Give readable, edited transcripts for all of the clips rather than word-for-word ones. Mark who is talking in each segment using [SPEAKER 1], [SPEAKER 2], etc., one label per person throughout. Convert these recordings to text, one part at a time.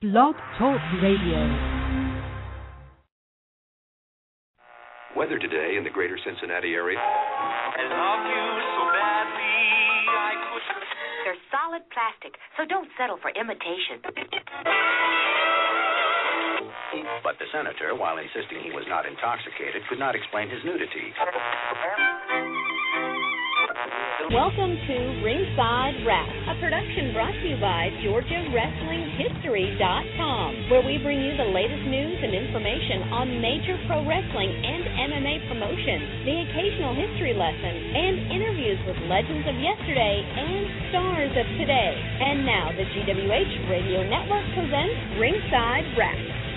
[SPEAKER 1] Blog Talk Radio.
[SPEAKER 2] Weather today in the greater Cincinnati area.
[SPEAKER 3] I love you so badly, I could.
[SPEAKER 4] They're solid plastic, so don't settle for imitation.
[SPEAKER 5] But the senator, while insisting he was not intoxicated, could not explain his nudity.
[SPEAKER 6] Welcome to Ringside Rap, a production brought to you by GeorgiaWrestlingHistory.com, where we bring you the latest news and information on major pro wrestling and MMA promotions, the occasional history lesson, and interviews with legends of yesterday and stars of today. And now the GWH Radio Network presents Ringside Rap.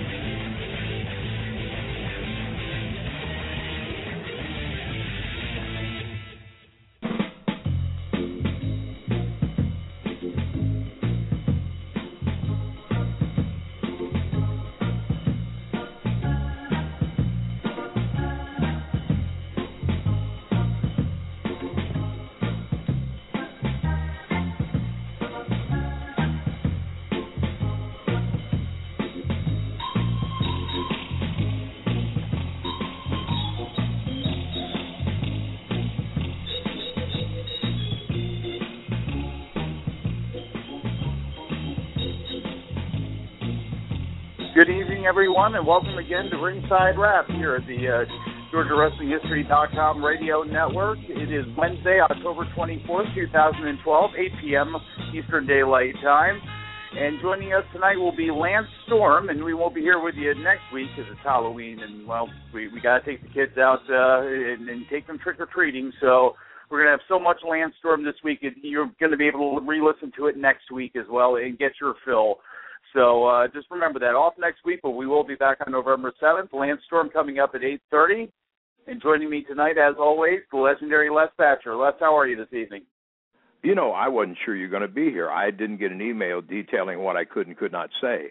[SPEAKER 7] Good evening, everyone, and welcome again to Ringside Rap here at the GeorgiaWrestlingHistory.com radio network. It is Wednesday, October 24th, 2012, 8 p.m. Eastern Daylight Time. And joining us tonight will be Lance Storm, and we won't be here with you next week because it's Halloween, and, well, we got to take the kids out and take them trick-or-treating, so we're going to have so much Lance Storm this week, you're going to be able to re-listen to it next week as well and get your fill. So just remember that. Off next week, but we will be back on November 7th. Lance Storm coming up at 8:30. And joining me tonight, as always, the legendary Les Thatcher. Les, how are you this evening?
[SPEAKER 8] You know, I wasn't sure you were going to be here. I didn't get an email detailing what I could and could not say.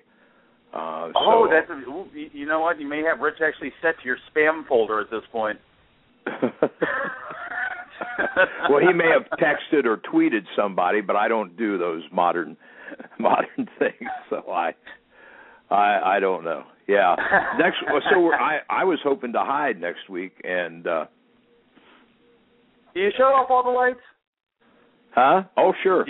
[SPEAKER 7] You know what? You may have Rich actually set to your spam folder at this point.
[SPEAKER 8] Well, he may have texted or tweeted somebody, but I don't do those modern things, so I don't know. Yeah, I was hoping to hide next week, and
[SPEAKER 7] you shut off all the lights?
[SPEAKER 8] Huh? Oh, sure.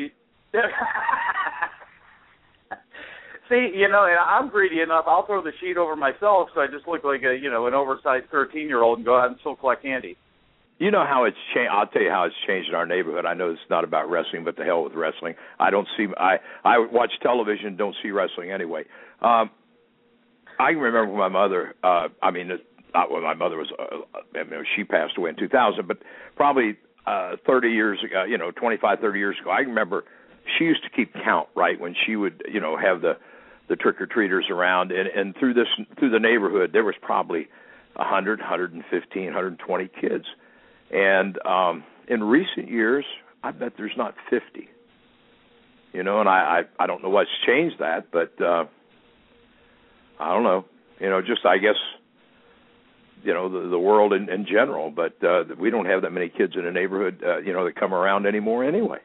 [SPEAKER 7] See, and I'm greedy enough. I'll throw the sheet over myself, so I just look like an oversized 13-year-old and go out and still collect candy.
[SPEAKER 8] You know how it's changed. I'll tell you how it's changed in our neighborhood. I know it's not about wrestling, but the hell with wrestling. I watch television, don't see wrestling anyway. I can remember when my mother. Not when my mother was. She passed away in 2000, but probably 30 years ago. 25, 30 years ago. I remember she used to keep count, right, when she would have the trick-or-treaters around, and through the neighborhood there was probably 100, 115, 120 kids. And in recent years, I bet there's not 50. And I don't know what's changed that, but I don't know. I guess, the world in general. But we don't have that many kids in the neighborhood, that come around anymore anyway.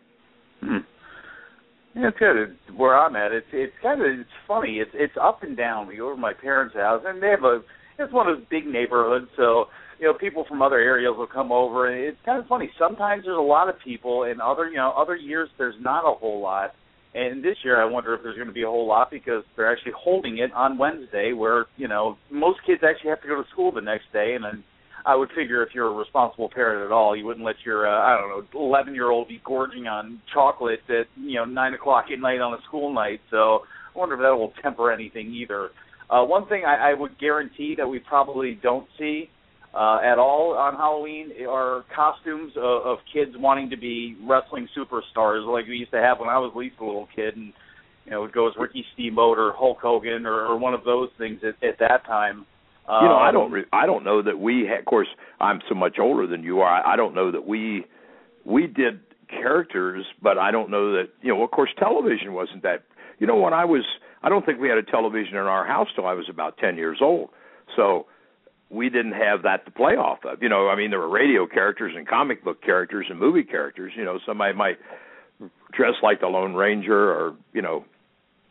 [SPEAKER 7] Yeah, it's good. Where I'm at, it's funny. It's up and down. We go over to my parents' house, and they have it's one of those big neighborhoods, so people from other areas will come over, and it's kind of funny. Sometimes there's a lot of people, and other years there's not a whole lot. And this year I wonder if there's going to be a whole lot because they're actually holding it on Wednesday, where most kids actually have to go to school the next day. And then I would figure if you're a responsible parent at all, you wouldn't let your 11-year-old be gorging on chocolate at 9 o'clock at night on a school night. So I wonder if that will temper anything either. One thing I would guarantee that we probably don't see at all on Halloween are costumes of kids wanting to be wrestling superstars like we used to have when I was at least a little kid, and it goes Ricky Steamboat or Hulk Hogan or one of those things at that time.
[SPEAKER 8] I don't know that we had, of course, I'm so much older than you are. I don't know that we did characters, but I don't know that, of course, television wasn't that. When I don't think we had a television in our house till I was about 10 years old. So we didn't have that to play off of. There were radio characters and comic book characters and movie characters. Somebody might dress like the Lone Ranger or,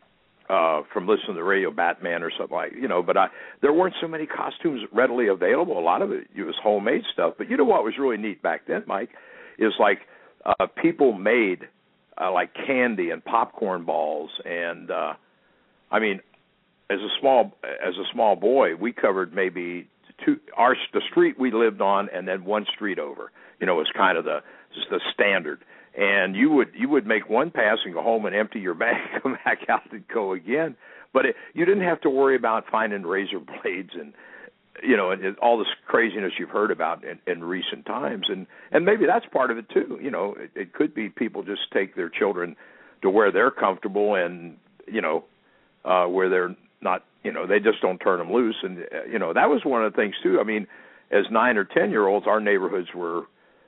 [SPEAKER 8] from listening to the radio, Batman or something like, but there weren't so many costumes readily available. A lot of it was homemade stuff. But you know what was really neat back then, Mike, is like people made like candy and popcorn balls, and I mean, as a small boy, we covered maybe the street we lived on, and then one street over. Was kind of the standard. And you would make one pass and go home and empty your bag, come back out and go again. But you didn't have to worry about finding razor blades and and all this craziness you've heard about in recent times. And maybe that's part of it too. It could be people just take their children to where they're comfortable and where they're not. They just don't turn them loose. And that was one of the things too. I mean, as 9 or 10-year-olds, our neighborhoods were.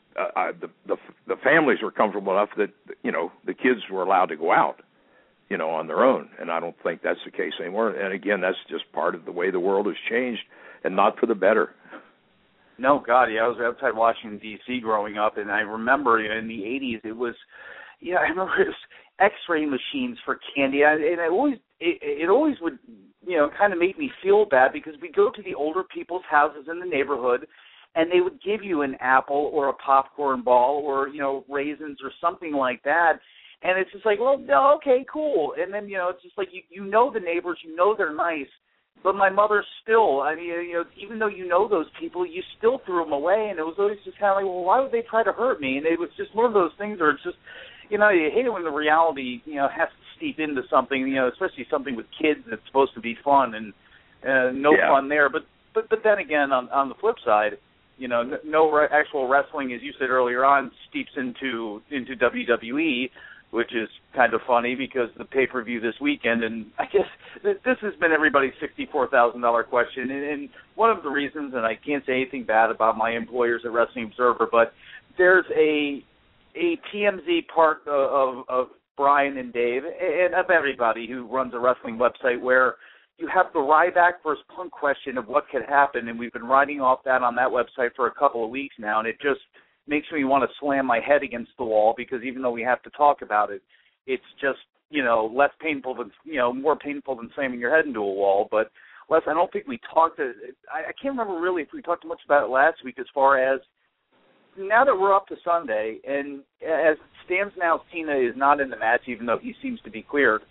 [SPEAKER 8] The families were comfortable enough that the kids were allowed to go out, on their own, and I don't think that's the case anymore. And again, that's just part of the way the world has changed, and not for the better.
[SPEAKER 7] No, God, yeah, I was outside Washington D.C. growing up, and I remember in the '80s it was, I remember it was X-ray machines for candy, and it always would kind of make me feel bad because we go to the older people's houses in the neighborhood. And they would give you an apple or a popcorn ball or, raisins or something like that. And it's just like, well, no, okay, cool. And then, it's just like you know the neighbors, they're nice. But my mother still, I mean, even though those people, you still threw them away. And it was always just kind of like, well, why would they try to hurt me? And it was just one of those things where it's just, you hate it when the reality, has to steep into something, especially something with kids that's supposed to be fun and fun there. But then again, on the flip side, no actual wrestling, as you said earlier on, steeps into WWE, which is kind of funny because the pay-per-view this weekend, and I guess this has been everybody's $64,000 question, and one of the reasons, and I can't say anything bad about my employers at Wrestling Observer, but there's a TMZ part of Brian and Dave, and of everybody who runs a wrestling website where you have the Ryback versus Punk question of what could happen, and we've been writing off that on that website for a couple of weeks now, and it just makes me want to slam my head against the wall because even though we have to talk about it, it's just, less painful than, more painful than slamming your head into a wall. But, Les, I don't think we talked, I can't remember really if we talked much about it last week as far as now that we're up to Sunday, and as it stands now, Cena is not in the match even though he seems to be cleared.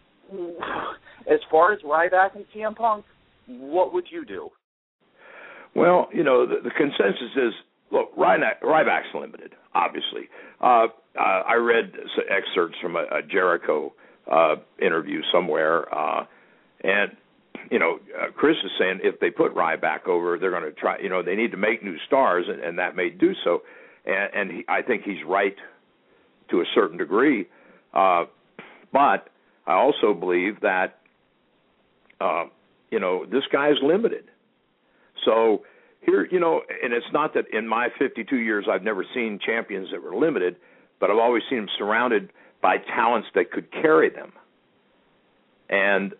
[SPEAKER 7] As far as Ryback and CM Punk, what would you do?
[SPEAKER 8] Well, the consensus is, look, Ryback's limited, obviously. I read excerpts from a Jericho interview somewhere, and, Chris is saying if they put Ryback over, they're going to try, they need to make new stars, and that may do so. And I think he's right to a certain degree. But I also believe that, this guy's limited. So here, and it's not that in my 52 years I've never seen champions that were limited, but I've always seen them surrounded by talents that could carry them. And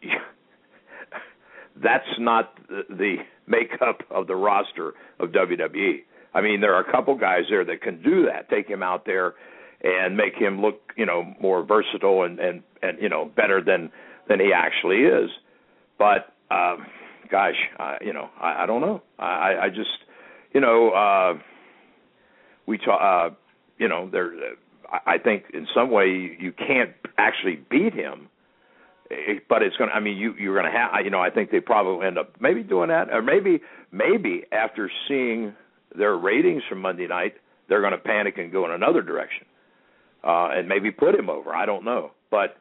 [SPEAKER 8] that's not the makeup of the roster of WWE. I mean, there are a couple guys there that can do that, take him out there and make him look, more versatile and better than he actually is. But, gosh, I don't know. I just, we talk, there. I think in some way you can't actually beat him, but it's going to. I mean, you're going to have. I think they probably end up maybe doing that, or maybe after seeing their ratings from Monday night, they're going to panic and go in another direction, and maybe put him over. I don't know, but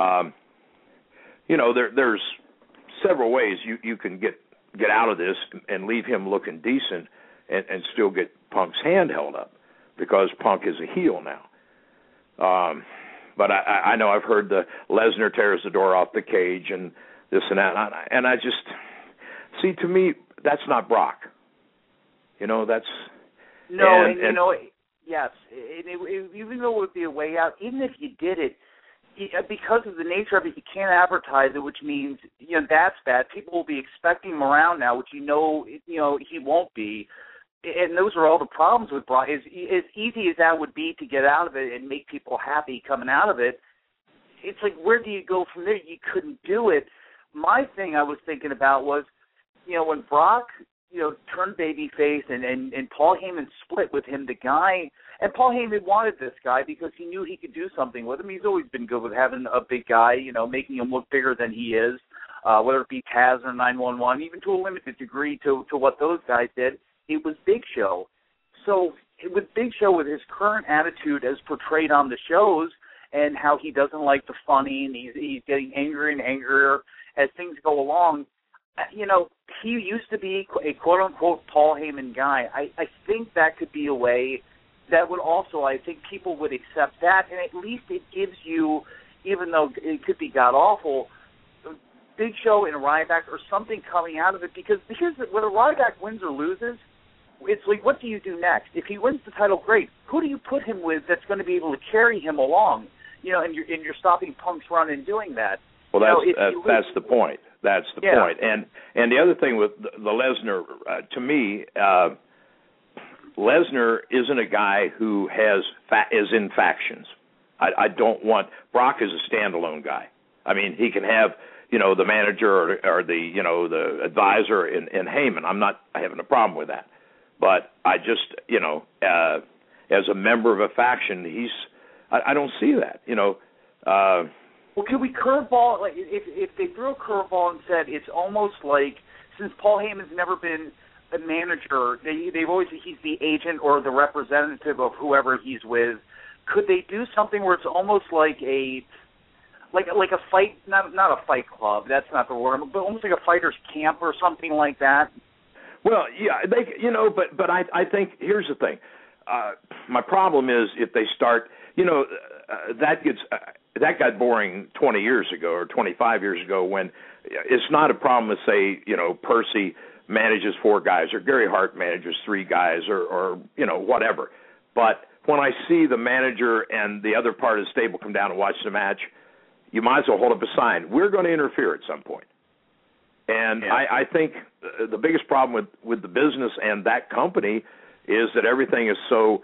[SPEAKER 8] there's several ways you can get out of this and leave him looking decent, and still get Punk's hand held up, because Punk is a heel now. But I know I've heard the Lesnar tears the door off the cage and this and that, and I just see, to me, that's not Brock. That's
[SPEAKER 7] no, yes. Even though it would be a way out, even if you did it, because of the nature of it, you can't advertise it, which means that's bad. People will be expecting him around now, which he won't be. And those are all the problems with Brock. As easy as that would be to get out of it and make people happy coming out of it, it's like, where do you go from there? You couldn't do it. My thing I was thinking about was, when Brock, turned babyface and Paul Heyman split with him, the guy, and Paul Heyman wanted this guy because he knew he could do something with him. He's always been good with having a big guy, making him look bigger than he is, whether it be Taz or 911, even to a limited degree to what those guys did. It was Big Show. So with Big Show, with his current attitude as portrayed on the shows and how he doesn't like the funny and he's getting angrier and angrier as things go along, he used to be a quote-unquote Paul Heyman guy. I think that could be a way that would also, I think people would accept that, and at least it gives you, even though it could be god-awful, Big Show and Ryback or something coming out of it, because whether Ryback wins or loses, it's like, what do you do next? If he wins the title, great. Who do you put him with that's going to be able to carry him along? And you're stopping Punk's run in doing that.
[SPEAKER 8] Well, that's the point. That's the point. And the other thing with the Lesnar, to me, Lesnar isn't a guy who is in factions. I don't want Brock is a standalone guy. I mean, he can have the manager or the advisor in Heyman. I'm not having a problem with that. But I just as a member of a faction, I don't see that.
[SPEAKER 7] Well, could we curveball? Like, if they threw a curveball and said it's almost like, since Paul Heyman's never been a manager, they've always he's the agent or the representative of whoever he's with. Could they do something where it's almost like a fight, not a fight club? That's not the word, but almost like a fighter's camp or something like that.
[SPEAKER 8] Well, yeah, but I think here's the thing. My problem is if they start, that got boring 20 years ago or 25 years ago when it's not a problem to say, Percy manages 4 guys or Gary Hart manages 3 guys or whatever. But when I see the manager and the other part of the stable come down and watch the match, you might as well hold up a sign. We're going to interfere at some point. And yeah. I think the biggest problem with the business and that company is that everything is so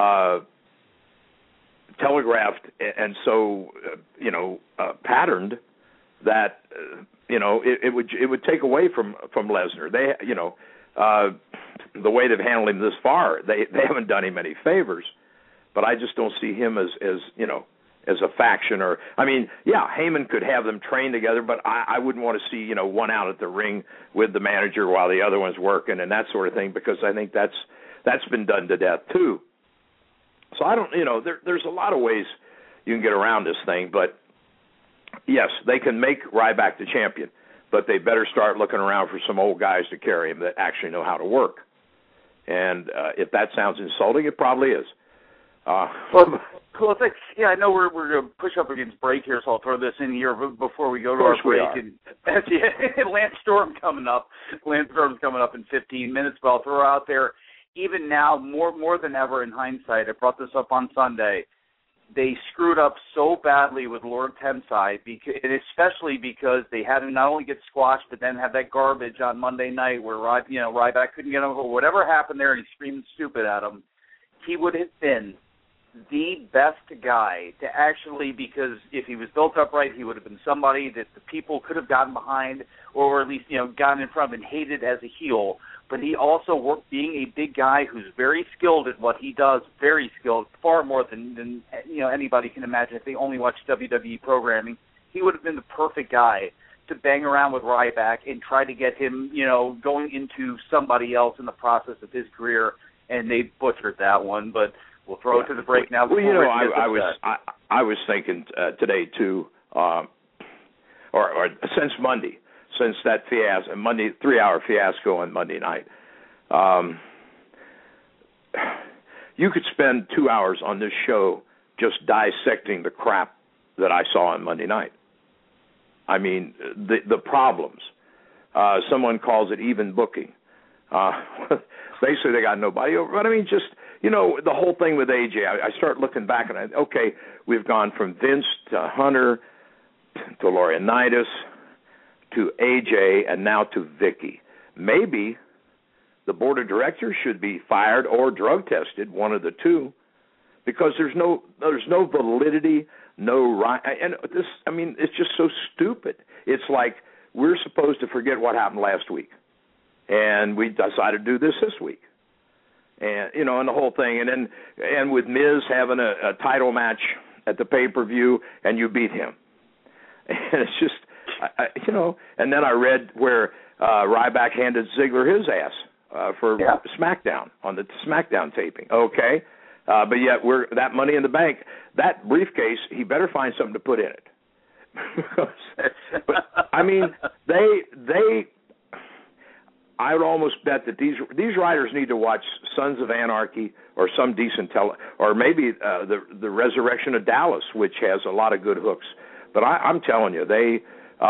[SPEAKER 8] telegraphed and so patterned that it would take away from Lesnar. They the way they've handled him this far, they haven't done him any favors. But I just don't see him as a faction or Heyman could have them train together, but I wouldn't want to see one out at the ring with the manager while the other one's working and that sort of thing, because I think that's been done to death too. So I don't, there's a lot of ways you can get around this thing, but yes, they can make Ryback the champion, but they better start looking around for some old guys to carry him that actually know how to work. And if that sounds insulting, it probably is.
[SPEAKER 7] Cool. I know we're going to push up against break here, so I'll throw this in here before we go to our break. Lance Storm's coming up in 15 minutes, but I'll throw out there, even now, more than ever in hindsight, I brought this up on Sunday, they screwed up so badly with Lord Tensai, and especially because they had him not only get squashed, but then have that garbage on Monday night where Ryback couldn't get him. Whatever happened there, and he screamed stupid at him. He would have been the best guy to actually, because if he was built up right, he would have been somebody that the people could have gotten behind, or at least gotten in front of and hated as a heel. But he also worked being a big guy who's very skilled at what he does, very skilled, far more than anybody can imagine if they only watch WWE programming. He would have been the perfect guy to bang around with Ryback and try to get him, going into somebody else in the process of his career, and they butchered that one. But we'll throw it to the break now.
[SPEAKER 8] Well, I was thinking today too, or since Monday. Since that fiasco, Monday 3-hour fiasco on Monday night, you could spend 2 hours on this show just dissecting the crap that I saw on Monday night. I mean, the problems. Someone calls it even booking. Basically, they got nobody over. But I mean, just the whole thing with AJ. I start looking back and we've gone from Vince to Hunter to Laurinaitis to AJ, and now to Vicky. Maybe the board of directors should be fired or drug tested, one of the two, because there's no validity, no right. And this, I mean, it's just so stupid. It's like we're supposed to forget what happened last week, and we decided to do this week. And, you know, and the whole thing. And with Miz having a title match at the pay-per-view, and you beat him. And it's just, you know, and then I read where Ryback handed Ziggler his ass for SmackDown, on the SmackDown taping. Okay. But yet that Money in the Bank, that briefcase, he better find something to put in it. But, I mean, I would almost bet that these writers need to watch Sons of Anarchy or some decent or maybe the Resurrection of Dallas, which has a lot of good hooks. But I'm telling you, they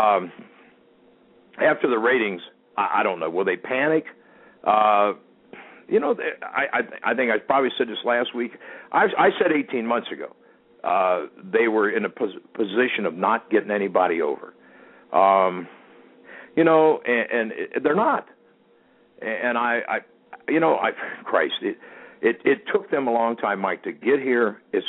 [SPEAKER 8] after the ratings, I don't know. Will they panic? You know, I think I probably said this last week. I said 18 months ago they were in a position of not getting anybody over. You know, and they're not. And Christ, it took them a long time, Mike, to get here. It's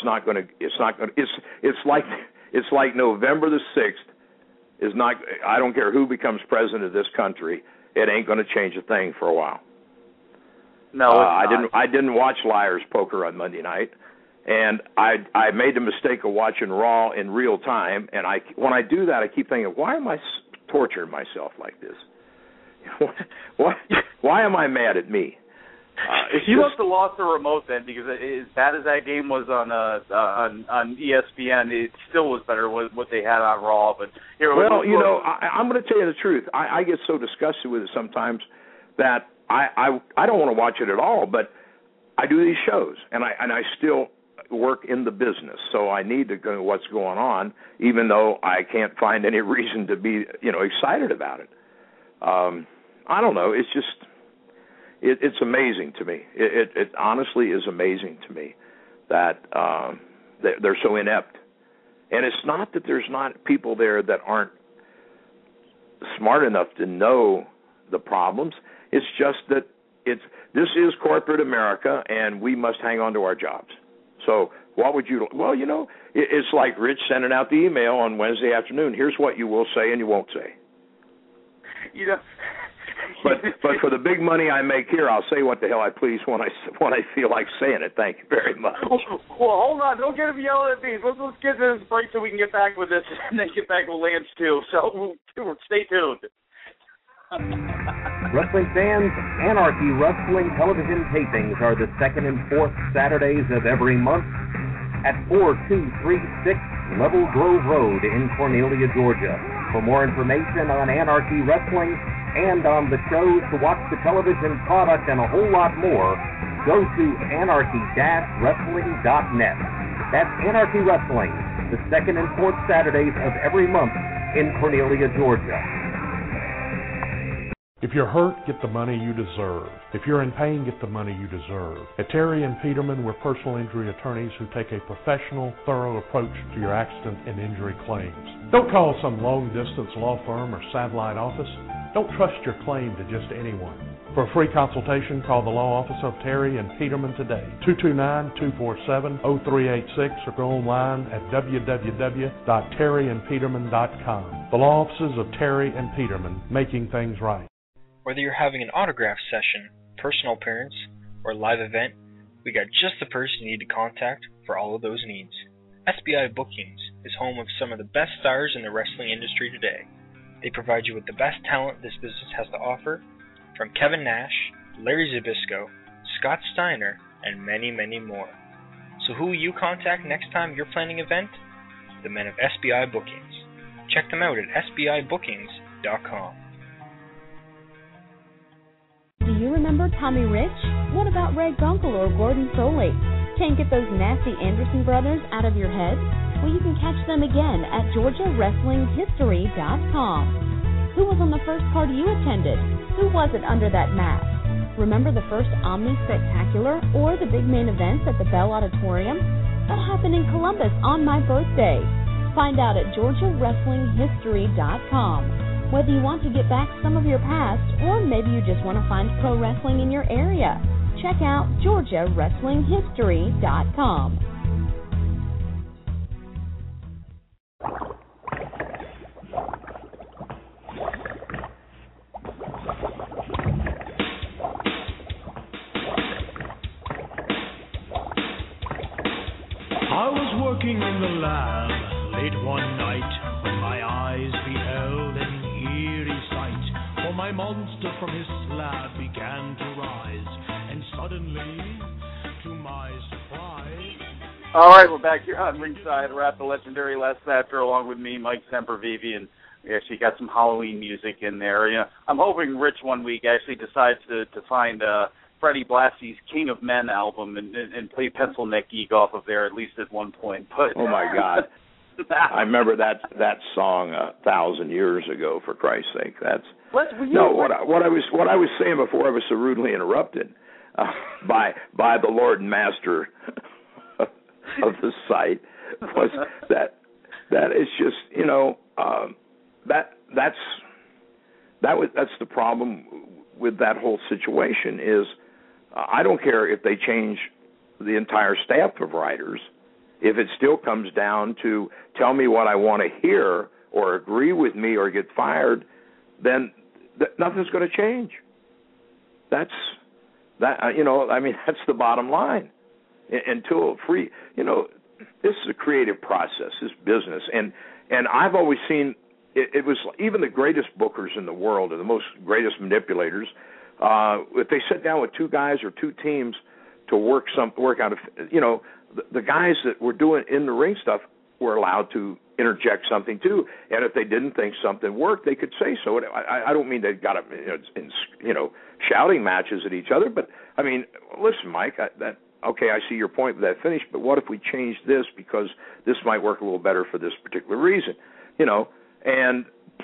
[SPEAKER 8] like November the 6th is not. I don't care who becomes president of this country. It ain't going to change a thing for a while.
[SPEAKER 7] No,
[SPEAKER 8] I didn't watch Liar's Poker on Monday night, and I made the mistake of watching Raw in real time. And when I do that, I keep thinking, why am I torturing myself like this? Why am I mad at me?
[SPEAKER 7] You must have lost the remote then, because as bad as that game was on ESPN, it still was better with what they had on Raw. But I'm going to tell you the truth. I get so disgusted with it sometimes that I don't want to watch it at all. But I do these shows, and I still work in the business, so I need to know what's going on, even though I can't find any reason to be excited about it. I don't know. It's just, it's amazing to me. It honestly is amazing to me that they're so inept. And it's not that there's not people there that aren't smart enough to know the problems. It's just that this is corporate America, and we must hang on to our jobs. So what would you? Well, it's like Rich sending out the email on Wednesday afternoon. Here's what you will say and you won't say. But for the big money I make here, I'll say what the hell I please when I feel like saying it. Thank you very much. Well, hold on. Don't get him yelling at me. Let's get to this break so we can get back with this and then get back with Lance, too. So stay tuned.
[SPEAKER 1] Wrestling fans, Anarchy Wrestling television tapings are the second and fourth Saturdays of every month at 4236 Level Grove Road in Cornelia, Georgia. For more information on Anarchy Wrestling and on the shows, to watch the television product, and a whole lot more, go to anarchy-wrestling.net. That's Anarchy Wrestling, the second and fourth Saturdays of every month in Cornelia, Georgia.
[SPEAKER 9] If you're hurt, get the money you deserve. If you're in pain, get the money you deserve. At Terry and Peterman, we're personal injury attorneys who take a professional, thorough approach to your accident and injury claims. Don't call some long-distance law firm or satellite office. Don't trust your claim to just anyone. For a free consultation, call the law office of Terry and Peterman today, 229-247-0386, or go online at www.terryandpeterman.com. The law offices of Terry and Peterman, making things right.
[SPEAKER 10] Whether you're having an autograph session, personal appearance, or live event, we got just the person you need to contact for all of those needs. SBI Bookings is home of some of the best stars in the wrestling industry today. They provide you with the best talent this business has to offer, from Kevin Nash, Larry Zbyszko, Scott Steiner, and many, many more. So who will you contact next time you're planning an event? The men of SBI Bookings. Check them out at sbibookings.com.
[SPEAKER 6] Do you remember Tommy Rich? What about Ray Gunkel or Gordon Soley? Can't get those nasty Anderson brothers out of your head? Well, you can catch them again at GeorgiaWrestlingHistory.com. Who was on the first card you attended? Who was it under that mask? Remember the first Omni Spectacular or the big main events at the Bell Auditorium? What happened in Columbus on my birthday? Find out at GeorgiaWrestlingHistory.com. Whether you want to get back some of your past, or maybe you just want to find pro wrestling in your area, check out GeorgiaWrestlingHistory.com.
[SPEAKER 11] my monster from his slab began to rise, and suddenly, to my surprise...
[SPEAKER 7] All right, we're back here on Ringside Wrap, the legendary Les Thatcher, along with me, Mike Sempervive, and we actually got some Halloween music in there. You know, I'm hoping Rich one week actually decides to find Freddie Blassie's King of Men album and play Pencil Neck Geek off of there at least at one point. But
[SPEAKER 8] oh my God, I remember that song 1,000 years ago. For Christ's sake, that's what I was saying before I was so rudely interrupted by the Lord and Master of the site was that it's just, you know, that's the problem with that whole situation is I don't care if they change the entire staff of writers. If it still comes down to tell me what I want to hear or agree with me or get fired, then nothing's going to change. That's the bottom line. Until free, you know, this is a creative process, this business, and I've always seen it was even the greatest bookers in the world and the most greatest manipulators. If they sit down with two guys or two teams to work out, you know, the guys that were doing in the ring stuff were allowed to interject something too, and if they didn't think something worked, they could say so. I don't mean they got up, in shouting matches at each other, but I mean, listen, Mike, okay, I see your point with that finish, but what if we change this because this might work a little better for this particular reason, you know? And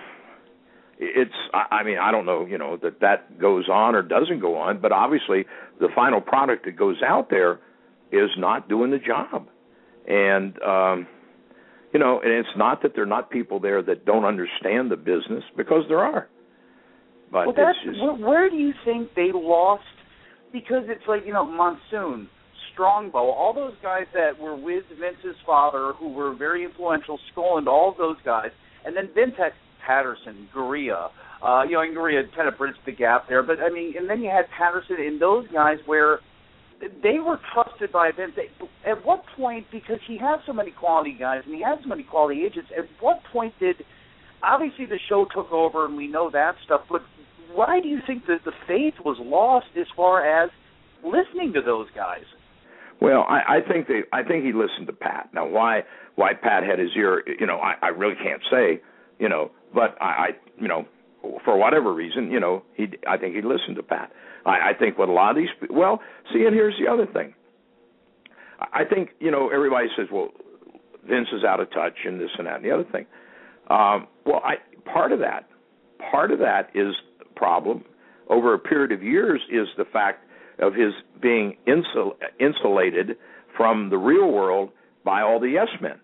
[SPEAKER 8] I don't know, you know, that goes on or doesn't go on, but obviously the final product that goes out there is not doing the job. And, you know, and it's not that there are not people there that don't understand the business, because there are. But
[SPEAKER 7] where do you think they lost? Because it's like, you know, Monsoon, Strongbow, all those guys that were with Vince's father who were very influential, Skoland, all of those guys, and then Vince had Patterson, Gurria, and Gurria kind of bridged the gap there, but I mean, and then you had Patterson and those guys where they were trusted by Vince. At what point, because he has so many quality guys and he has so many quality agents, at what point did, obviously the show took over and we know that stuff, but why do you think that the faith was lost as far as listening to those guys?
[SPEAKER 8] Well, I think he listened to Pat. Now, why Pat had his ear, you know, I really can't say, you know, but I for whatever reason, you know, I think he listened to Pat. I think what a lot of these, well, see, and here's the other thing. I think, you know, everybody says, well, Vince is out of touch and this and that and the other thing. Part of that is the problem over a period of years is the fact of his being insulated from the real world by all the yes men.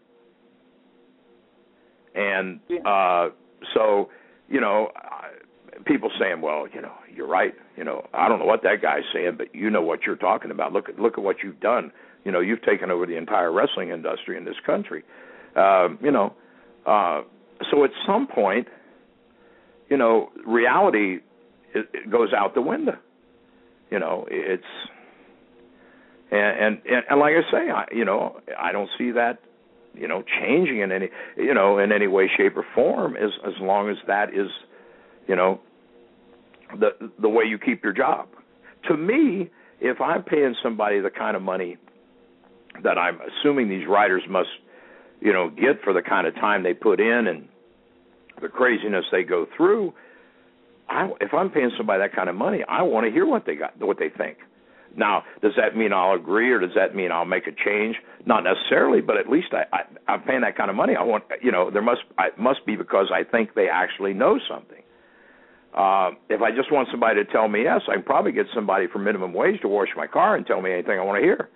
[SPEAKER 8] And so, you know, people saying, well, you know, you're right. You know, I don't know what that guy's saying, but you know what you're talking about. Look at what you've done. You know, you've taken over the entire wrestling industry in this country. So at some point, you know, reality it goes out the window. You know, it's and like I say, I don't see that, you know, changing in any way, shape, or form as long as that is, you know, the way you keep your job. To me, if I'm paying somebody the kind of money that I'm assuming these writers must, you know, get for the kind of time they put in and the craziness they go through, if I'm paying somebody that kind of money, I want to hear what they think. Now, does that mean I'll agree or does that mean I'll make a change? Not necessarily, but at least I'm paying that kind of money. I want, you know, it must be because I think they actually know something. If I just want somebody to tell me yes, I can probably get somebody for minimum wage to wash my car and tell me anything I want to hear.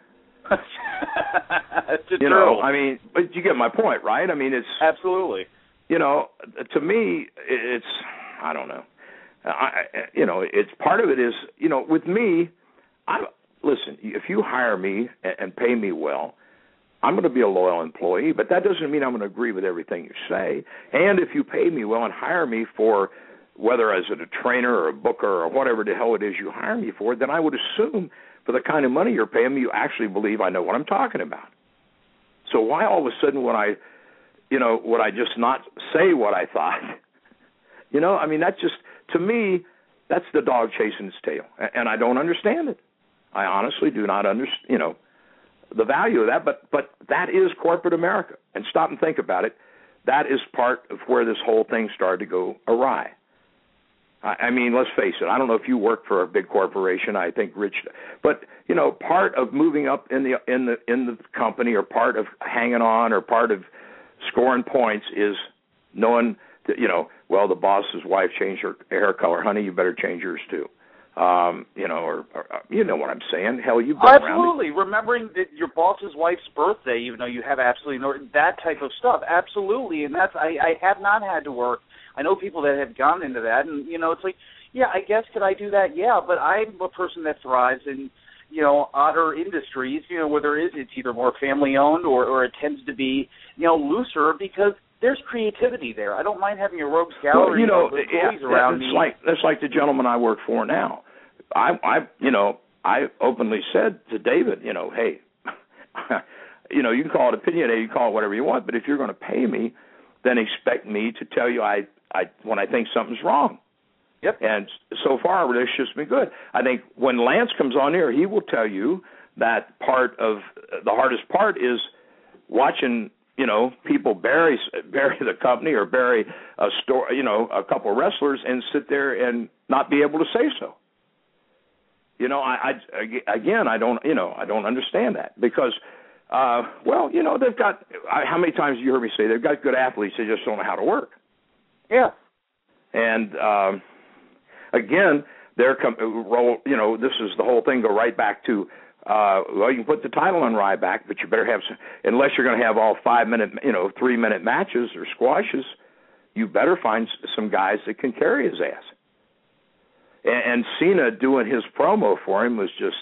[SPEAKER 8] You know, I mean, but you get my point, right? I mean, it's
[SPEAKER 7] absolutely.
[SPEAKER 8] You know, to me, it's I don't know. It's part of it is, you know, with me, listen, if you hire me and pay me well, I'm going to be a loyal employee, but that doesn't mean I'm going to agree with everything you say. And if you pay me well and hire me for, whether as a trainer or a booker or whatever the hell it is you hire me for, then I would assume for the kind of money you're paying me, you actually believe I know what I'm talking about. So why all of a sudden would I just not say what I thought? You know, I mean, that just, to me, That's the dog chasing its tail, and I don't understand it. I honestly do not understand, the value of that. But that is corporate America. And stop and think about it. That is part of where this whole thing started to go awry. I mean, let's face it. I don't know if you work for a big corporation. I think Rich, but part of moving up in the company, or part of hanging on, or part of scoring points is knowing that the boss's wife changed her hair color. Honey, you better change yours too. Or you know what I'm saying. Hell, you've been
[SPEAKER 7] absolutely
[SPEAKER 8] around.
[SPEAKER 7] Remembering that your boss's wife's birthday, even though you have absolutely that type of stuff. Absolutely, and that's I have not had to work. I know people that have gone into that, and it's like, yeah, I guess could I do that? Yeah, but I'm a person that thrives in odder industries, where it's either more family owned or it tends to be looser, because there's creativity there. I don't mind having a rogues gallery of employees around me.
[SPEAKER 8] That's like the gentleman I work for now. I openly said to David, hey, you can call it opinionated, you can call it whatever you want, but if you're going to pay me, then expect me to tell you when I think something's wrong.
[SPEAKER 7] Yep.
[SPEAKER 8] And so far, our relationship's been good. I think when Lance comes on here, he will tell you that part of the hardest part is watching, people bury the company or bury a store, a couple of wrestlers, and sit there and not be able to say so. I don't understand that, because, they've got, how many times have you heard me say they've got good athletes, they just don't know how to work.
[SPEAKER 7] Yeah.
[SPEAKER 8] And, again, this is the whole thing, go right back to, you can put the title on Ryback, but you better have unless you're going to have all 5-minute, 3-minute matches or squashes, you better find some guys that can carry his ass. And Cena doing his promo for him was just,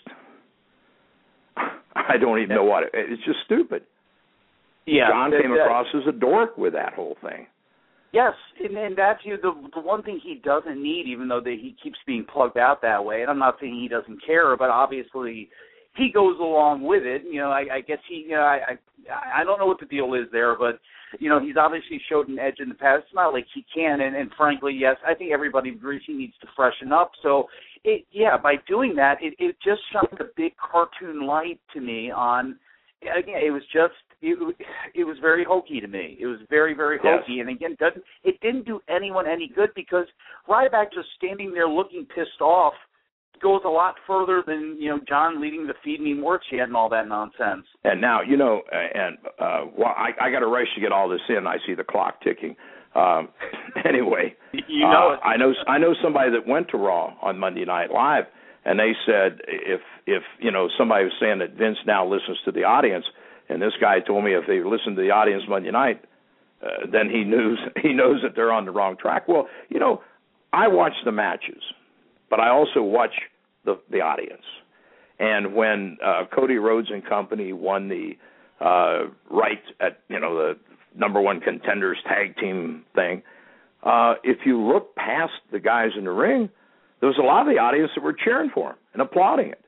[SPEAKER 8] I don't even know what it's just stupid.
[SPEAKER 7] Yeah,
[SPEAKER 8] John came across as a dork with that whole thing.
[SPEAKER 7] Yes, and that's the one thing he doesn't need, even though he keeps being plugged out that way. And I'm not saying he doesn't care, but obviously he goes along with it. I guess I don't know what the deal is there, but he's obviously showed an edge in the past. It's not like he can, and frankly, yes, I think everybody agrees he needs to freshen up. So, by doing that, it just shined a big cartoon light to me on. Again, it was just. It was very hokey to me. It was very, very hokey. Yes. And again, it didn't do anyone any good, because Ryback just standing there looking pissed off goes a lot further than John leading the feed me more chant and all that nonsense.
[SPEAKER 8] And now I got to rush to get all this in. I see the clock ticking. Anyway,
[SPEAKER 7] it.
[SPEAKER 8] I know somebody that went to Raw on Monday Night Live, and they said if somebody was saying that Vince now listens to the audience. And this guy told me if they listen to the audience Monday night, then he knows that they're on the wrong track. Well, I watch the matches, but I also watch the audience. And when Cody Rhodes and company won the right at the number one contenders tag team thing, if you look past the guys in the ring, there was a lot of the audience that were cheering for him and applauding it.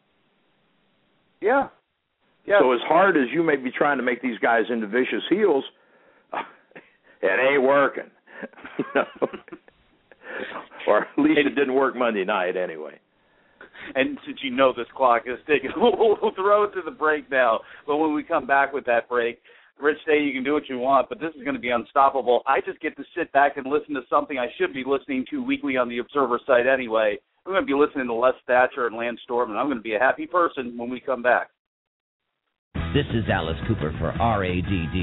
[SPEAKER 7] Yeah. Yeah.
[SPEAKER 8] So as hard as you may be trying to make these guys into vicious heels, it ain't working. Or at least it didn't work Monday night anyway.
[SPEAKER 7] And since this clock is ticking, we'll throw it to the break now. But when we come back with that break, Rich, say you can do what you want, but this is going to be unstoppable. I just get to sit back and listen to something I should be listening to weekly on the Observer site anyway. I'm going to be listening to Les Thatcher and Lance Storm, and I'm going to be a happy person when we come back.
[SPEAKER 12] This is Alice Cooper for RADD.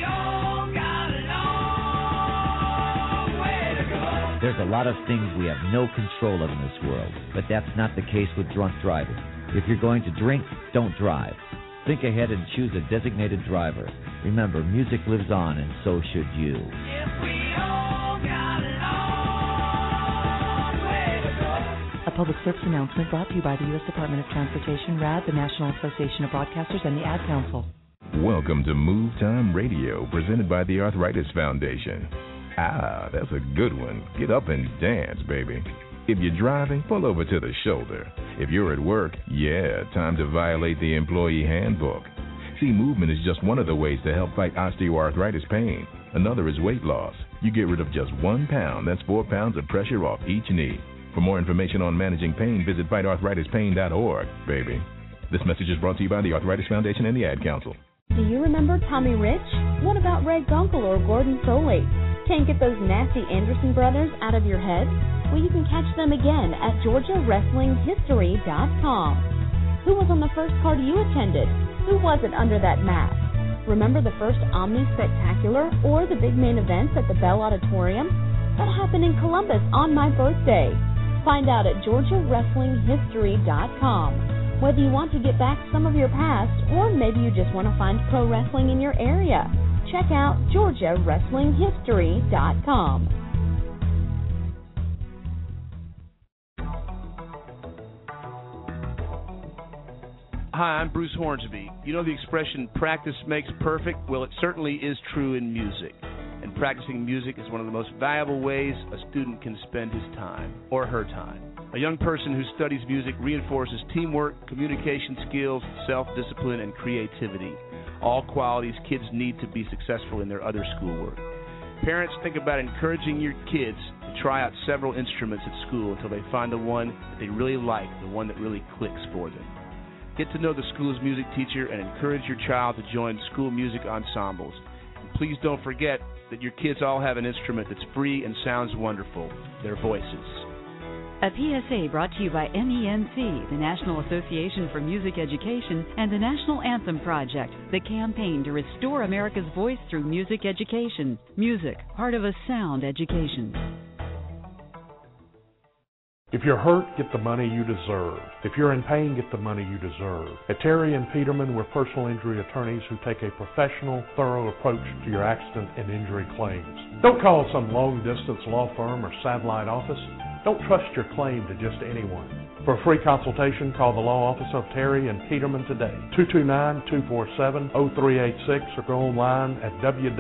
[SPEAKER 12] There's a lot of things we have no control of in this world, but that's not the case with drunk driving. If you're going to drink, don't drive. Think ahead and choose a designated driver. Remember, music lives on, and so should you.
[SPEAKER 13] A public service announcement brought to you by the U.S. Department of Transportation, RAD, the National Association of Broadcasters, and the Ad Council.
[SPEAKER 14] Welcome to Move Time Radio, presented by the Arthritis Foundation. Ah, that's a good one. Get up and dance, baby. If you're driving, pull over to the shoulder. If you're at work, time to violate the employee handbook. See, movement is just one of the ways to help fight osteoarthritis pain. Another is weight loss. You get rid of just 1 pound. That's 4 pounds of pressure off each knee. For more information on managing pain, visit fightarthritispain.org, baby. This message is brought to you by the Arthritis Foundation and the Ad Council.
[SPEAKER 6] Do you remember Tommy Rich? What about Ray Gunkel or Gordon Soley? Can't get those nasty Anderson brothers out of your head? Well, you can catch them again at GeorgiaWrestlingHistory.com. Who was on the first card you attended? Who wasn't under that mask? Remember the first Omni Spectacular or the big main events at the Bell Auditorium? What happened in Columbus on my birthday? Find out at GeorgiaWrestlingHistory.com. Whether you want to get back some of your past or maybe you just want to find pro wrestling in your area, check out GeorgiaWrestlingHistory.com.
[SPEAKER 15] Hi, I'm Bruce Hornsby. You know the expression, practice makes perfect? Well, it certainly is true in music. And practicing music is one of the most valuable ways a student can spend his time, or her time. A young person who studies music reinforces teamwork, communication skills, self-discipline, and creativity, all qualities kids need to be successful in their other schoolwork. Parents, think about encouraging your kids to try out several instruments at school until they find the one that they really like, the one that really clicks for them. Get to know the school's music teacher and encourage your child to join school music ensembles. And please don't forget that your kids all have an instrument that's free and sounds wonderful, their voices.
[SPEAKER 16] A PSA brought to you by NENC, the National Association for Music Education, and the National Anthem Project, the campaign to restore America's voice through music education. Music, part of a sound education.
[SPEAKER 9] If you're hurt, get the money you deserve. If you're in pain, get the money you deserve. At Terry and Peterman, we're personal injury attorneys who take a professional, thorough approach to your accident and injury claims. Don't call some long-distance law firm or satellite office. Don't trust your claim to just anyone. For a free consultation, call the law office of Terry and Peterman today, 229-247-0386, or go online at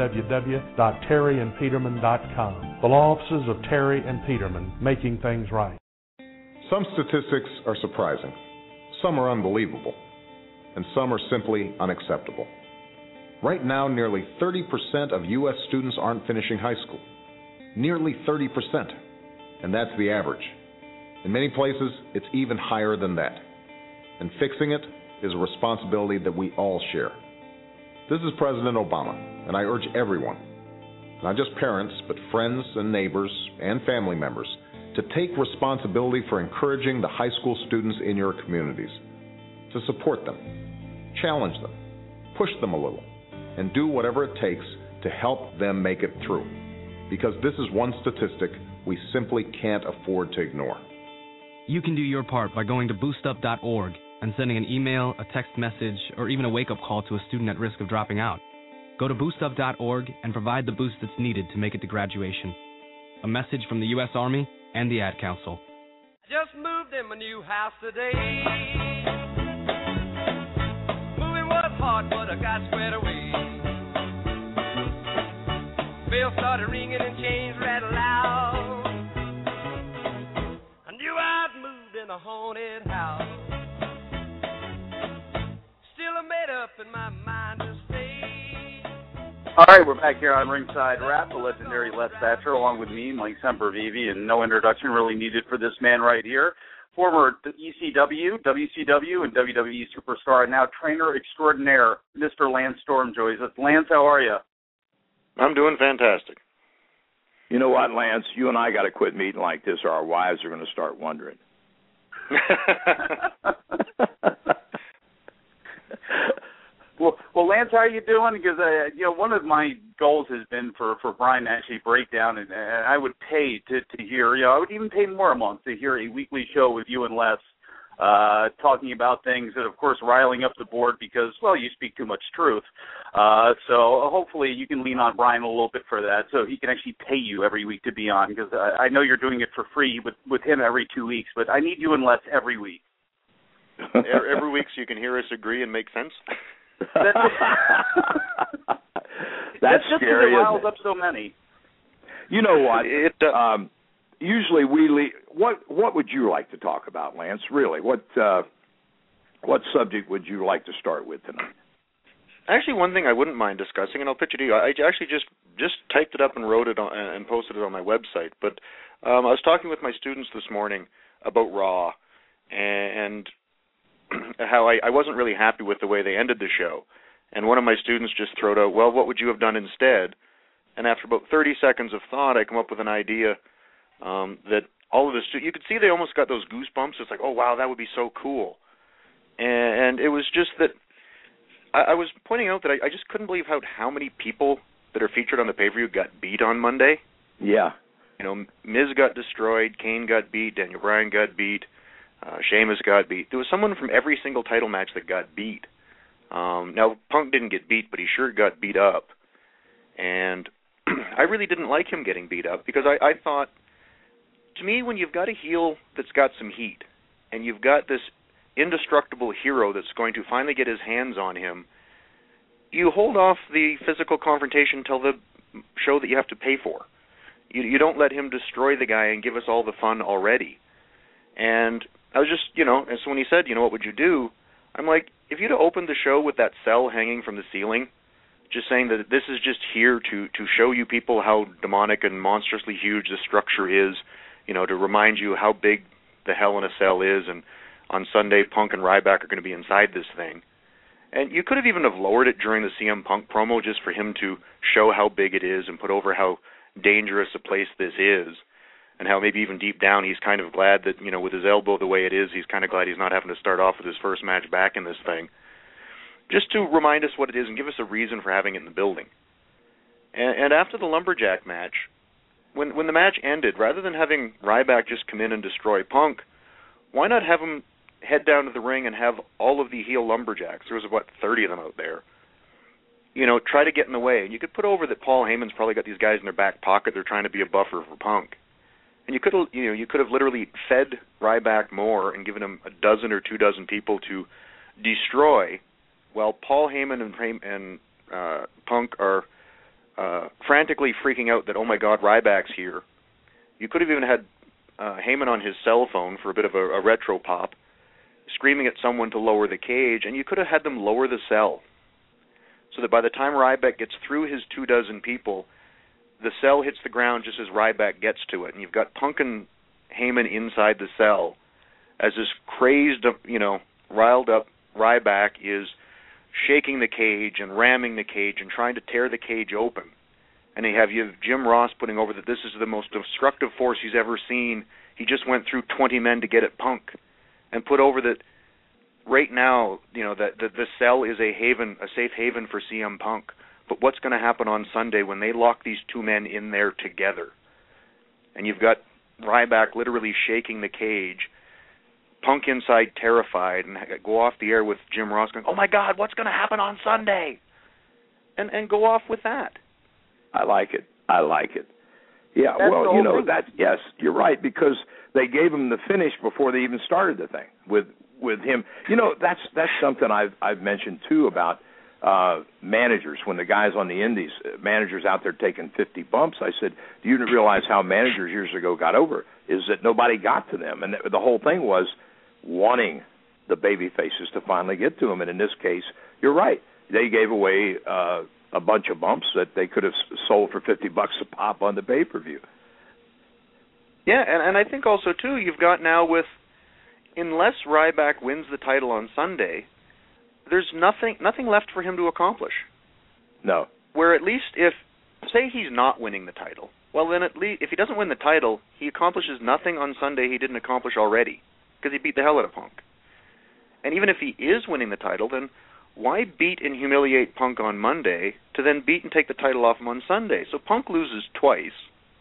[SPEAKER 9] www.terryandpeterman.com. The law offices of Terry and Peterman, making things right.
[SPEAKER 17] Some statistics are surprising, some are unbelievable, and some are simply unacceptable. Right now, nearly 30% of U.S. students aren't finishing high school. Nearly 30%. And that's the average. In many places, it's even higher than that. And fixing it is a responsibility that we all share. This is President Obama, and I urge everyone, not just parents, but friends and neighbors and family members, to take responsibility for encouraging the high school students in your communities, to support them, challenge them, push them a little, and do whatever it takes to help them make it through. Because this is one statistic we simply can't afford to ignore.
[SPEAKER 18] You can do your part by going to boostup.org and sending an email, a text message, or even a wake-up call to a student at risk of dropping out. Go to boostup.org and provide the boost that's needed to make it to graduation. A message from the U.S. Army and the Ad Council.
[SPEAKER 3] Just moved in my new house today. Moving was hard, but I got squared away. Bells started ringing and chains rattled out. I knew I'd moved in a haunted house. Still I made up in my mind to stay.
[SPEAKER 7] All right, we're back here on Ringside Rap, the legendary Les Thatcher, along with me, Mike Sempervive, and no introduction really needed for this man right here. Former ECW, WCW, and WWE superstar, and now trainer extraordinaire, Mr. Lance Storm joins us. Lance, how are you?
[SPEAKER 19] I'm doing fantastic.
[SPEAKER 8] You know what, Lance? You and I got to quit meeting like this, or our wives are going to start wondering.
[SPEAKER 7] Well, Lance, how are you doing? Because one of my goals has been for Brian to actually break down, and I would pay to hear. I would even pay more a month to hear a weekly show with you and Les. Talking about things that, of course, riling up the board because, well, you speak too much truth. So hopefully you can lean on Brian a little bit for that so he can actually pay you every week to be on, because I know you're doing it for free with him every 2 weeks, but I need you and Les every week.
[SPEAKER 19] Every week so you can hear us agree and make sense?
[SPEAKER 8] That's
[SPEAKER 7] just
[SPEAKER 8] scary.
[SPEAKER 7] It riles up so many.
[SPEAKER 8] You know what? Usually we leave. What would you like to talk about, Lance? Really, what subject would you like to start with tonight?
[SPEAKER 19] Actually, one thing I wouldn't mind discussing, and I'll pitch it to you. I actually just just typed it up and wrote it on, and posted it on my website. But I was talking with my students this morning about Raw and how I wasn't really happy with the way they ended the show. And one of my students just threw out, well, what would you have done instead? And after about 30 seconds of thought, I come up with an idea that all of the you could see they almost got those goosebumps. It's like, oh, wow, that would be so cool. And it was just that I was pointing out that I just couldn't believe how many people that are featured on the pay-per-view got beat on Monday.
[SPEAKER 8] Yeah.
[SPEAKER 19] You know, Miz got destroyed, Kane got beat, Daniel Bryan got beat, Sheamus got beat. There was someone from every single title match that got beat. Now, Punk didn't get beat, but he sure got beat up. And I really didn't like him getting beat up because I thought, to me, when you've got a heel that's got some heat and you've got this indestructible hero that's going to finally get his hands on him, you hold off the physical confrontation till the show that you have to pay for. You don't let him destroy the guy and give us all the fun already. And I was just, and so when he said, what would you do? I'm like, if you'd have opened the show with that cell hanging from the ceiling, just saying that this is just here to show you people how demonic and monstrously huge the structure is, to remind you how big the Hell in a Cell is, and on Sunday, Punk and Ryback are going to be inside this thing. And you could have even lowered it during the CM Punk promo just for him to show how big it is and put over how dangerous a place this is, and how maybe even deep down he's kind of glad that, with his elbow the way it is, he's kind of glad he's not having to start off with his first match back in this thing. Just to remind us what it is and give us a reason for having it in the building. And after the Lumberjack match, when the match ended, rather than having Ryback just come in and destroy Punk, why not have him head down to the ring and have all of the heel Lumberjacks, there was, 30 of them out there, try to get in the way. And you could put over that Paul Heyman's probably got these guys in their back pocket, they're trying to be a buffer for Punk. And you could have literally fed Ryback more and given him a dozen or 24 people to destroy, while Paul Heyman and Punk are frantically freaking out that, oh my God, Ryback's here. You could have even had Heyman on his cell phone for a bit of a retro pop, screaming at someone to lower the cage, and you could have had them lower the cell, so that by the time Ryback gets through his 24 people, the cell hits the ground just as Ryback gets to it, and you've got Punk and Heyman inside the cell as this crazed, riled up Ryback is shaking the cage and ramming the cage and trying to tear the cage open. And you have Jim Ross putting over that this is the most destructive force he's ever seen. He just went through 20 men to get at Punk, and put over that right now, that the cell is a safe haven for CM Punk. But what's going to happen on Sunday when they lock these two men in there together? And you've got Ryback literally shaking the cage, Punk inside terrified, and go off the air with Jim Ross going, oh my God, what's going to happen on Sunday? And go off with that.
[SPEAKER 8] I like it. Yeah, yes, you're right, because they gave him the finish before they even started the thing with him. That's something I've mentioned too about managers. When the guys on the indies, managers out there taking 50 bumps, I said, do you realize how managers years ago got over? Is that nobody got to them, and the whole thing was wanting the baby faces to finally get to them. And in this case, you're right. They gave away a bunch of bumps that they could have sold for $50 a pop on the pay-per-view.
[SPEAKER 19] Yeah, and I think also, too, you've got now with, unless Ryback wins the title on Sunday, there's nothing left for him to accomplish.
[SPEAKER 8] No.
[SPEAKER 19] Where at least if, say he's not winning the title, well then at least, if he doesn't win the title, he accomplishes nothing on Sunday he didn't accomplish already, because he beat the hell out of Punk. And even if he is winning the title, then why beat and humiliate Punk on Monday to then beat and take the title off him on Sunday? So Punk loses twice.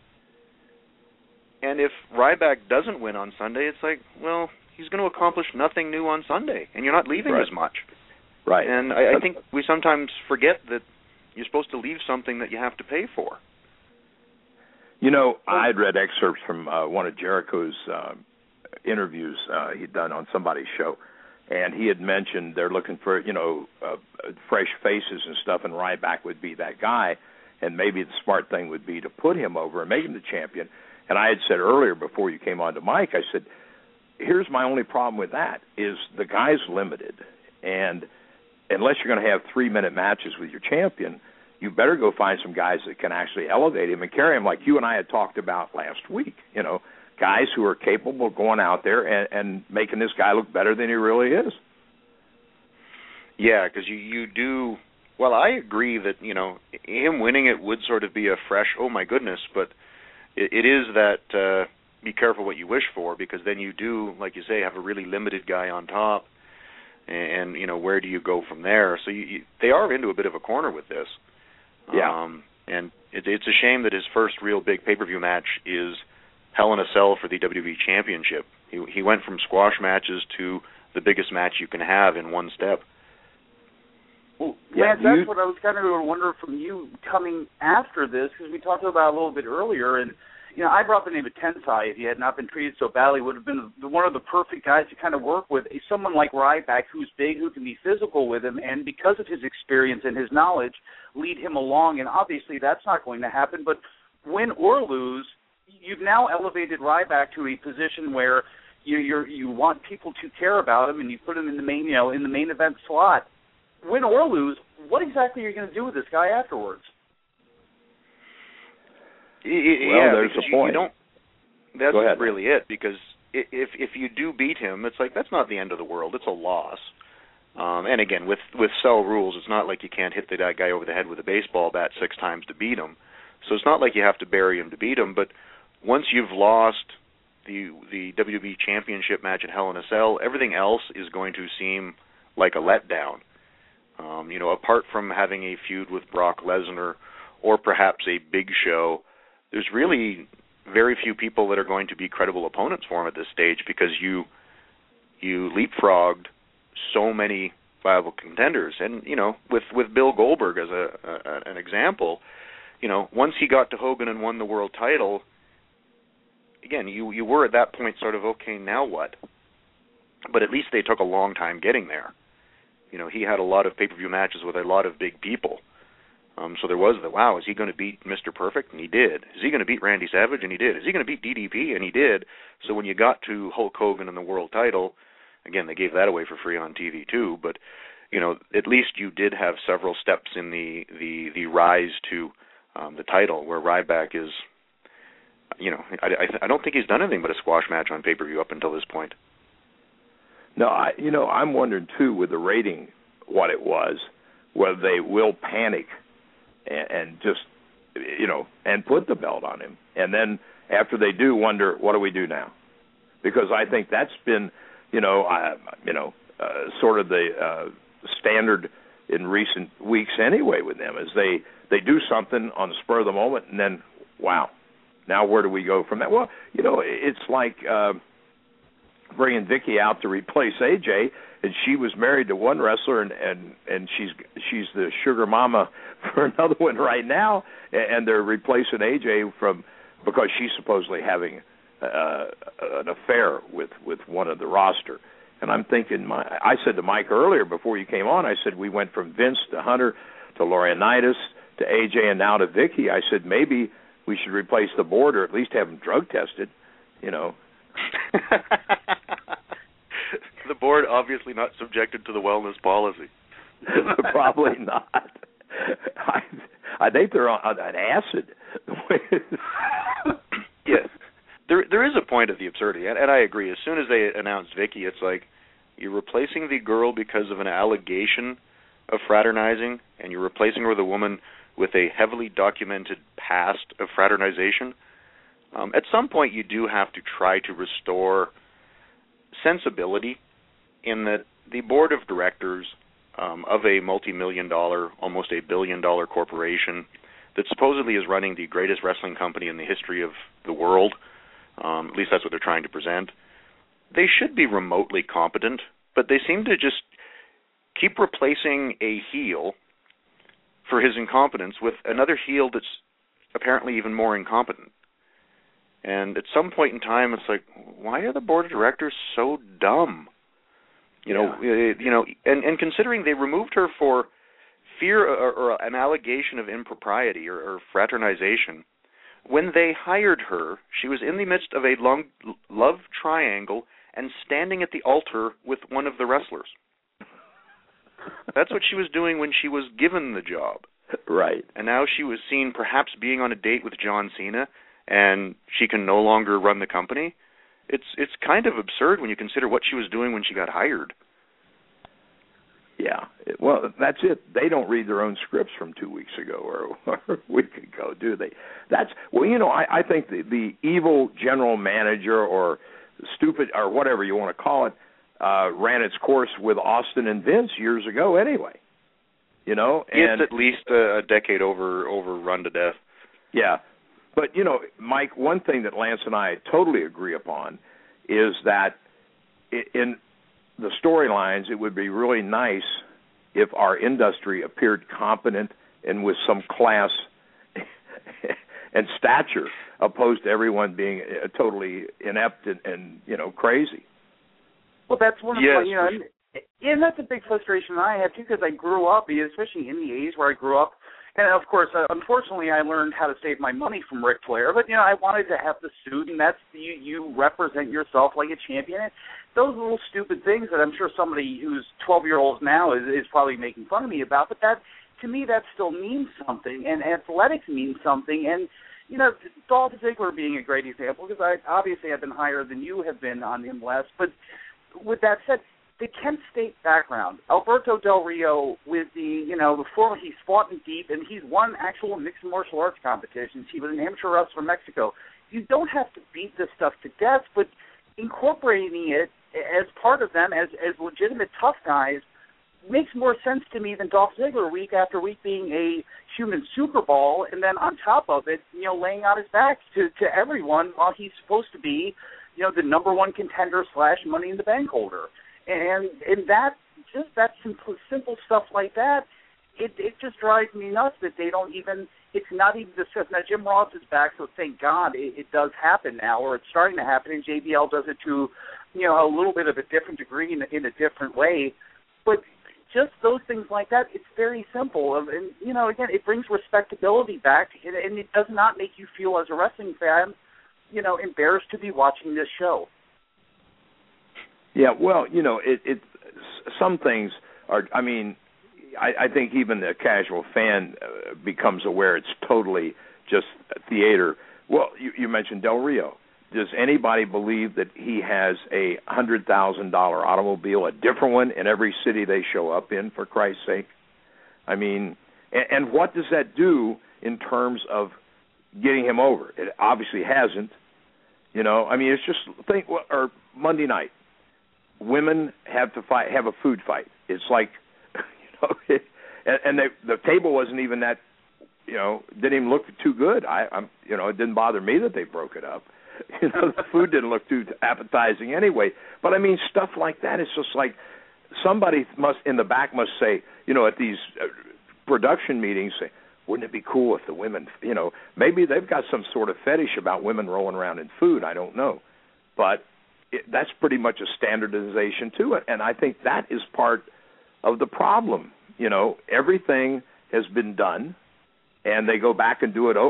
[SPEAKER 19] And if Ryback doesn't win on Sunday, it's like, well, he's going to accomplish nothing new on Sunday, and you're not leaving as much.
[SPEAKER 8] Right.
[SPEAKER 19] And I think we sometimes forget that you're supposed to leave something that you have to pay for.
[SPEAKER 8] I had read excerpts from one of Jericho's interviews he'd done on somebody's show, and he had mentioned they're looking for, fresh faces and stuff, and Ryback would be that guy, and maybe the smart thing would be to put him over and make him the champion. And I had said earlier, before you came on to Mike, I said, here's my only problem with that, is the guy's limited, and unless you're going to have 3-minute matches with your champion, you better go find some guys that can actually elevate him and carry him, like you and I had talked about last week. You know, guys who are capable of going out there and making this guy look better than he really is.
[SPEAKER 19] Yeah, because you do. Well, I agree that, you know, him winning it would sort of be a fresh, oh my goodness, but it is that be careful what you wish for, because then you do, like you say, have a really limited guy on top, and you know, where do you go from there? So they are into a bit of a corner with this.
[SPEAKER 8] Yeah.
[SPEAKER 19] And it's a shame that his first real big pay-per-view match is Hell in a Cell for the WWE Championship. He went from squash matches to the biggest match you can have in one step.
[SPEAKER 7] Well, yeah, that's what I was kind of wondering from you coming after this, because we talked about it a little bit earlier, and you know, I brought the name of Tensai. If he had not been treated so badly, would have been one of the perfect guys to kind of work with. Someone like Ryback, who's big, who can be physical with him, and because of his experience and his knowledge, lead him along. And obviously, that's not going to happen. But win or lose, you've now elevated Ryback to a position where you want people to care about him, and you put him in the main, you know, in the main event slot. Win or lose, what exactly are you going to do with this guy afterwards?
[SPEAKER 19] Yeah,
[SPEAKER 8] there's a point.
[SPEAKER 19] That's really it, because if you do beat him, it's like, that's not the end of the world. It's a loss. And again, with cell rules, it's not like you can't hit that guy over the head with a baseball bat 6 times to beat him. So it's not like you have to bury him to beat him. But once you've lost the WWE Championship match at Hell in a Cell, everything else is going to seem like a letdown. You know, apart from having a feud with Brock Lesnar or perhaps a Big Show, there's really very few people that are going to be credible opponents for him at this stage, because you leapfrogged so many viable contenders. And, you know, with Bill Goldberg as an example, you know, once he got to Hogan and won the world title, again, you were at that point sort of, okay, now what? But at least they took a long time getting there. You know, he had a lot of pay-per-view matches with a lot of big people. So there was the, wow, is he going to beat Mr. Perfect? And he did. Is he going to beat Randy Savage? And he did. Is he going to beat DDP? And he did. So when you got to Hulk Hogan and the world title, again, they gave that away for free on TV too, but, you know, at least you did have several steps in the rise to the title, where Ryback is, you know, I don't think he's done anything but a squash match on pay-per-view up until this point.
[SPEAKER 8] No, I'm wondering too, with the rating, what it was, whether they will panic and just, you know, and put the belt on him, and then after they do, wonder, what do we do now? Because I think that's been, sort of the standard in recent weeks anyway with them, is they do something on the spur of the moment, and then, wow, now where do we go from that? Well, you know, it's like bringing Vicky out to replace AJ, and she was married to one wrestler, and she's the sugar mama for another one right now, and they're replacing AJ because she's supposedly having an affair with one of the roster. And I'm thinking, I said to Mike earlier before you came on, I said we went from Vince to Hunter to Laurinaitis to AJ and now to Vicky. I said maybe we should replace the board, or at least have them drug tested, you know.
[SPEAKER 19] The board obviously not subjected to the wellness policy.
[SPEAKER 8] Probably not. I think they're on an acid.
[SPEAKER 19] Yes. There is a point of the absurdity, and I agree. As soon as they announced Vicky, it's like, you're replacing the girl because of an allegation of fraternizing, and you're replacing her with a woman with a heavily documented past of fraternization. At some point, you do have to try to restore sensibility, in that the board of directors of a multi-million-dollar, almost $1 billion corporation that supposedly is running the greatest wrestling company in the history of the world, at least that's what they're trying to present, they should be remotely competent, but they seem to just keep replacing a heel for his incompetence with another heel that's apparently even more incompetent. And at some point in time, it's like, why are the board of directors so dumb? And considering they removed her for fear or an allegation of impropriety or fraternization, when they hired her, she was in the midst of a long love triangle and standing at the altar with one of the wrestlers. That's what she was doing when she was given the job.
[SPEAKER 8] Right.
[SPEAKER 19] And now she was seen perhaps being on a date with John Cena, and she can no longer run the company. It's kind of absurd when you consider what she was doing when she got hired.
[SPEAKER 8] Yeah. Well, that's it. They don't read their own scripts from 2 weeks ago or a week ago, do they? I think the evil general manager or stupid or whatever you want to call it ran its course with Austin and Vince years ago anyway. And
[SPEAKER 19] it's at least a decade overrun to death.
[SPEAKER 8] Yeah. But, Mike, one thing that Lance and I totally agree upon is that in the storylines, it would be really nice if our industry appeared competent and with some class and stature, opposed to everyone being totally inept and crazy.
[SPEAKER 7] Well, that's one of my, and that's a big frustration I have too, because I grew up, especially in the 80s where I grew up, and of course, unfortunately, I learned how to save my money from Ric Flair. But I wanted to have the suit, and that's you represent yourself like a champion. And those little stupid things that I'm sure somebody who's 12 years old now is probably making fun of me about. But that, to me, that still means something, and athletics means something. And Dolph Ziggler being a great example, because obviously I've been higher than you have been on him less. But with that said, the Kent State background, Alberto Del Rio with before he's fought in deep and he's won actual mixed martial arts competitions. He was an amateur wrestler from Mexico. You don't have to beat this stuff to death, but incorporating it as part of them as legitimate tough guys makes more sense to me than Dolph Ziggler week after week being a human Super Bowl, and then on top of it, laying out his back to everyone while he's supposed to be, the number one contender / Money in the Bank holder. And that, just that simple stuff like that, it just drives me nuts that they don't even, it's not even discussed. Now, Jim Ross is back, so thank God it does happen now, or it's starting to happen, and JBL does it to, a little bit of a different degree in a different way. But just those things like that, it's very simple. And, again, it brings respectability back, and it does not make you feel as a wrestling fan, embarrassed to be watching this show.
[SPEAKER 8] Yeah, well, some things are, I think even the casual fan becomes aware it's totally just theater. Well, you mentioned Del Rio. Does anybody believe that he has a $100,000 automobile, a different one in every city they show up in, for Christ's sake? And what does that do in terms of getting him over? It obviously hasn't. It's just or Monday night. Women have to have a food fight. It's like, and the table wasn't even that, didn't even look too good. It didn't bother me that they broke it up. The food didn't look too appetizing anyway. But stuff like that is just like somebody in the back must say, at these production meetings, say, wouldn't it be cool if the women, maybe they've got some sort of fetish about women rolling around in food. I don't know, but. That's pretty much a standardization to it, and I think that is part of the problem. Everything has been done, and they go back and do it.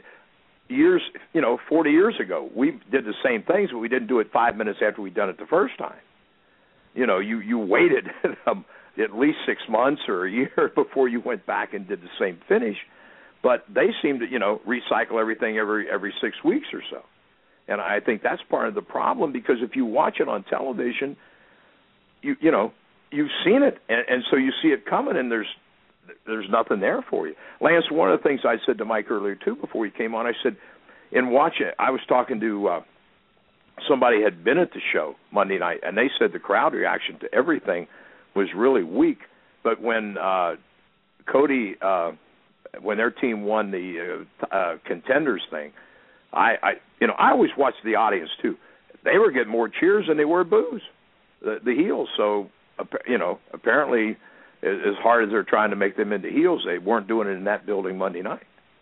[SPEAKER 8] 40 years ago, we did the same things, but we didn't do it 5 minutes after we'd done it the first time. You waited at least 6 months or a year before you went back and did the same finish, but they seem to, recycle everything every 6 weeks or so. And I think that's part of the problem, because if you watch it on television, you've seen it, and so you see it coming, and there's nothing there for you. Lance, one of the things I said to Mike earlier too before he came on, I said, in watching it, I was talking to somebody had been at the show Monday night, and they said the crowd reaction to everything was really weak. But when Cody, when their team won the contenders thing. I always watch the audience too. They were getting more cheers than they were boos, the heels. So, apparently, as hard as they're trying to make them into heels, they weren't doing it in that building Monday night.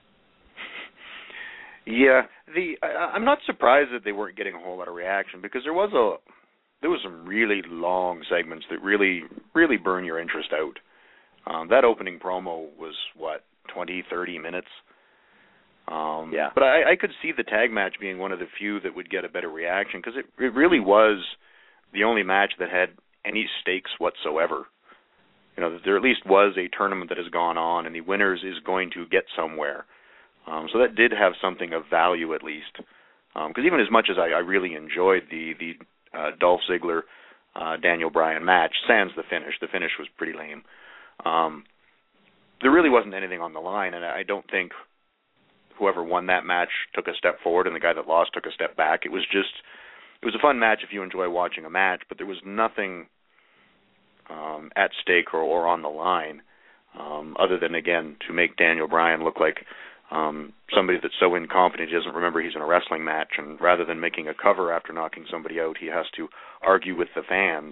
[SPEAKER 19] Yeah, I'm not surprised that they weren't getting a whole lot of reaction, because there was some really long segments that really burn your interest out. That opening promo was 20, 30 minutes.
[SPEAKER 8] Yeah.
[SPEAKER 19] But I could see the tag match being one of the few that would get a better reaction, because it really was the only match that had any stakes whatsoever. that there at least was a tournament that has gone on, and the winners is going to get somewhere. So that did have something of value at least. Because even as much as I really enjoyed the Dolph Ziggler Daniel Bryan match, sans the finish was pretty lame. There really wasn't anything on the line, and I don't think whoever won that match took a step forward and the guy that lost took a step back. It was a fun match if you enjoy watching a match, but there was nothing at stake or on the line other than, again, to make Daniel Bryan look like somebody that's so incompetent he doesn't remember he's in a wrestling match, and rather than making a cover after knocking somebody out, he has to argue with the fans.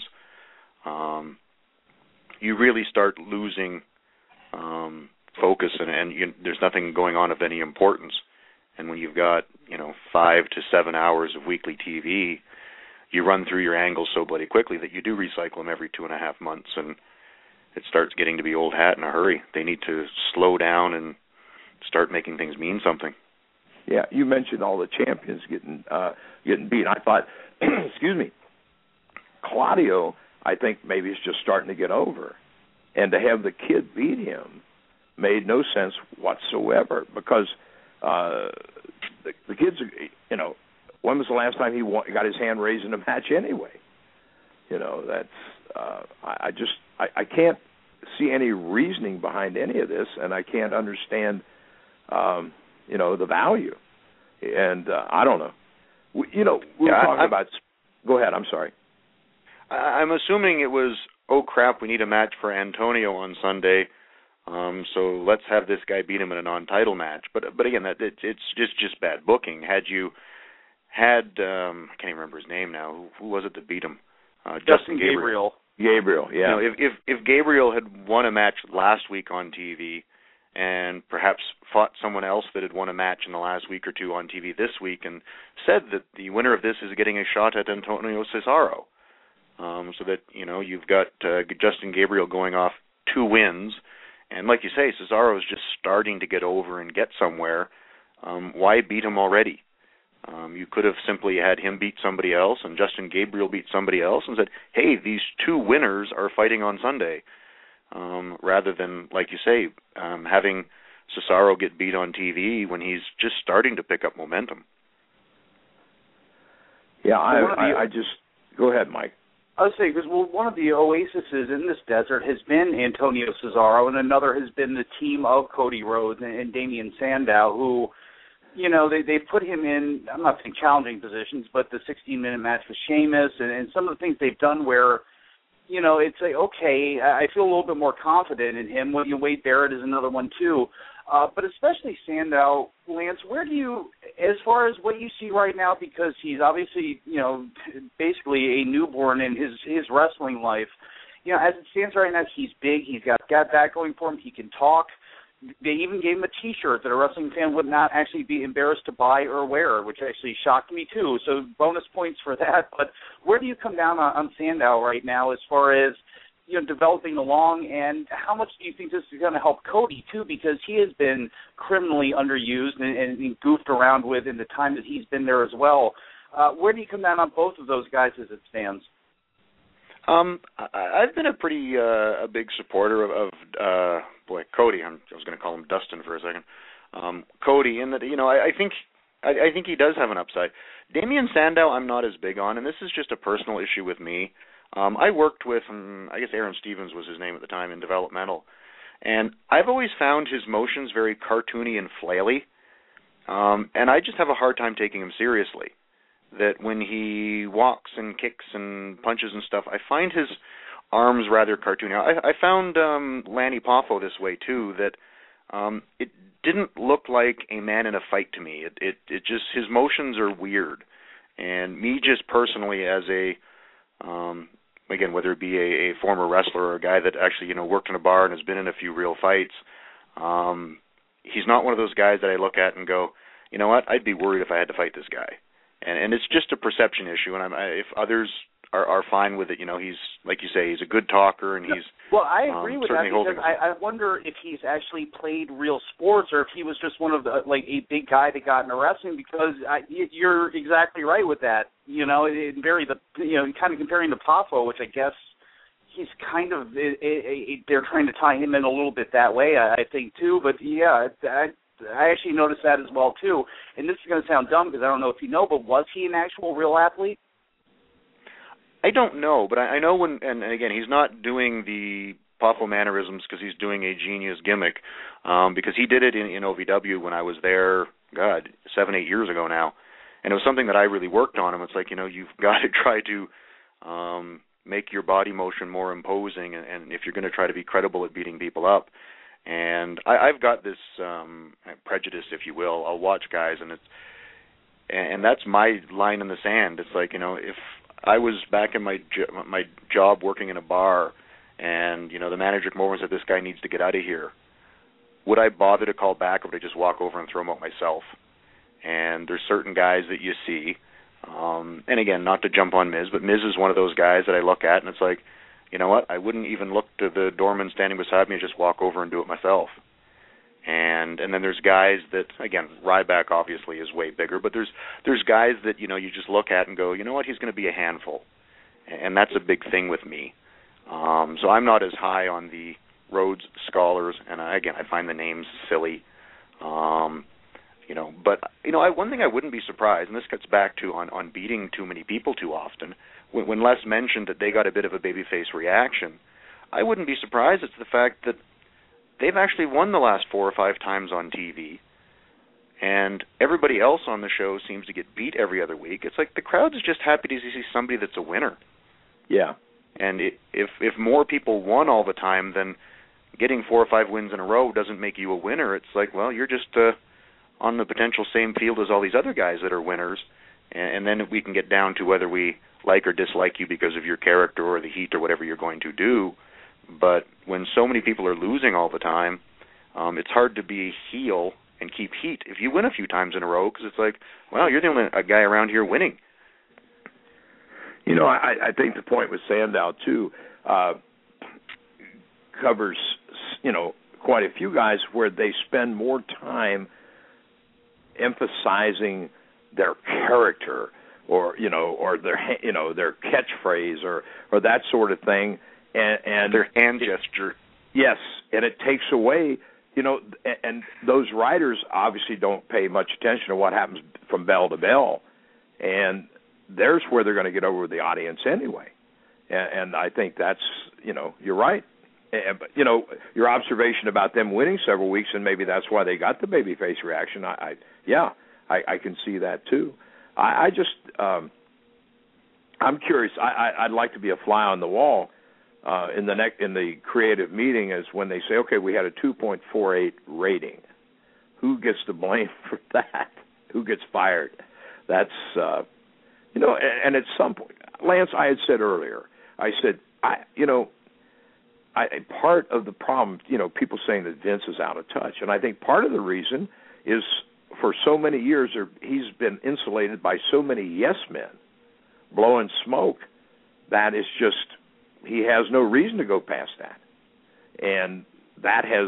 [SPEAKER 19] You really start losing focus, and there's nothing going on of any importance. And when you've got 5 to 7 hours of weekly TV, you run through your angles so bloody quickly that you do recycle them every 2.5 months, and it starts getting to be old hat in a hurry. They need to slow down and start making things mean something.
[SPEAKER 8] Yeah, you mentioned all the champions getting beat. I thought, excuse me, Claudio, I think maybe is just starting to get over, and to have the kid beat him made no sense whatsoever, because the kids, when was the last time he got his hand raised in a match anyway? That's I can't see any reasoning behind any of this, and I can't understand the value. And I don't know. We were talking about. Go ahead. I'm sorry.
[SPEAKER 19] I'm assuming it was, oh crap, we need a match for Antonio on Sunday, so let's have this guy beat him in a non-title match. But again, it's just bad booking. Had you had I can't even remember his name now. Who was it that beat him?
[SPEAKER 7] Justin Gabriel.
[SPEAKER 19] Gabriel, yeah. If Gabriel had won a match last week on TV, and perhaps fought someone else that had won a match in the last week or two on TV this week, and said that the winner of this is getting a shot at Antonio Cesaro, so that you've got Justin Gabriel going off 2 wins, and like you say, Cesaro is just starting to get over and get somewhere. Why beat him already? You could have simply had him beat somebody else and Justin Gabriel beat somebody else and said, hey, these 2 winners are fighting on Sunday, rather than, like you say, having Cesaro get beat on TV when he's just starting to pick up momentum.
[SPEAKER 8] Yeah, I just... Go ahead, Mike.
[SPEAKER 7] I was saying, because one of the oases in this desert has been Antonio Cesaro, and another has been the team of Cody Rhodes and Damian Sandow, who... they put him in, I'm not saying challenging positions, but the 16-minute match with Sheamus and some of the things they've done where, it's like, okay, I feel a little bit more confident in him. Wade Barrett is another one, too. But especially Sandow, Lance, where do you, as far as what you see right now, because he's obviously, basically a newborn in his wrestling life, as it stands right now, he's big, he's got that going for him, he can talk. They even gave him a T-shirt that a wrestling fan would not actually be embarrassed to buy or wear, which actually shocked me too. So bonus points for that. But where do you come down on Sandow right now as far as developing along, and how much do you think this is going to help Cody too? Because he has been criminally underused and goofed around with in the time that he's been there as well. Where do you come down on both of those guys as it stands?
[SPEAKER 19] I've been a big supporter of Cody. I was going to call him Dustin for a second. Cody, in that I think he does have an upside. Damian Sandow, I'm not as big on, and this is just a personal issue with me. I worked with, I guess Aaron Stevens was his name at the time, in developmental, and I've always found his motions very cartoony and flaily, and I just have a hard time taking him seriously. That when he walks and kicks and punches and stuff, I find his arms rather cartoony. I found Lanny Poffo this way too, that it didn't look like a man in a fight to me. It just, his motions are weird. And me just personally as again, whether it be a former wrestler or a guy that actually, worked in a bar and has been in a few real fights, he's not one of those guys that I look at and go, you know what, I'd be worried if I had to fight this guy. And it's just a perception issue, and if others are fine with it, he's, like you say, he's a good talker, and he's...
[SPEAKER 7] Well, I agree with that, because I wonder if he's actually played real sports, or if he was just one of the, a big guy that got into wrestling, because you're exactly right with that. Kind of comparing to Poffo, which I guess he's kind of they're trying to tie him in a little bit that way, I think too. But yeah, I actually noticed that as well too. And this is going to sound dumb because I don't know if you know, but was he an actual real athlete?
[SPEAKER 19] I don't know, but I know when, and again, he's not doing the Poffo mannerisms because he's doing a genius gimmick, because he did it in OVW when I was there, 7-8 years ago now, and it was something that I really worked on. And it's like, you've got to try to make your body motion more imposing, and if you're going to try to be credible at beating people up. And I've got this prejudice, if you will. I'll watch guys, and that's my line in the sand. It's like, if I was back in my job working in a bar, and the manager came over and said, "This guy needs to get out of here," would I bother to call back, or would I just walk over and throw him out myself? And there's certain guys that you see, and again, not to jump on Miz, but Miz is one of those guys that I look at, and it's like, you know what? I wouldn't even look to the doorman standing beside me and just walk over and do it myself. And then there's guys that, again, Ryback obviously is way bigger, but there's guys that, you just look at and go, you know what, he's going to be a handful. And that's a big thing with me. So I'm not as high on the Rhodes Scholars, and again, I find the names silly. But one thing I wouldn't be surprised, and this gets back to on beating too many people too often, when Les mentioned that they got a bit of a babyface reaction, I wouldn't be surprised. It's the fact that they've actually won the last 4 or 5 times on TV, and everybody else on the show seems to get beat every other week. It's like the crowd is just happy to see somebody that's a winner.
[SPEAKER 8] Yeah.
[SPEAKER 19] And if more people won all the time, then getting 4 or 5 wins in a row doesn't make you a winner. It's like, well, you're just on the potential same field as all these other guys that are winners, and then we can get down to whether we like or dislike you because of your character or the heat or whatever you're going to do. But when so many people are losing all the time, it's hard to be heel and keep heat if you win a few times in a row, because it's like, well, you're the only guy around here winning.
[SPEAKER 8] I think the point with Sandow, too, covers, quite a few guys where they spend more time emphasizing their character or their catchphrase or that sort of thing. And
[SPEAKER 19] their hand gesture.
[SPEAKER 8] Yes, and it takes away, and those writers obviously don't pay much attention to what happens from bell to bell, and there's where they're going to get over with the audience anyway. And I think that's, you're right. But, your observation about them winning several weeks, and maybe that's why they got the babyface reaction, I can see that too. I'm curious. I'd like to be a fly on the wall in the creative meeting is when they say, okay, we had a 2.48 rating. Who gets the blame for that? Who gets fired? That's and at some point, Lance, I had said earlier, I said, part of the problem, people saying that Vince is out of touch, and I think part of the reason is for so many years he's been insulated by so many yes men blowing smoke that is just, he has no reason to go past that. And that has,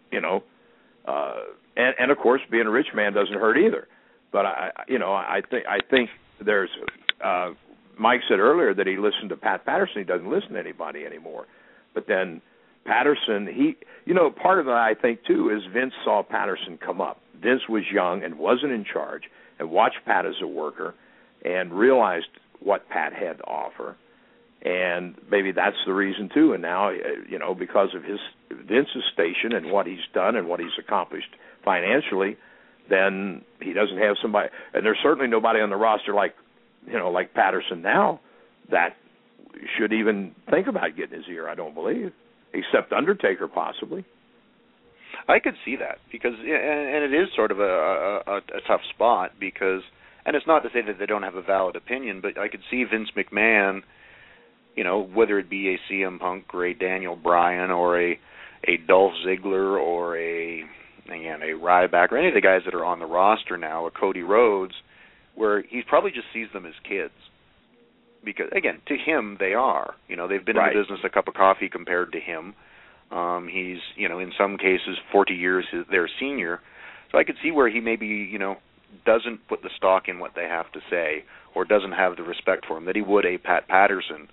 [SPEAKER 8] and of course being a rich man doesn't hurt either. But I think there's Mike said earlier that he listened to Pat Patterson. He doesn't listen to anybody anymore. But then Patterson, part of it I think too is Vince saw Patterson come up. Vince was young and wasn't in charge and watched Pat as a worker and realized what Pat had to offer. And maybe that's the reason too. And now, because of Vince's station and what he's done and what he's accomplished financially, then he doesn't have somebody. And there's certainly nobody on the roster like Patterson now that should even think about getting his ear, I don't believe, except Undertaker possibly.
[SPEAKER 19] I could see that because, and it is sort of a tough spot because, and it's not to say that they don't have a valid opinion, but I could see Vince McMahon, whether it be a CM Punk or a Daniel Bryan or a Dolph Ziggler or a Ryback or any of the guys that are on the roster now, a Cody Rhodes, where he probably just sees them as kids. Because, again, to him, they are. They've been in the business a cup of coffee compared to him. He's, in some cases, 40 years their senior. So I could see where he maybe, doesn't put the stock in what they have to say or doesn't have the respect for him that he would a Pat Patterson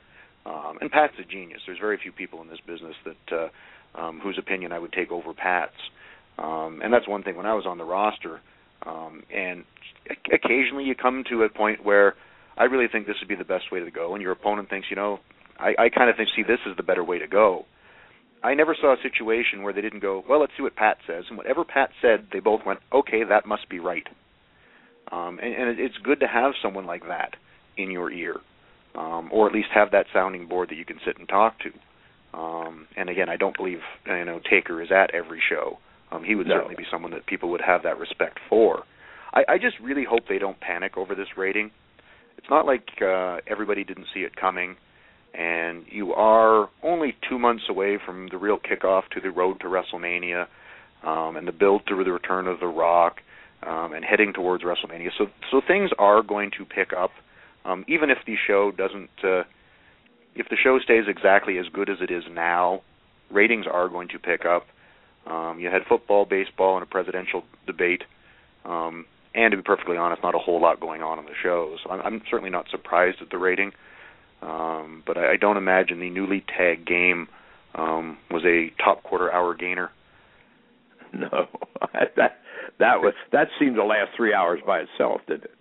[SPEAKER 19] And Pat's a genius. There's very few people in this business that whose opinion I would take over Pat's. And that's one thing. When I was on the roster, and occasionally you come to a point where I really think this would be the best way to go, and your opponent thinks, I kind of see this as the better way to go. I never saw a situation where they didn't go, well, let's see what Pat says. And whatever Pat said, they both went, okay, that must be right. And it's good to have someone like that in your ear, or at least have that sounding board that you can sit and talk to. And again, I don't believe Taker is at every show. He would certainly be someone that people would have that respect for. I just really hope they don't panic over this rating. It's not like everybody didn't see it coming, and you are only 2 months away from the real kickoff to the road to WrestleMania, and the build to the return of The Rock, and heading towards WrestleMania. So things are going to pick up, even if the show doesn't. If the show stays exactly as good as it is now, ratings are going to pick up. You had football, baseball, and a presidential debate. And to be perfectly honest, not a whole lot going on the shows. I'm certainly not surprised at the rating, but I don't imagine the newly tagged game was a top quarter-hour gainer.
[SPEAKER 8] No, that seemed to last 3 hours by itself, didn't it?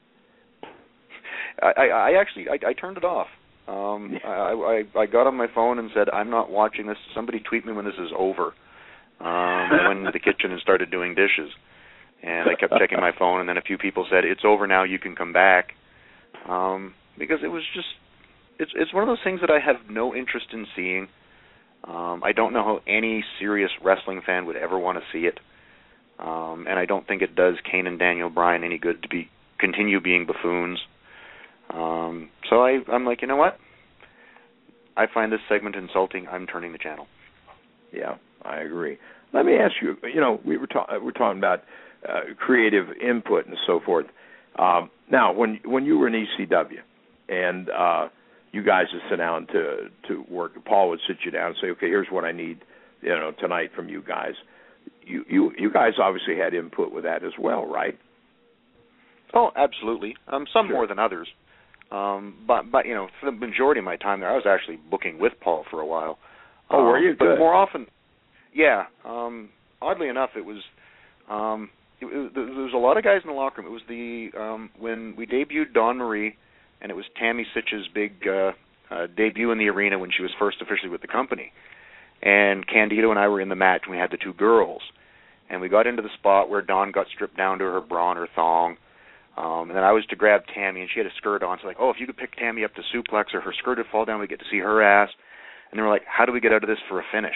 [SPEAKER 19] I actually turned it off. I got on my phone and said, I'm not watching this. Somebody tweet me when this is over. I went into the kitchen and started doing dishes. And I kept checking my phone, and then a few people said, it's over now, you can come back. Because it was just, it's one of those things that I have no interest in seeing. I don't know how any serious wrestling fan would ever want to see it. And I don't think it does Kane and Daniel Bryan any good to continue being buffoons. So I'm like, you know what? I find this segment insulting. I'm turning the channel.
[SPEAKER 8] Yeah, I agree. Let me ask you, we're talking about creative input and so forth. Now, when you were in ECW and you guys would sit down to work, Paul would sit you down and say, okay, here's what I need, tonight from you guys. You guys obviously had input with that as well, right?
[SPEAKER 19] Oh, absolutely. Some more than others. But for the majority of my time there, I was actually booking with Paul for a while.
[SPEAKER 8] Oh, were you?
[SPEAKER 19] But
[SPEAKER 8] good.
[SPEAKER 19] More often, yeah. Oddly enough, it was there was a lot of guys in the locker room. It was when we debuted Dawn Marie, and it was Tammy Sitch's big debut in the arena when she was first officially with the company. And Candido and I were in the match, and we had the two girls. And we got into the spot where Dawn got stripped down to her bra and her thong. And then I was to grab Tammy, and she had a skirt on. So if you could pick Tammy up to suplex her, her skirt would fall down, we'd get to see her ass. And they were like, how do we get out of this for a finish?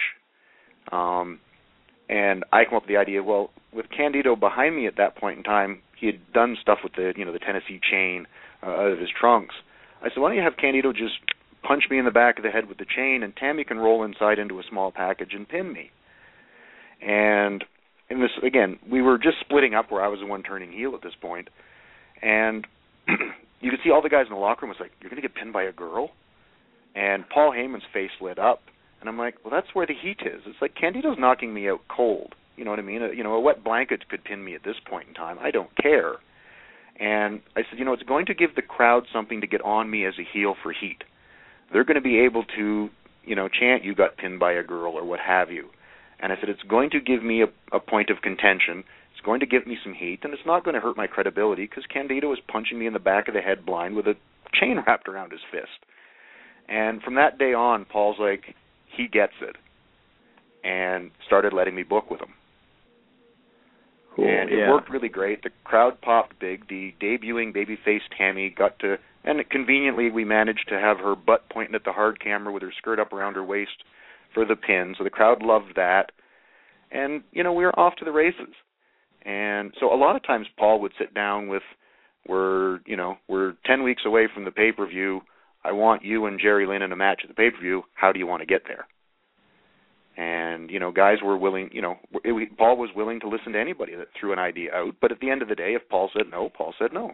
[SPEAKER 19] And I came up with the idea, well, with Candido behind me at that point in time, he had done stuff with the Tennessee chain out of his trunks. I said, why don't you have Candido just punch me in the back of the head with the chain, and Tammy can roll inside into a small package and pin me. And in this, again, we were just splitting up where I was the one turning heel at this point. And you could see all the guys in the locker room was like, you're going to get pinned by a girl? And Paul Heyman's face lit up. And I'm like, well, that's where the heat is. It's like Candido's knocking me out cold. You know what I mean? A wet blanket could pin me at this point in time. I don't care. And I said, it's going to give the crowd something to get on me as a heel for heat. They're going to be able to, chant, you got pinned by a girl or what have you. And I said, it's going to give me a point of contention. It's going to give me some heat, and it's not going to hurt my credibility because Candido was punching me in the back of the head blind with a chain wrapped around his fist. And from that day on, Paul's like, he gets it, and started letting me book with him. Cool, and it worked really great. The crowd popped big. The debuting babyface Tammy got to, and conveniently we managed to have her butt pointing at the hard camera with her skirt up around her waist for the pin. So the crowd loved that. And, we were off to the races. And so a lot of times Paul would sit down with, we're 10 weeks away from the pay-per-view. I want you and Jerry Lynn in a match at the pay-per-view. How do you want to get there? And, guys were willing, Paul was willing to listen to anybody that threw an idea out. But at the end of the day, if Paul said no, Paul said no.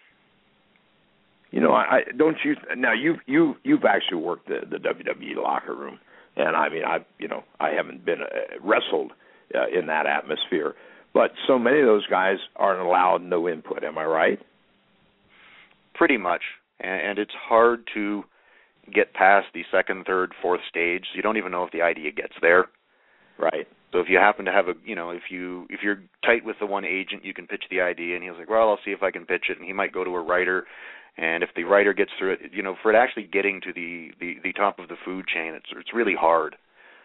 [SPEAKER 8] Now you've actually worked the WWE locker room. And I haven't been wrestled in that atmosphere. But so many of those guys aren't allowed no input. Am I right?
[SPEAKER 19] Pretty much. And it's hard to get past the second, third, fourth stage. You don't even know if the idea gets there.
[SPEAKER 8] Right.
[SPEAKER 19] So if you happen to have if you're tight with the one agent, you can pitch the idea, and he's like, well, I'll see if I can pitch it, and he might go to a writer, and if the writer gets through it, for it actually getting to the top of the food chain, it's really hard.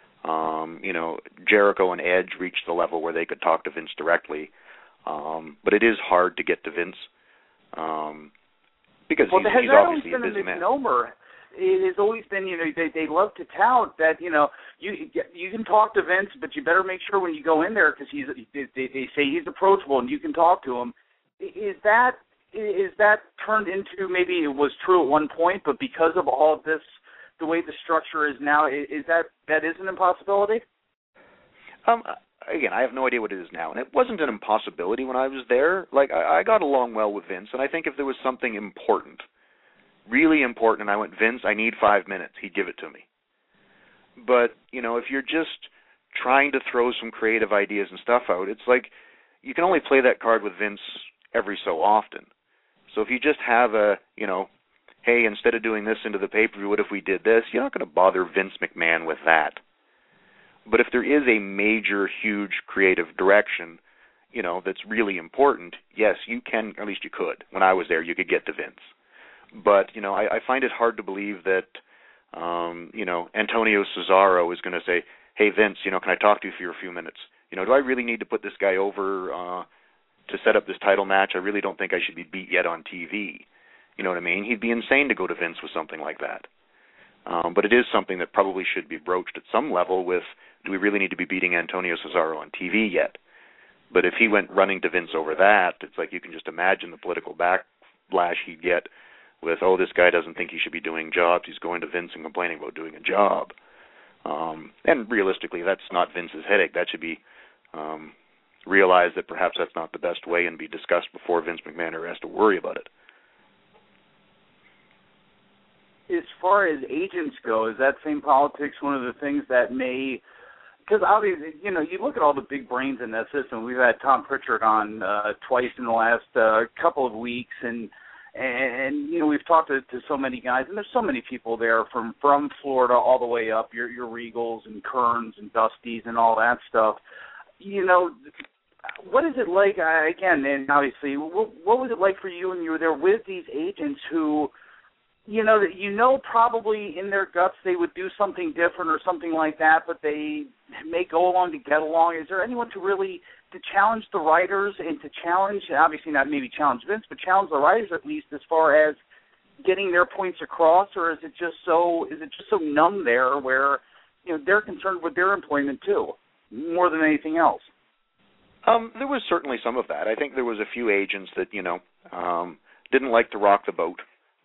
[SPEAKER 19] Jericho and Edge reached the level where they could talk to Vince directly, but it is hard to get to Vince because he's obviously a busy man.
[SPEAKER 7] It has always been, they love to tout that, you can talk to Vince, but you better make sure when you go in there, because they say he's approachable and you can talk to him. Is that turned into, maybe it was true at one point, but because of all of this, the way the structure is now, is that is an impossibility?
[SPEAKER 19] Again, I have no idea what it is now, and it wasn't an impossibility when I was there. Like, I got along well with Vince, and I think if there was something important, really important, and I went, Vince, I need 5 minutes, he'd give it to me. But, if you're just trying to throw some creative ideas and stuff out, it's like you can only play that card with Vince every so often. So if you just have hey, instead of doing this into the pay-per-view, what if we did this? You're not going to bother Vince McMahon with that. But if there is a major, huge creative direction, that's really important, yes, you can, or at least you could. When I was there, you could get to Vince. But, I find it hard to believe that, Antonio Cesaro is going to say, hey, Vince, can I talk to you for a few minutes? Do I really need to put this guy over to set up this title match? I really don't think I should be beat yet on TV. You know what I mean? He'd be insane to go to Vince with something like that. But it is something that probably should be broached at some level with, do we really need to be beating Antonio Cesaro on TV yet? But if he went running to Vince over that, it's like you can just imagine the political backlash he'd get with, oh, this guy doesn't think he should be doing jobs. He's going to Vince and complaining about doing a job. And realistically, that's not Vince's headache. That should be realized that perhaps that's not the best way and be discussed before Vince McMahon ever has to worry about it.
[SPEAKER 7] As far as agents go, is that same politics one of the things that may... Because obviously, you look at all the big brains in that system. We've had Tom Pritchard on twice in the last couple of weeks, and we've talked to so many guys, and there's so many people there from Florida all the way up, your Regals and Kerns and Dusties and all that stuff. What is it like, again, and obviously, what was it like for you when you were there with these agents who, probably in their guts they would do something different or something like that, but they may go along to get along? Is there anyone to challenge the writers and to challenge, obviously not maybe challenge Vince, but challenge the writers at least as far as getting their points across, or is it just so numb there where they're concerned with their employment too, more than anything else?
[SPEAKER 19] There was certainly some of that. I think there was a few agents that didn't like to rock the boat.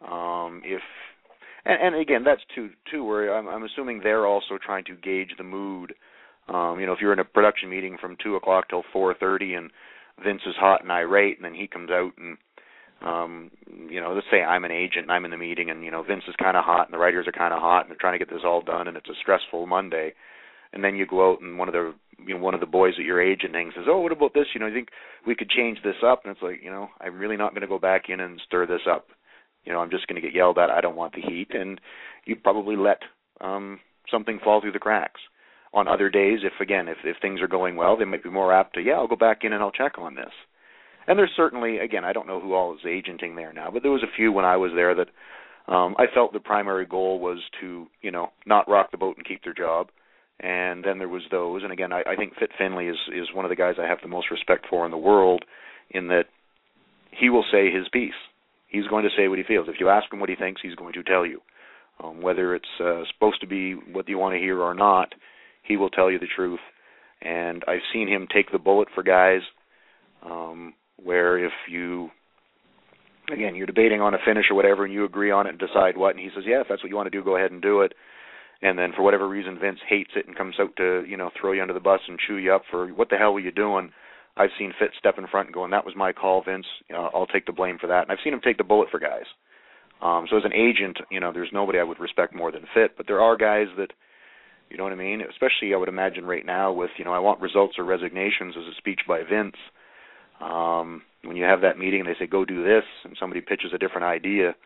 [SPEAKER 19] And again, that's too where I'm assuming they're also trying to gauge the mood. If you're in a production meeting from 2 o'clock till 4:30 and Vince is hot and irate, and then he comes out and, let's say I'm an agent and I'm in the meeting and, Vince is kind of hot and the writers are kind of hot and they're trying to get this all done and it's a stressful Monday. And then you go out and one of the boys at your agenting says, oh, what about this? You think we could change this up? And it's like, I'm really not going to go back in and stir this up. I'm just going to get yelled at. I don't want the heat. And you probably let something fall through the cracks. On other days, if things are going well, they might be more apt to, I'll go back in and I'll check on this. And there's certainly, again, I don't know who all is agenting there now, but there was a few when I was there that I felt the primary goal was to, not rock the boat and keep their job. And then there was those, and again, I think Fit Finlay is one of the guys I have the most respect for in the world, in that he will say his piece. He's going to say what he feels. If you ask him what he thinks, he's going to tell you. Whether it's supposed to be what you want to hear or not, he will tell you the truth. And I've seen him take the bullet for guys where if you're debating on a finish or whatever and you agree on it and decide what, and he says, if that's what you want to do, go ahead and do it. And then for whatever reason Vince hates it and comes out to, throw you under the bus and chew you up for what the hell were you doing, I've seen Fit step in front and going, that was my call, Vince. I'll take the blame for that. And I've seen him take the bullet for guys. So as an agent, there's nobody I would respect more than Fit. But there are guys that, you know what I mean? Especially I would imagine right now with, I want results or resignations as a speech by Vince. When you have that meeting and they say, go do this, and somebody pitches a different idea,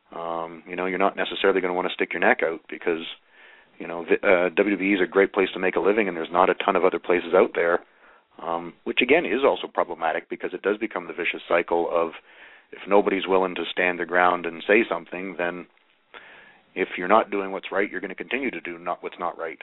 [SPEAKER 19] You're not necessarily going to want to stick your neck out because, WWE is a great place to make a living, and there's not a ton of other places out there, which again is also problematic because it does become the vicious cycle of if nobody's willing to stand their ground and say something, then if you're not doing what's right, you're going to continue to do what's not right.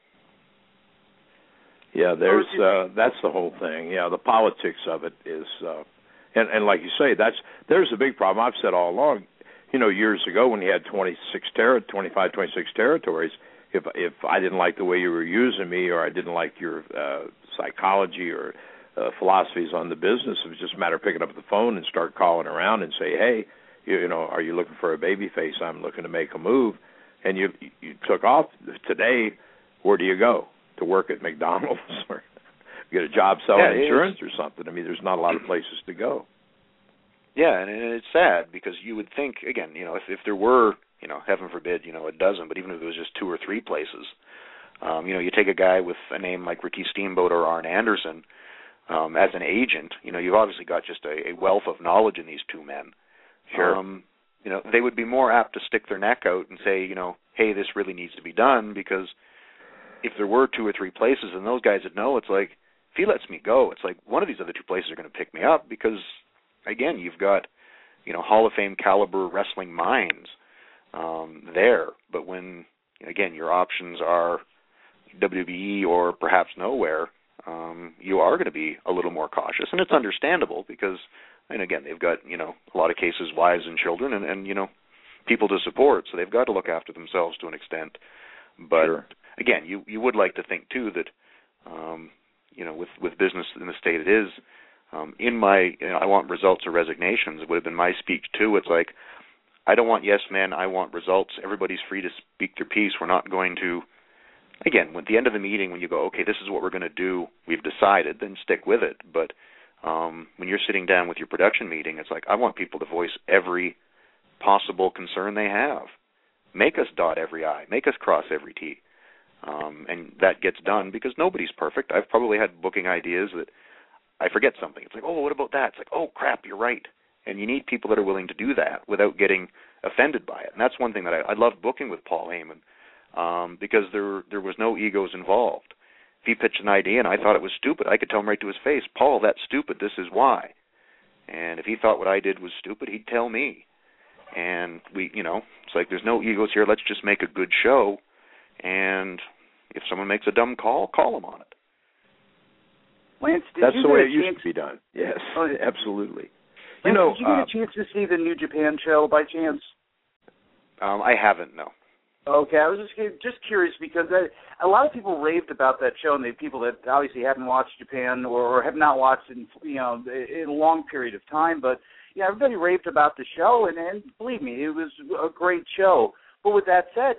[SPEAKER 8] Yeah, that's the whole thing. Yeah, the politics of it is, and like you say, there's a big problem. I've said all along, years ago when you had 26 territories, if I didn't like the way you were using me, or I didn't like your psychology or philosophies on the business, it was just a matter of picking up the phone and start calling around and say, hey, are you looking for a baby face? I'm looking to make a move, and you took off. Today, where do you go? To work at McDonald's or get a job selling insurance or something? I mean, there's not a lot of places to go.
[SPEAKER 19] Yeah, and it's sad because you would think, again, if there were, heaven forbid, a dozen, but even if it was just 2 or 3 places, you take a guy with a name like Ricky Steamboat or Arn Anderson as an agent, you've obviously got just a wealth of knowledge in these two men.
[SPEAKER 8] Sure.
[SPEAKER 19] They would be more apt to stick their neck out and say, hey, this really needs to be done, because if there were 2 or 3 places and those guys would know, it's like, if he lets me go, it's like one of these other 2 places are going to pick me up because, again, you've got, Hall of Fame caliber wrestling minds there. But when, again, your options are WWE or perhaps nowhere, you are going to be a little more cautious. And it's understandable because, and again, they've got, a lot of cases, wives and children and people to support. So they've got to look after themselves to an extent. But
[SPEAKER 8] sure.
[SPEAKER 19] Again, you would like to think too that with business in the state it is, in my I want results or resignations, it would have been my speech too. It's like, I don't want yes men, I want results. Everybody's free to speak their piece. We're not going to, again, at the end of the meeting when you go, okay, this is what we're going to do, we've decided, then stick with it. But when you're sitting down with your production meeting, it's like, I want people to voice every possible concern they have. Make us dot every I, make us cross every T. And that gets done because nobody's perfect. I've probably had booking ideas that I forget something. It's like, oh, what about that? It's like, oh, crap, you're right. And you need people that are willing to do that without getting offended by it. And that's one thing that I loved booking with Paul Heyman because there was no egos involved. If he pitched an idea and I thought it was stupid, I could tell him right to his face, Paul, that's stupid, this is why. And if he thought what I did was stupid, he'd tell me. And it's like there's no egos here. Let's just make a good show. And if someone makes a dumb call, call them on it.
[SPEAKER 7] Lance,
[SPEAKER 8] that's the way it used to be done. Yes, absolutely.
[SPEAKER 7] Lance, did you get a chance to see the New Japan show by chance?
[SPEAKER 19] I haven't, no.
[SPEAKER 7] Okay, I was just curious because a lot of people raved about that show, and the people that obviously haven't watched Japan or have not watched in a long period of time. But everybody raved about the show, and believe me, it was a great show. But with that said,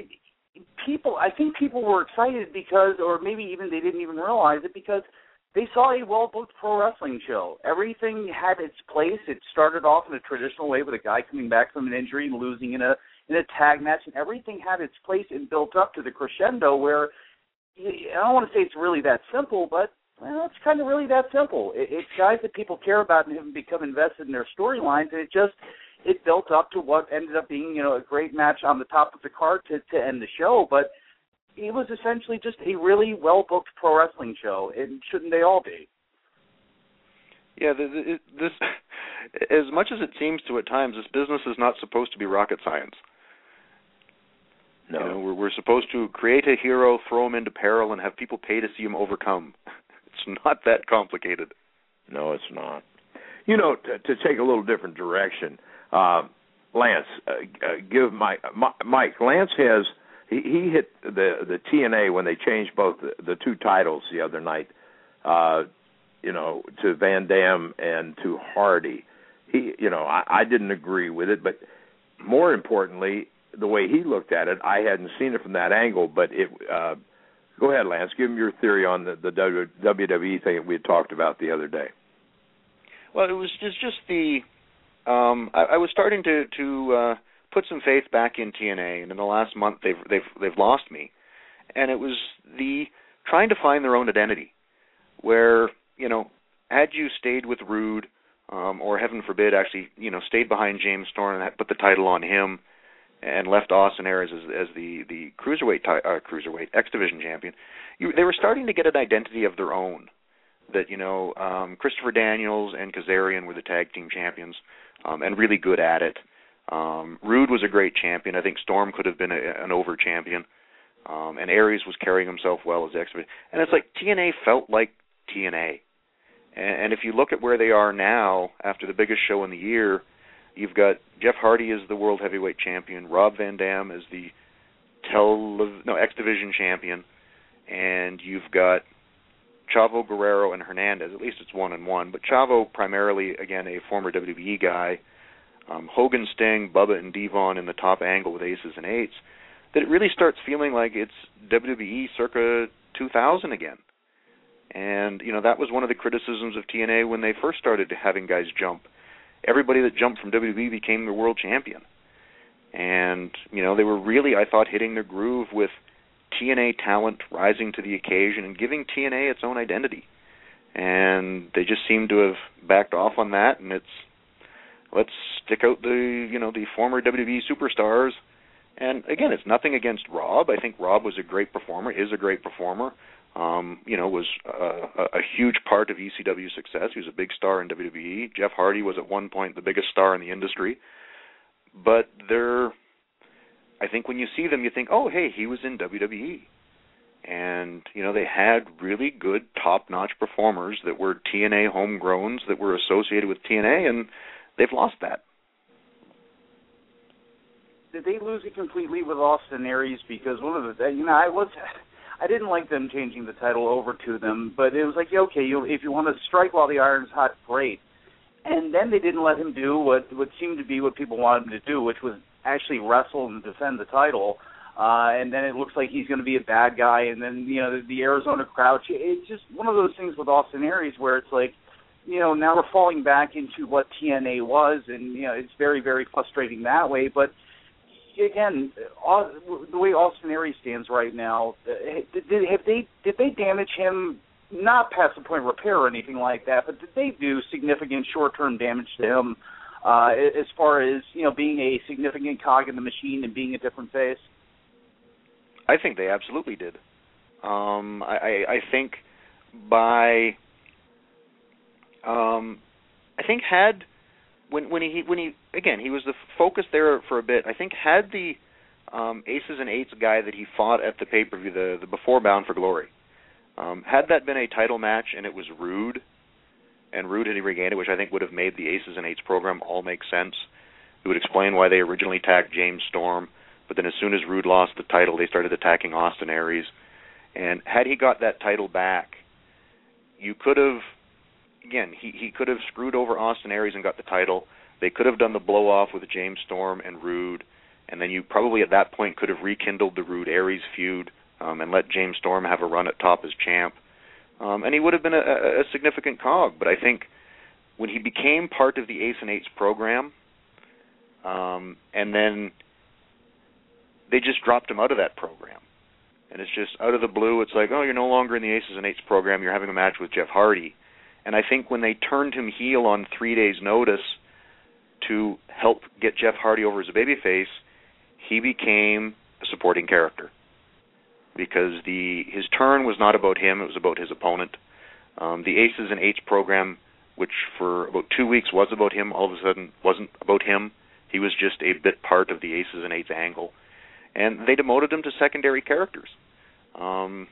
[SPEAKER 7] I think people were excited because, or maybe even they didn't even realize it because they saw a well-booked pro wrestling show. Everything had its place. It started off in a traditional way with a guy coming back from an injury and losing in a tag match, and everything had its place and built up to the crescendo where I don't want to say it's really that simple, but it's kind of really that simple. It's guys that people care about and have become invested in their storylines, and it built up to what ended up being, a great match on the top of the card to end the show. But it was essentially just a really well-booked pro wrestling show, and shouldn't they all be?
[SPEAKER 19] Yeah, this as much as it seems to at times, this business is not supposed to be rocket science.
[SPEAKER 8] No.
[SPEAKER 19] We're supposed to create a hero, throw him into peril, and have people pay to see him overcome. It's not that complicated.
[SPEAKER 8] No, it's not. To take a little different direction, Lance, give Mike. Lance has he hit the TNA when they changed both the 2 titles the other night, to Van Dam and to Hardy. I didn't agree with it, but more importantly, the way he looked at it, I hadn't seen it from that angle. But go ahead, Lance. Give him your theory on the WWE thing that we had talked about the other day.
[SPEAKER 19] Well, it's just the. I was starting to put some faith back in TNA, and in the last month they've lost me, and it was the trying to find their own identity. Where had you stayed with Rude, or heaven forbid, actually, stayed behind James Storm and put the title on him, and left Austin Aries as the cruiserweight X Division champion, they were starting to get an identity of their own. That Christopher Daniels and Kazarian were the tag team champions, and really good at it. Rude was a great champion. I think Storm could have been an over champion, and Aries was carrying himself well as X Division. And it's like TNA felt like TNA. And if you look at where they are now, after the biggest show in the year, you've got Jeff Hardy as the World Heavyweight Champion, Rob Van Dam as the X Division Champion, and you've got Chavo Guerrero and Hernandez. At least it's 1-1, but Chavo primarily, again, a former WWE guy. Hogan, Sting, Bubba, and Devon in the top angle with aces and eights. That it really starts feeling like it's WWE circa 2000 again. And, that was one of the criticisms of TNA when they first started having guys jump. Everybody that jumped from WWE became the world champion. And, they were really, I thought, hitting their groove with TNA talent rising to the occasion and giving TNA its own identity. And they just seem to have backed off on that, and let's stick out the former WWE superstars. And again, it's nothing against Rob. I think Rob was a great performer, is a great performer. Was a huge part of ECW's success. He was a big star in WWE. Jeff Hardy was at one point the biggest star in the industry. But I think when you see them, you think, oh, hey, he was in WWE. And, they had really good, top-notch performers that were TNA homegrowns that were associated with TNA, and they've lost that.
[SPEAKER 7] Did they lose it completely with Austin Aries? Because one of the, I didn't like them changing the title over to them, but it was like, okay, if you want to strike while the iron's hot, great. And then they didn't let him do what seemed to be what people wanted him to do, which was actually wrestle and defend the title. And then it looks like he's going to be a bad guy. And then, the Arizona crowd, it's just one of those things with Austin Aries where it's like, now we're falling back into what TNA was, and, it's very, very frustrating that way. But again, the way Austin Aries stands right now, did they damage him? Not past the point of repair or anything like that, but did they do significant short-term damage to him as far as being a significant cog in the machine and being a different face?
[SPEAKER 19] I think they absolutely did. I think when he again, he was the focus there for a bit. I think had the Aces and Eights guy that he fought at the pay-per-view, the before Bound for Glory, had that been a title match and it was Rude, and Rude had regained it, which I think would have made the Aces and Eights program all make sense. It would explain why they originally attacked James Storm, but then as soon as Rude lost the title, they started attacking Austin Aries. And had he got that title back, you could have, again, he could have screwed over Austin Aries and got the title. They could have done the blow-off with James Storm and Rude, and then you probably at that point could have rekindled the Rude-Aries feud and let James Storm have a run at top as champ. And he would have been a significant cog. But I think when he became part of the Ace and Eights program, and then they just dropped him out of that program. And it's just out of the blue, it's like, oh, you're no longer in the Aces and Eights program, you're having a match with Jeff Hardy. And I think when they turned him heel on 3 days' notice to help get Jeff Hardy over as a babyface, he became a supporting character. Because his turn was not about him, it was about his opponent. The Aces and Eights program, which for about 2 weeks was about him, all of a sudden wasn't about him. He was just a bit part of the Aces and Eights angle. And they demoted him to secondary characters. And,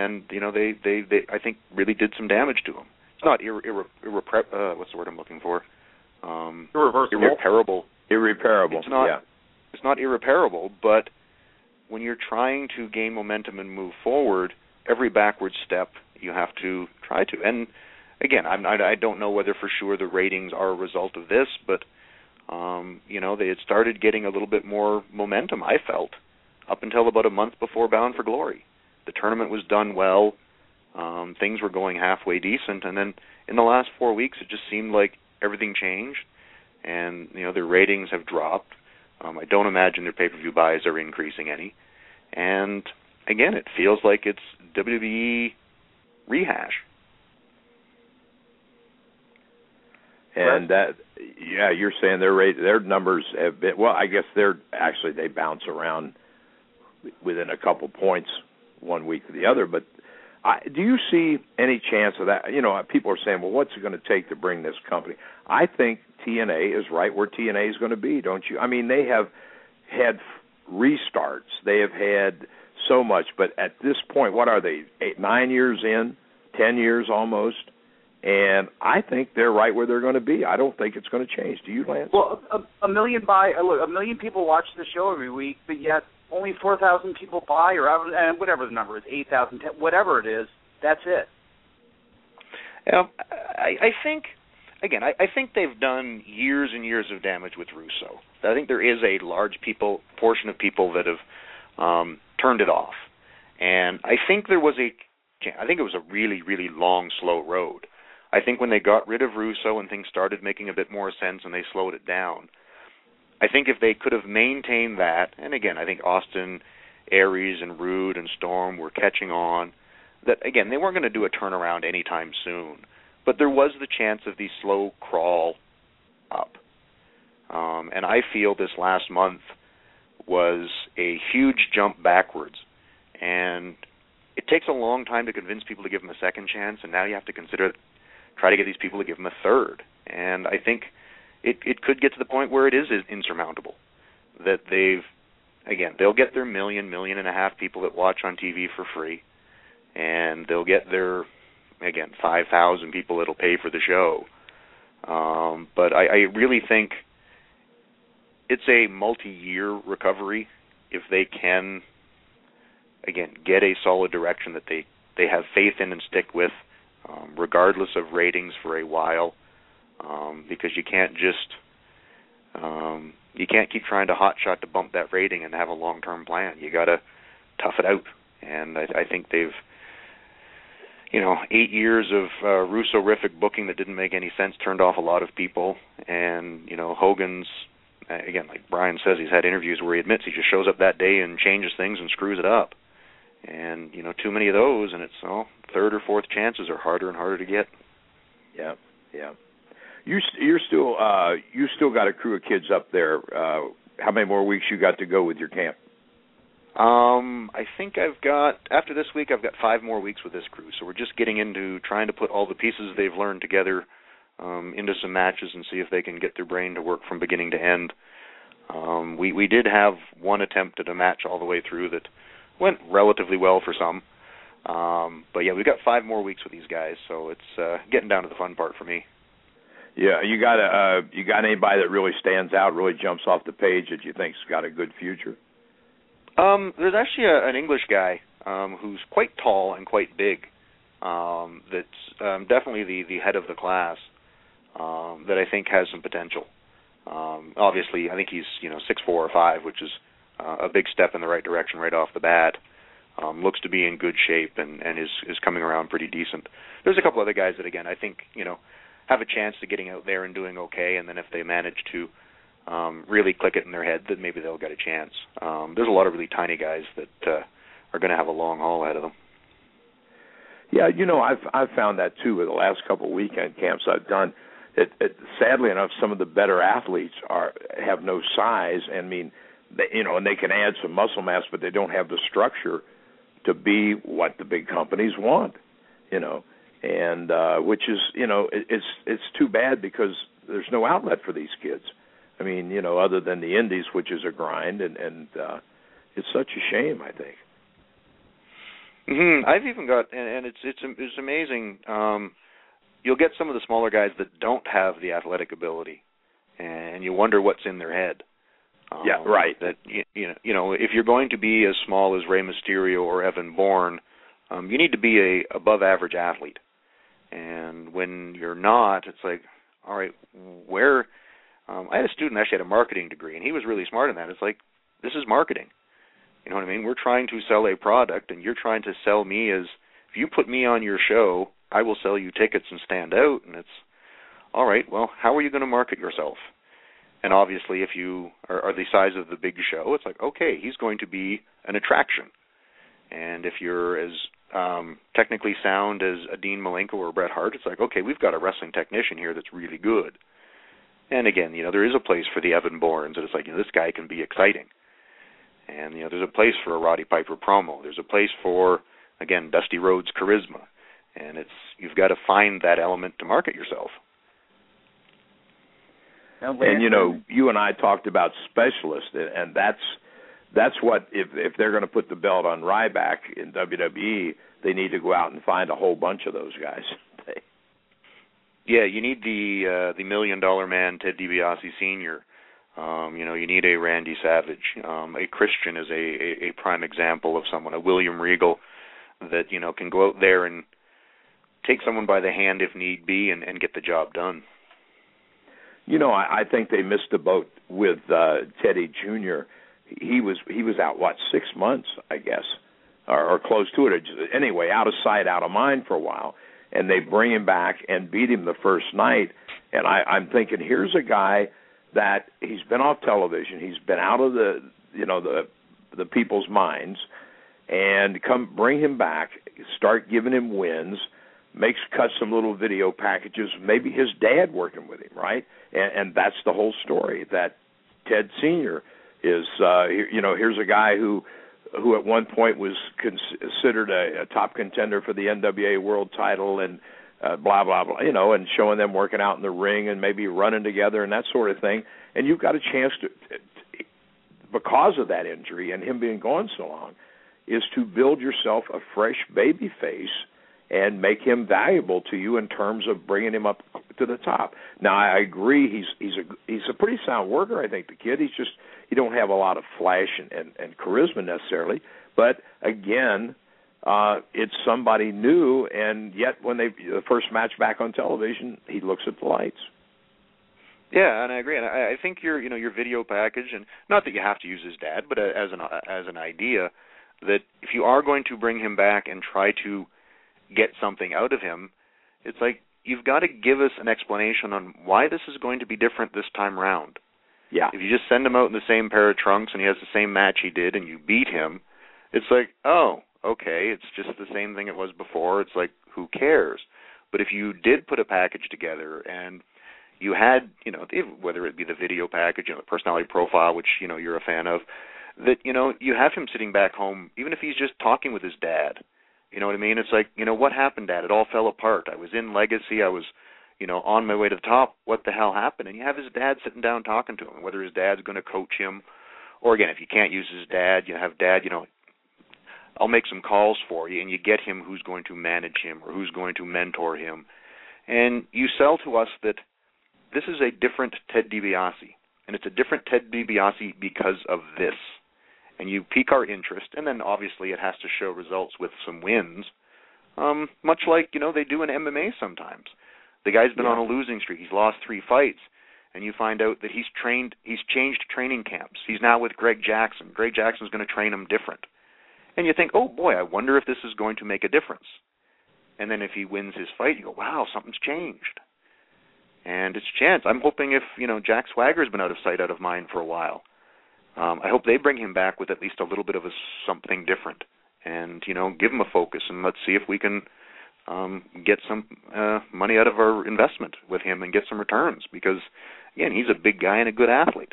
[SPEAKER 19] they I think, really did some damage to him. It's not what's the word I'm looking for? Irreparable.
[SPEAKER 8] Irreparable,
[SPEAKER 19] It's not irreparable, but when you're trying to gain momentum and move forward, every backward step you have to try to. And again, I don't know whether for sure the ratings are a result of this, but they had started getting a little bit more momentum, I felt, up until about a month before Bound for Glory. The tournament was done well. Things were going halfway decent, and then in the last 4 weeks, it just seemed like everything changed, and their ratings have dropped. I don't imagine their pay-per-view buys are increasing any. And, again, it feels like it's WWE rehash.
[SPEAKER 8] And that, yeah, you're saying their numbers have been, well, I guess they bounce around within a couple points one week to the other. But do you see any chance of that? You know, people are saying, well, what's it going to take to bring this company? I think TNA is right where TNA is going to be, don't you? I mean, they have had restarts. They have had so much. But at this point, what are they, 9 years in, 10 years almost? And I think they're right where they're going to be. I don't think it's going to change. Do you, Lance?
[SPEAKER 7] Well, a million people watch the show every week, but yet only 4,000 people buy, and whatever the number is, 8,000, whatever it is. That's it.
[SPEAKER 19] I think, again, I think they've done years and years of damage with Russo. I think there is a large portion of people that have turned it off, and I think it was a really, really long, slow road. I think when they got rid of Russo and things started making a bit more sense and they slowed it down, I think if they could have maintained that, and again, I think Austin, Aries, and Rude and Storm were catching on, that, again, they weren't going to do a turnaround anytime soon. But there was the chance of the slow crawl up. And I feel this last month was a huge jump backwards. And it takes a long time to convince people to give them a second chance, and now you have to try to get these people to give them a third. And I think it could get to the point where it is insurmountable. That they'll get their 1.5 million people that watch on TV for free, and they'll get their, 5,000 people that'll pay for the show. But I really think it's a multi-year recovery if they can, get a solid direction that they have faith in and stick with, regardless of ratings for a while, because you can't keep trying to hotshot to bump that rating and have a long-term plan. You got to tough it out, and I think they've, 8 years of Russo-rific booking that didn't make any sense turned off a lot of people, and Hogan's, again, like Brian says, he's had interviews where he admits he just shows up that day and changes things and screws it up. And, too many of those, and it's third or fourth chances are harder and harder to get. Yeah. You still got a crew of kids up there. How many more weeks you got to go with your camp? I think after this week, I've got 5 more weeks with this crew. So we're just getting into trying to put all the pieces they've learned together into some matches and see if they can get their brain to work from beginning to end. We did have one attempt at a match all the way through that went relatively well for some. But yeah, we've got 5 more weeks with these guys, so it's getting down to the fun part for me.
[SPEAKER 8] Yeah, you got anybody that really stands out, really jumps off the page that you think's got a good future?
[SPEAKER 19] There's actually an English guy who's quite tall and quite big. That's definitely the head of the class that I think has some potential. Obviously, I think he's 6'4" or 5", which is a big step in the right direction right off the bat. Looks to be in good shape and is coming around pretty decent. There's a couple other guys that, again, I think, have a chance to getting out there and doing okay, and then if they manage to really click it in their head, then maybe they'll get a chance. There's a lot of really tiny guys that are going to have a long haul ahead of them.
[SPEAKER 8] Yeah, I've found that too with the last couple of weekend camps I've done. Sadly enough, some of the better athletes have no size, and and they can add some muscle mass, but they don't have the structure to be what the big companies want, and which is, it's too bad because there's no outlet for these kids. Other than the indies, which is a grind, and it's such a shame, I think.
[SPEAKER 19] Mm-hmm. I've even got, and it's amazing. You'll get some of the smaller guys that don't have the athletic ability, and you wonder what's in their head.
[SPEAKER 8] Yeah, right.
[SPEAKER 19] That if you're going to be as small as Rey Mysterio or Evan Bourne, you need to be a above average athlete. And when you're not, it's like, all right, where? I had a student actually had a marketing degree, and he was really smart in that. It's like, this is marketing. You know what I mean? We're trying to sell a product, and you're trying to sell me as, if you put me on your show, I will sell you tickets and stand out. And it's, all right, well, how are you going to market yourself? And obviously, if you are the size of the big show, it's like, okay, he's going to be an attraction. And if you're as technically sound as a Dean Malenko or Bret Hart. It's like, okay, we've got a wrestling technician here that's really good. And again, there is a place for the Evan Bournes, and it's like, this guy can be exciting. And, there's a place for a Roddy Piper promo. There's a place for, again, Dusty Rhodes charisma. And you've got to find that element to market yourself.
[SPEAKER 8] And, you and I talked about specialists, and that's what, if they're going to put the belt on Ryback in WWE, they need to go out and find a whole bunch of those guys.
[SPEAKER 19] Yeah, you need the $1 Million Man, Ted DiBiase Sr. You need a Randy Savage. A Christian is a prime example of someone, a William Regal, that, can go out there and take someone by the hand if need be and get the job done.
[SPEAKER 8] I think they missed the boat with Teddy Jr. He was out, 6 months, I guess, or close to it. Anyway, out of sight, out of mind for a while. And they bring him back and beat him the first night. And I'm thinking, here's a guy that he's been off television. He's been out of the people's minds. And bring him back, start giving him wins, cut some little video packages, maybe his dad working with him, right? And that's the whole story, that Ted Sr. is, here's a guy who at one point was considered a top contender for the NWA World Title and blah, blah, blah, and showing them working out in the ring and maybe running together and that sort of thing. And you've got a chance to, because of that injury and him being gone so long, is to build yourself a fresh baby face and make him valuable to you in terms of bringing him up to the top. Now, I agree, he's a pretty sound worker, I think, the kid. He don't have a lot of flash and charisma necessarily, but again, it's somebody new, and yet when the first match back on television, he looks at the lights.
[SPEAKER 19] Yeah, and I agree. And I think your video package, and not that you have to use his dad, but as an idea, that if you are going to bring him back and try to get something out of him, it's like you've got to give us an explanation on why this is going to be different this time around.
[SPEAKER 8] Yeah.
[SPEAKER 19] If you just send him out in the same pair of trunks and he has the same match he did and you beat him, it's like, oh, okay, it's just the same thing it was before. It's like, who cares? But if you did put a package together and you had, whether it be the video package, the personality profile, which, you're a fan of, that, you have him sitting back home, even if he's just talking with his dad. You know what I mean? It's like, what happened, Dad? It all fell apart. I was in Legacy. I was, on my way to the top. What the hell happened? And you have his dad sitting down talking to him, whether his dad's going to coach him, or again, if you can't use his dad, you have Dad, I'll make some calls for you, and you get him who's going to manage him or who's going to mentor him. And you sell to us that this is a different Ted DiBiase, and it's a different Ted DiBiase because of this. And you pique our interest, and then obviously it has to show results with some wins, much like, they do in MMA sometimes. The guy's been on a losing streak. He's lost 3 fights, and you find out that he's changed training camps. He's now with Greg Jackson. Greg Jackson's going to train him different. And you think, oh, boy, I wonder if this is going to make a difference. And then if he wins his fight, you go, wow, something's changed. And it's a chance. I'm hoping if, Jack Swagger's been out of sight, out of mind for a while, I hope they bring him back with at least a little bit of something different and, give him a focus, and let's see if we can get some money out of our investment with him and get some returns because, again, he's a big guy and a good athlete.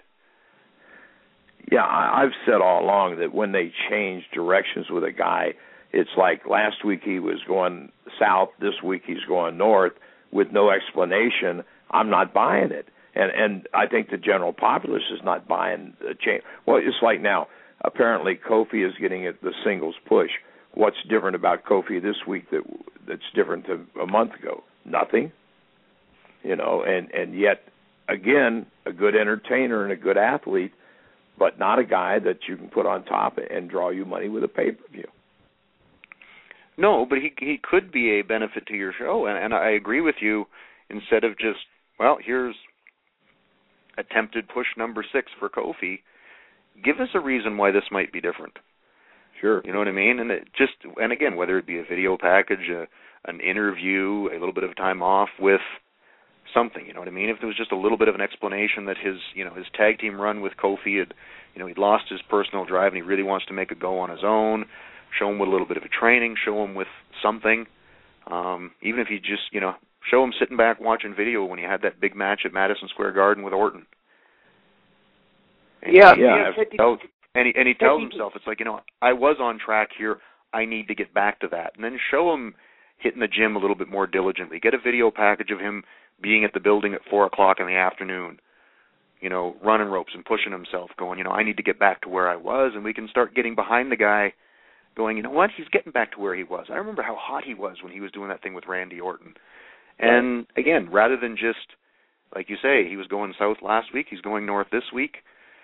[SPEAKER 8] Yeah, I've said all along that when they change directions with a guy, it's like last week he was going south, this week he's going north with no explanation. I'm not buying it. And I think the general populace is not buying the change. Well, it's like now, apparently Kofi is getting the singles push. What's different about Kofi this week that's different than a month ago? Nothing. And yet, again, a good entertainer and a good athlete, but not a guy that you can put on top and draw you money with a pay-per-view.
[SPEAKER 19] No, but he could be a benefit to your show, and I agree with you. Instead of just, here's attempted push number 6 for Kofi, give us a reason why this might be different.
[SPEAKER 8] Sure.
[SPEAKER 19] You know what I mean? And again, whether it be a video package, an interview, a little bit of time off with something, you know what I mean? If there was just a little bit of an explanation that his tag team run with Kofi he'd lost his personal drive and he really wants to make a go on his own, show him with a little bit of a training, show him with something. Even if you just, show him sitting back watching video when he had that big match at Madison Square Garden with Orton. And he tells himself, it's like, I was on track here. I need to get back to that. And then show him hitting the gym a little bit more diligently. Get a video package of him being at the building at 4 o'clock in the afternoon, running ropes and pushing himself, going, I need to get back to where I was, and we can start getting behind the guy going, what, he's getting back to where he was. I remember how hot he was when he was doing that thing with Randy Orton. And, again, rather than just, like you say, he was going south last week, he's going north this week.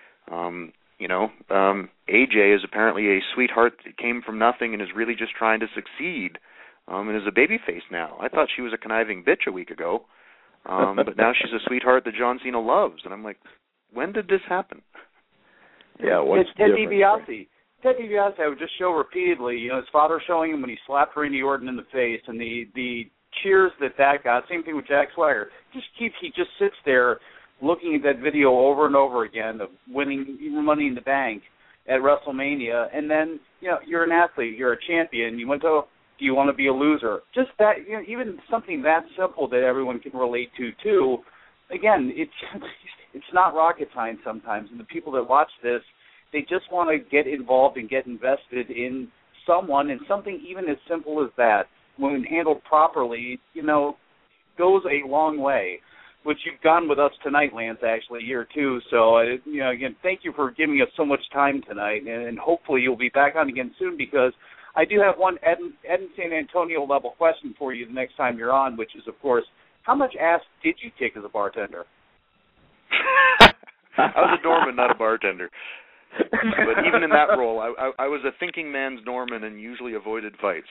[SPEAKER 19] AJ is apparently a sweetheart that came from nothing and is really just trying to succeed, and is a babyface now. I thought she was a conniving bitch a week ago, but now she's a sweetheart that John Cena loves. And I'm like, when did this happen?
[SPEAKER 8] Yeah, what's
[SPEAKER 7] Ted
[SPEAKER 8] different?
[SPEAKER 7] DiBiase. Ted DiBiase, I would just show repeatedly, his father showing him when he slapped Randy Orton in the face, and the cheers that got. Same thing with Jack Swagger. He just sits there looking at that video over and over again of winning Money in the Bank at WrestleMania, and then, you're an athlete, you're a champion, do you want to be a loser? Just that, even something that simple that everyone can relate to, too. Again, it's not rocket science sometimes, and the people that watch this, they just want to get involved and get invested in someone, and something even as simple as that, when handled properly, goes a long way, which you've gone with us tonight, Lance, actually, here, too. So, again, thank you for giving us so much time tonight, and hopefully you'll be back on again soon, because I do have one Ed San Antonio level question for you the next time you're on, which is, of course, how much ass did you kick as a bartender?
[SPEAKER 19] I was a doorman, not a bartender. But even in that role, I was a thinking man's Norman and usually avoided fights.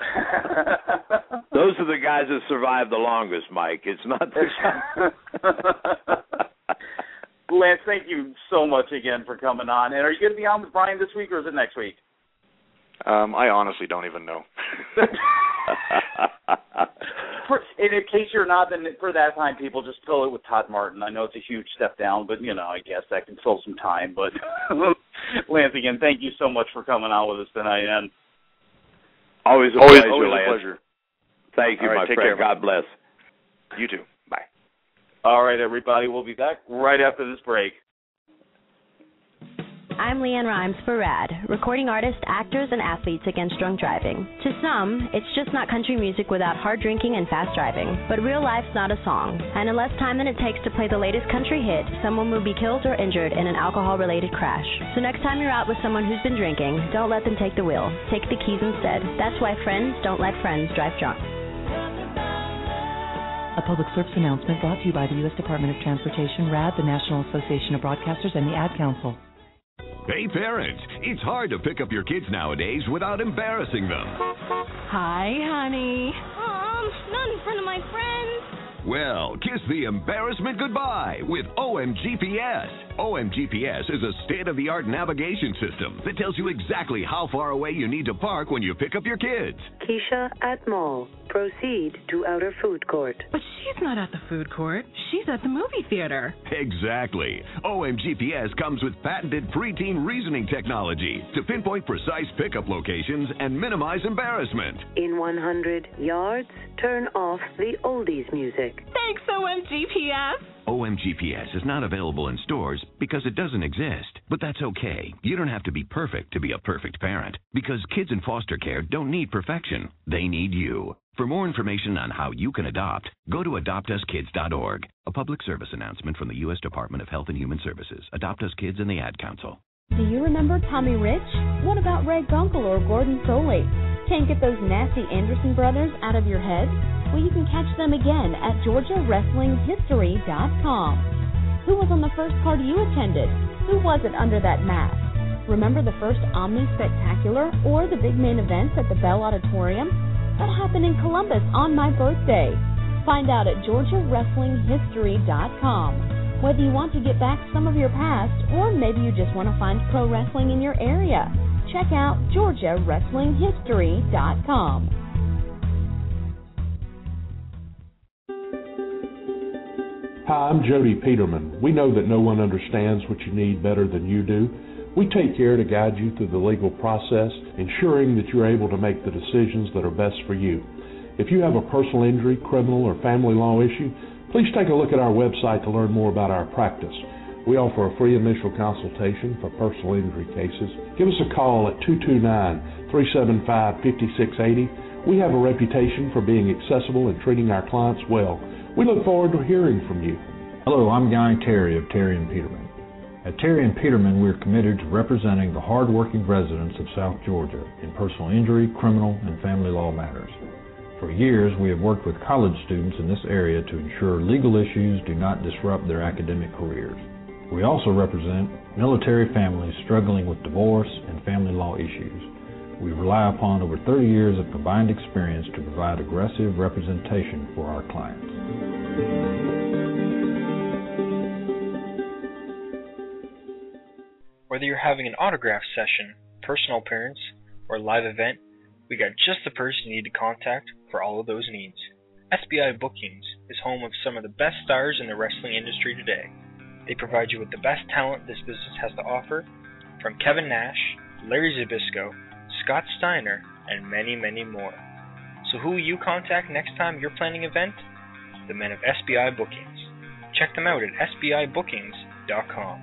[SPEAKER 8] Those are the guys that survive the longest, Mike. It's not the
[SPEAKER 7] Lance, thank you so much again for coming on. And are you going to be on with Brian this week, or is it next week?
[SPEAKER 19] I honestly don't even know.
[SPEAKER 7] In case you're not, then for that time, people just fill it with Todd Martin. I know it's a huge step down, but, I guess that can fill some time. But, Lance, again, thank you so much for coming on with us tonight. And
[SPEAKER 8] always a pleasure. Thank you,
[SPEAKER 19] right,
[SPEAKER 8] my
[SPEAKER 19] take
[SPEAKER 8] friend.
[SPEAKER 19] Care,
[SPEAKER 8] God bless.
[SPEAKER 19] You too. Bye.
[SPEAKER 7] All right, everybody. We'll be back right after this break.
[SPEAKER 20] I'm Leanne Rhymes for RAD, recording artists, actors, and athletes against drunk driving. To some, it's just not country music without hard drinking and fast driving. But real life's not a song, and in less time than it takes to play the latest country hit, someone will be killed or injured in an alcohol-related crash. So next time you're out with someone who's been drinking, don't let them take the wheel. Take the keys instead. That's why friends don't let friends drive drunk.
[SPEAKER 13] A public service announcement brought to you by the U.S. Department of Transportation, RAD, the National Association of Broadcasters, and the Ad Council.
[SPEAKER 21] Hey parents, it's hard to pick up your kids nowadays without embarrassing them.
[SPEAKER 22] Hi, honey.
[SPEAKER 6] Not in front of my friends.
[SPEAKER 21] Well, kiss the embarrassment goodbye with OMGPS. OMGPS is a state-of-the-art navigation system that tells you exactly how far away you need to park when you pick up your kids.
[SPEAKER 23] Keisha at mall. Proceed to outer food court.
[SPEAKER 22] But she's not at the food court. She's at the movie theater.
[SPEAKER 21] Exactly. OMGPS comes with patented preteen reasoning technology to pinpoint precise pickup locations and minimize embarrassment.
[SPEAKER 23] In 100 yards, turn off the oldies music.
[SPEAKER 22] Thanks, OMGPS.
[SPEAKER 21] OMGPS is not available in stores because it doesn't exist. But that's okay. You don't have to be perfect to be a perfect parent, because kids in foster care don't need perfection. They need you. For more information on how you can adopt, go to adoptuskids.org. A public service announcement from the U.S. Department of Health and Human Services, Adopt Us Kids, and the Ad Council.
[SPEAKER 6] Do you remember Tommy Rich? What about Ray Gunkel or Gordon Soley? Can't get those nasty Anderson brothers out of your head? Well, you can catch them again at GeorgiaWrestlingHistory.com. Who was on the first card you attended? Who was it under that mask? Remember the first Omni Spectacular or the big main events at the Bell Auditorium? That happened in Columbus on my birthday. Find out at GeorgiaWrestlingHistory.com. Whether you want to get back some of your past, or maybe you just want to find pro wrestling in your area, check out GeorgiaWrestlingHistory.com.
[SPEAKER 9] Hi, I'm Jody Peterman. We know that no one understands what you need better than you do. We take care to guide you through the legal process, ensuring that you're able to make the decisions that are best for you. If you have a personal injury, criminal, or family law issue, please take a look at our website to learn more about our practice. We offer a free initial consultation for personal injury cases. Give us a call at 229-375-5680. We have a reputation for being accessible and treating our clients well. We look forward to hearing from you.
[SPEAKER 2] Hello, I'm Guy Terry of Terry & Peterman. At Terry & Peterman, we're committed to representing the hard-working residents of South Georgia in personal injury, criminal, and family law matters. For years, we have worked with college students in this area to ensure legal issues do not disrupt their academic careers. We also represent military families struggling with divorce and family law issues. We rely upon over 30 years of combined experience to provide aggressive representation for our clients.
[SPEAKER 10] Whether you're having an autograph session, personal appearance, or live event, we got just the person you need to contact for all of those needs. SBI Bookings is home of some of the best stars in the wrestling industry today. They provide you with the best talent this business has to offer, from Kevin Nash, Larry Zbyszko, Scott Steiner, and many, many more. So who will you contact next time you're planning an event? The men of SBI Bookings. Check them out at sbibookings.com.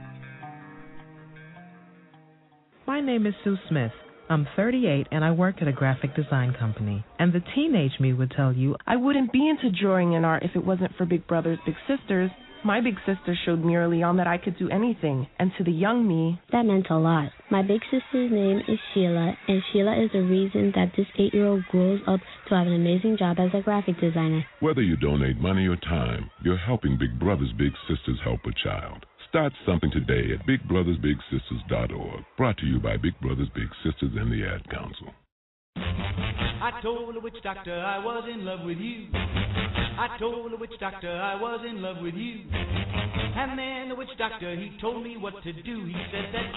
[SPEAKER 4] My name is Sue Smith. I'm 38 and I work at a graphic design company. And the teenage me would tell you
[SPEAKER 5] I wouldn't be into drawing and art if it wasn't for Big Brothers Big Sisters. My big sister showed me early on that I could do anything, and to the young me,
[SPEAKER 24] that meant a lot. My big sister's name is Sheila, and Sheila is the reason that this 8-year-old grows up to have an amazing job as a graphic designer.
[SPEAKER 25] Whether you donate money or time, you're helping Big Brothers Big Sisters help a child. Start something today at BigBrothersBigSisters.org. Brought to you by Big Brothers Big Sisters and the Ad Council.
[SPEAKER 11] I told the witch doctor I was in love with you. I told the witch doctor I was in love with you. And then the witch doctor, he told me what to do. He said that...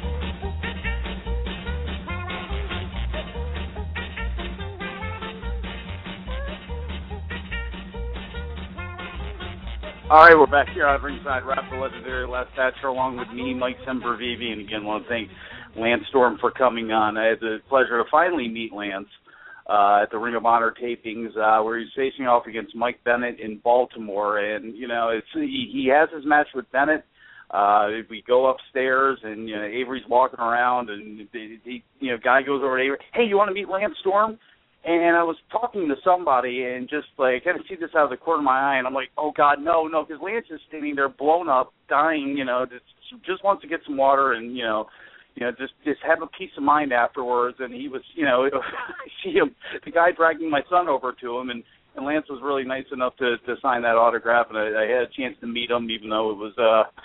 [SPEAKER 7] All right, we're back here on Ringside Rap, the legendary Les Thatcher, along with me, Mike Sempervive, and again, I want to thank Lance Storm for coming on. I had the pleasure to finally meet Lance at the Ring of Honor tapings, where he's facing off against Mike Bennett in Baltimore, and you know, he has his match with Bennett. We go upstairs, and you know, Avery's walking around, and guy goes over to Avery, hey, you want to meet Lance Storm? And I was talking to somebody, and just like, kind of see this out of the corner of my eye, and I'm like, oh God, no, because Lance is standing there, blown up, dying, just wants to get some water, and just have a peace of mind afterwards. And he was, I see him, the guy dragging my son over to him, and Lance was really nice enough to sign that autograph, and I had a chance to meet him, even though it was,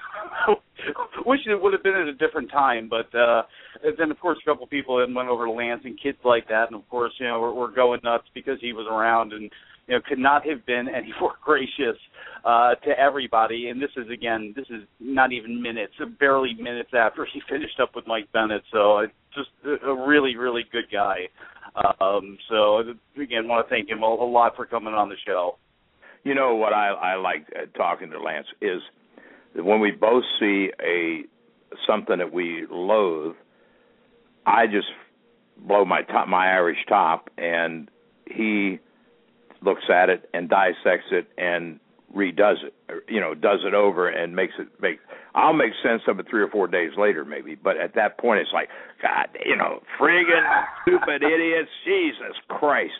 [SPEAKER 7] wish it would have been at a different time. But then, of course, a couple people then went over to Lance and kids like that, and of course, we're going nuts because he was around, and could not have been any more gracious to everybody. And this is not even minutes, barely minutes after he finished up with Mike Bennett. So just a really, really good guy. So again, want to thank him a lot for coming on the show.
[SPEAKER 8] You know what I like talking to Lance is that when we both see something that we loathe, I just blow my Irish top, and he looks at it and dissects it and redoes it, does it over and I'll make sense of it 3 or 4 days later maybe, but at that point it's like, God, friggin' stupid idiots, Jesus Christ,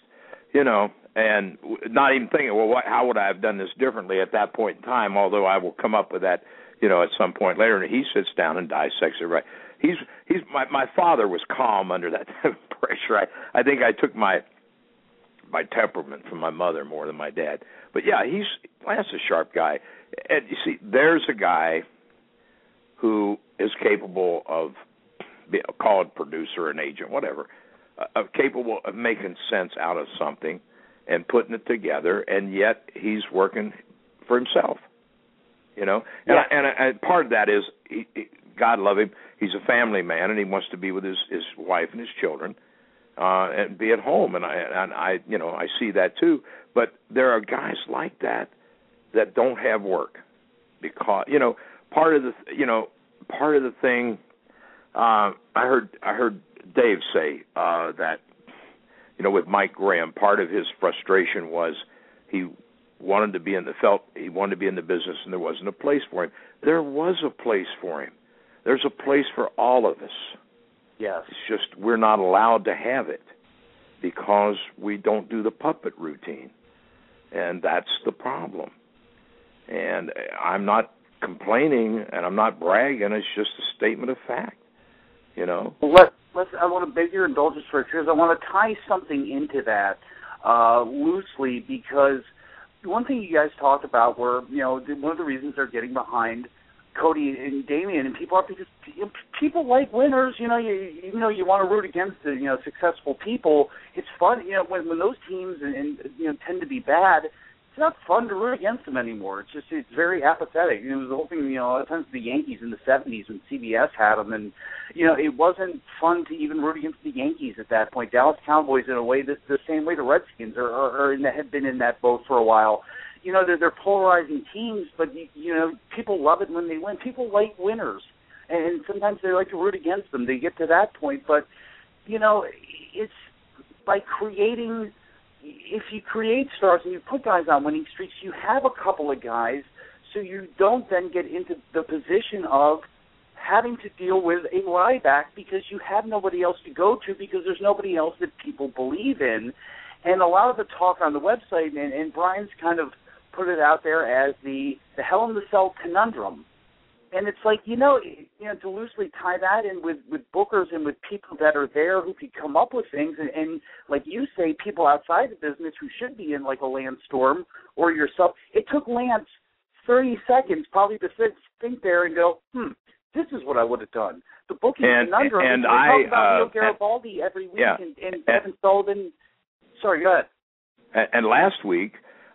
[SPEAKER 8] and not even thinking, well, how would I have done this differently at that point in time, although I will come up with that, at some point later, and he sits down and dissects it right. My father was calm under that pressure. I think I took my temperament from my mother more than my dad. But yeah, Lance is a sharp guy. And you see, there's a guy who is capable of, call it producer, an agent, whatever, capable of making sense out of something and putting it together, and yet he's working for himself, Yeah. And part of that is, God love him, he's a family man, and he wants to be with his wife and his children. And be at home, and I see that too. But there are guys like that don't have work because part of the thing I heard Dave say that, with Mike Graham, part of his frustration was he wanted to be in the business, and there wasn't a place for him. There was a place for him. There's a place for all of us.
[SPEAKER 7] Yes.
[SPEAKER 8] It's just we're not allowed to have it because we don't do the puppet routine, and that's the problem. And I'm not complaining, and I'm not bragging. It's just a statement of fact,
[SPEAKER 7] Well, I want to beg your indulgence for it, because I want to tie something into that loosely, because one thing you guys talked about were, one of the reasons they're getting behind Cody and Damian, and people are because people like winners. You want to root against the successful people. It's fun, when those teams and tend to be bad. It's not fun to root against them anymore. It's very apathetic. It was the whole thing. A lot of times the Yankees in the '70s when CBS had them, and it wasn't fun to even root against the Yankees at that point. Dallas Cowboys, in a way, the same way the Redskins have been in that boat for a while. They're polarizing teams, but people love it when they win. People like winners, and sometimes they like to root against them. They get to that point, but it's by creating. If you create stars and you put guys on winning streaks, you have a couple of guys, so you don't then get into the position of having to deal with a Ryback because you have nobody else to go to because there's nobody else that people believe in. And a lot of the talk on the website, and Brian's kind of put it out there as the Hell in the Cell conundrum. And it's like, to loosely tie that in with bookers and with people that are there who can come up with things, and like you say, people outside the business who should be in like a Lance Storm or yourself. It took Lance 30 seconds probably to think there and go, this is what I would have done. The booking conundrum. And we talk about Leo Garibaldi every week, and Kevin Sullivan. Sorry, go ahead.
[SPEAKER 8] And last week,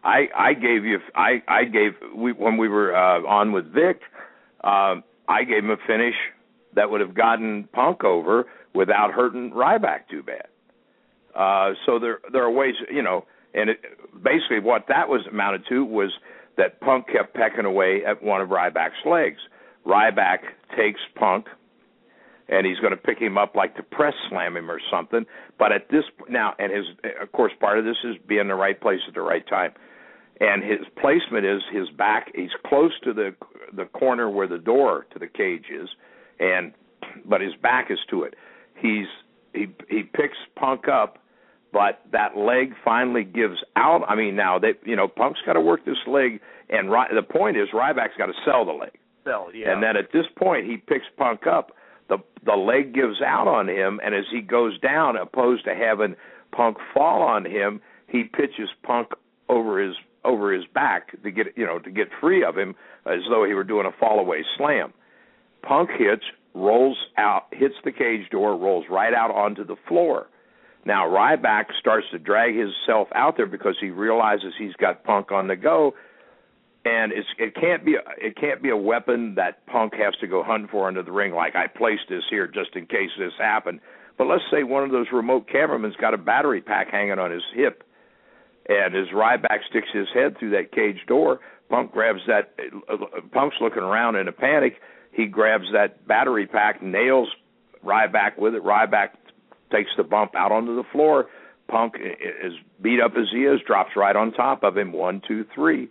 [SPEAKER 8] when we were on with Vic, I gave him a finish that would have gotten Punk over without hurting Ryback too bad. So there are ways, and basically what that was amounted to was that Punk kept pecking away at one of Ryback's legs. Ryback takes Punk, and he's going to pick him up like to press slam him or something. But at this now, and of course, part of this is being in the right place at the right time. And his placement is his back. He's close to the corner where the door to the cage is, but his back is to it. He picks Punk up, but that leg finally gives out. I mean, now Punk's got to work this leg, and the point is Ryback's got to sell the leg. And then at this point, he picks Punk up. The leg gives out on him, and as he goes down, opposed to having Punk fall on him, he pitches Punk over his back to get free of him, as though he were doing a fall away slam. Punk rolls out, hits the cage door, rolls right out onto the floor. Now Ryback starts to drag himself out there because he realizes he's got Punk on the go, and it can't be a weapon that Punk has to go hunting for under the ring. Like, I placed this here just in case this happened. But let's say one of those remote cameramen's got a battery pack hanging on his hip. And as Ryback sticks his head through that cage door, Punk grabs that. Punk's looking around in a panic. He grabs that battery pack, nails Ryback with it. Ryback takes the bump out onto the floor. Punk, as beat up as he is, drops right on top of him. 1, 2, 3.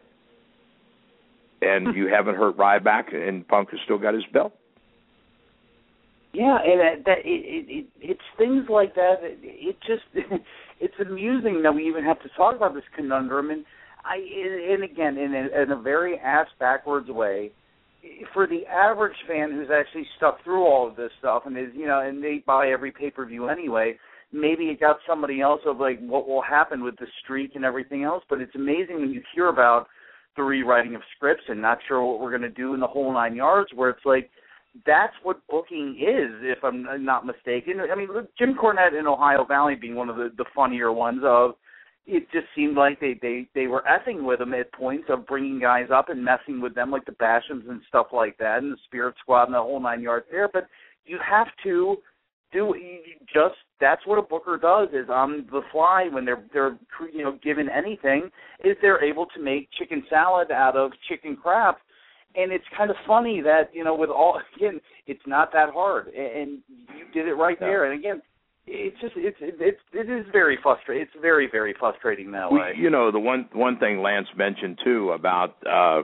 [SPEAKER 8] And you haven't hurt Ryback, and Punk has still got his belt.
[SPEAKER 7] Yeah, and it's things like that. It's amusing that we even have to talk about this conundrum. And again, in a very ass-backwards way, for the average fan who's actually stuck through all of this stuff and and they buy every pay-per-view anyway, maybe it got somebody else of like what will happen with the streak and everything else. But it's amazing when you hear about the rewriting of scripts and not sure what we're going to do in the whole 9 yards, where it's like, that's what booking is, if I'm not mistaken. I mean, Jim Cornette in Ohio Valley being one of the funnier ones of, it just seemed like they were effing with them at points of bringing guys up and messing with them, like the Bashams and stuff like that, and the Spirit Squad and the whole 9 yards there. But you have to that's what a booker does, is on the fly when they're given anything, is they're able to make chicken salad out of chicken crap. And it's kind of funny that, with all, again, it's not that hard, and you did it right there. And again, it's just it is very frustrating. It's very, very frustrating that way.
[SPEAKER 8] The one thing Lance mentioned too about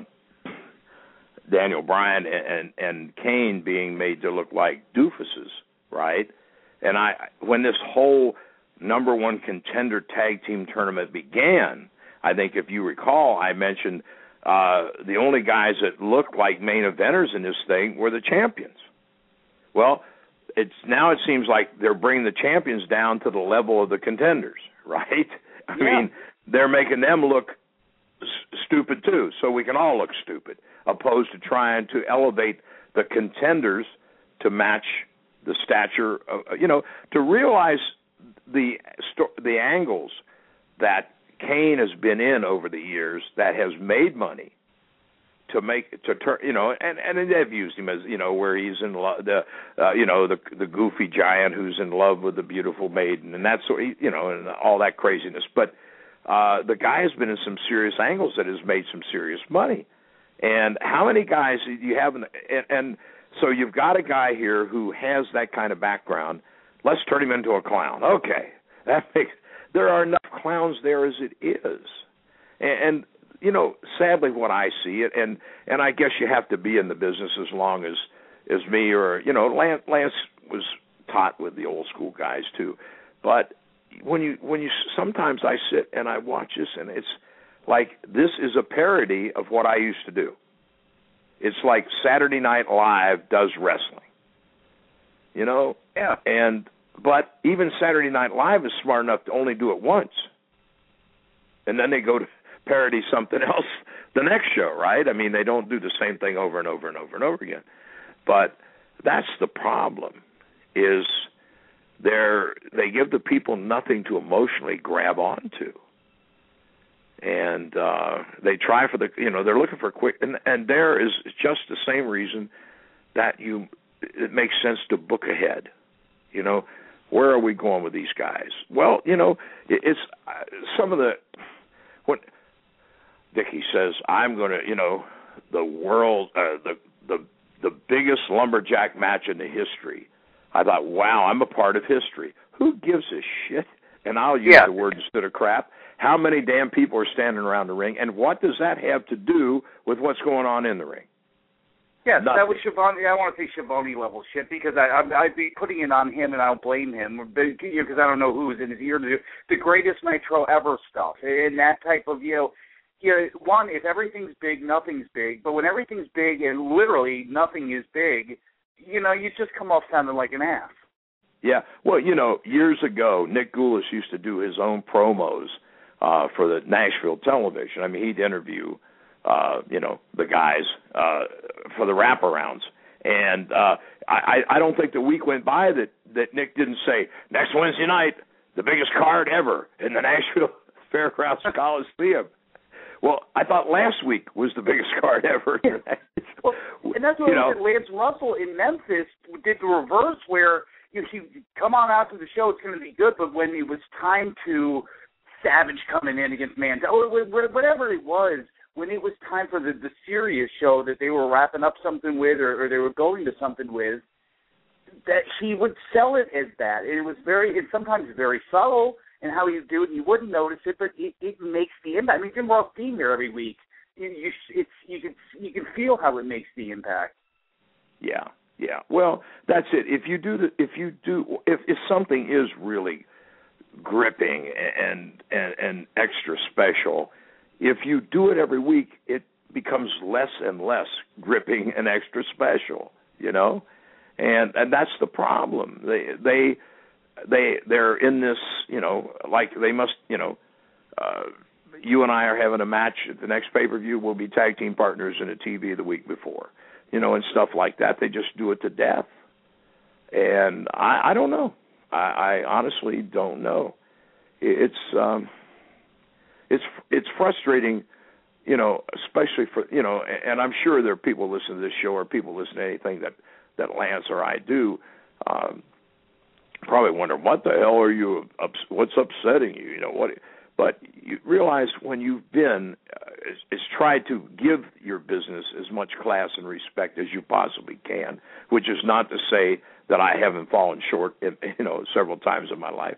[SPEAKER 8] Daniel Bryan and Kane being made to look like doofuses, right? And when this whole number one contender tag team tournament began, I think if you recall, I mentioned the only guys that looked like main eventers in this thing were the champions. Well, it seems like they're bringing the champions down to the level of the contenders, right? I mean, they're making them look stupid too, so we can all look stupid, opposed to trying to elevate the contenders to match the stature of, to realize the angles that Kane has been in over the years that has made money to turn, and they've used him as, where he's in love, the goofy giant who's in love with the beautiful maiden, and that's, and all that craziness. But the guy has been in some serious angles that has made some serious money. And how many guys do you have? And so you've got a guy here who has that kind of background. Let's turn him into a clown. Okay, there are enough clowns there as it is. And sadly, what I see, and I guess you have to be in the business as long as me, or Lance was taught with the old school guys too. But when you sometimes I sit and I watch this, and it's like this is a parody of what I used to do. It's like Saturday Night Live does wrestling,
[SPEAKER 7] Yeah.
[SPEAKER 8] But even Saturday Night Live is smart enough to only do it once, and then they go to parody something else the next show, right? I mean, they don't do the same thing over and over and over and over again. But that's the problem, is they give the people nothing to emotionally grab onto. And they try for they're looking for quick, and there is just the same reason that it makes sense to book ahead. Where are we going with these guys? Well, it's some of when Dickie says, I'm going to, the world, the biggest lumberjack match in the history. I thought, wow, I'm a part of history. Who gives a shit? And I'll use the word instead of crap. How many damn people are standing around the ring, and what does that have to do with what's going on in the ring?
[SPEAKER 7] Yes, that was Schiavone. I want to say Schiavone level shit, because I'd be putting it on him, and I don't blame him, because I don't know who's in his ear to do the greatest Nitro ever stuff, and that type of, one, if everything's big, nothing's big, but when everything's big and literally nothing is big, you just come off sounding like an ass.
[SPEAKER 8] Yeah, well, years ago, Nick Goulas used to do his own promos for the Nashville television. I mean, he'd interview, the guys for the wraparounds. And I don't think the week went by that Nick didn't say, next Wednesday night, the biggest card ever in the Nashville Fairgrounds Coliseum. Well, I thought last week was the biggest card ever.
[SPEAKER 7] Well, and that's what Lance Russell in Memphis did the reverse, where he come on out to the show, it's going to be good, but when it was time to Savage coming in against Mandel, or whatever it was, when it was time for the serious show that they were wrapping up something with, or they were going to something with, that he would sell it as that. It was it's sometimes very subtle in how he would do it, and you wouldn't notice it, but it makes the impact. I mean, Jim Ross being there every week, you can feel how it makes the impact.
[SPEAKER 8] Yeah. Well, that's it. If something is really gripping and extra special, if you do it every week, it becomes less and less gripping and extra special, and that's the problem. They're in this, like they must, you and I are having a match at the next pay-per-view. We'll be tag team partners in a TV the week before, and stuff like that. They just do it to death. And I don't know. I honestly don't know. It's frustrating, especially for, and I'm sure there are people listening to this show or people listening to anything that Lance or I do, probably wonder, what the hell are you, what's upsetting you, what? But you realize when you've been, is try to give your business as much class and respect as you possibly can, which is not to say that I haven't fallen short, several times in my life.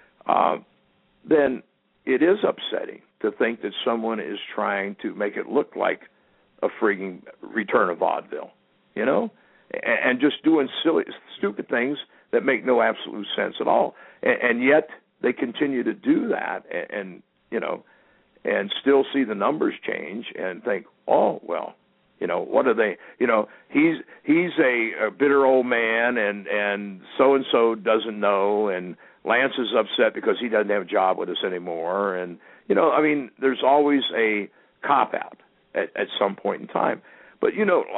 [SPEAKER 8] Then it is upsetting to think that someone is trying to make it look like a frigging return of vaudeville, and just doing silly, stupid things that make no absolute sense at all. And yet they continue to do that, and still see the numbers change and think, oh, well, what are they? He's a bitter old man, and so doesn't know, and Lance is upset because he doesn't have a job with us anymore, and there's always a cop out at some point in time. But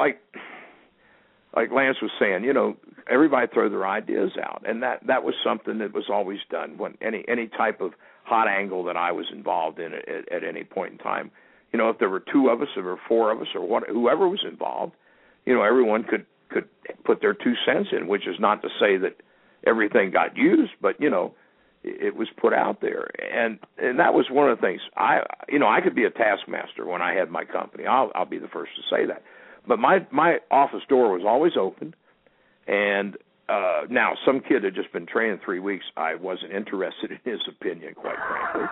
[SPEAKER 8] like Lance was saying, everybody throw their ideas out, and that was something that was always done when any type of hot angle that I was involved in at any point in time. If there were two of us, or 4 of us, or whoever was involved, everyone could put their 2 cents in, which is not to say that everything got used, but it was put out there, and that was one of the things. I could be a taskmaster when I had my company. I'll be the first to say that. But my office door was always open, and now some kid had just been training 3 weeks. I wasn't interested in his opinion, quite frankly.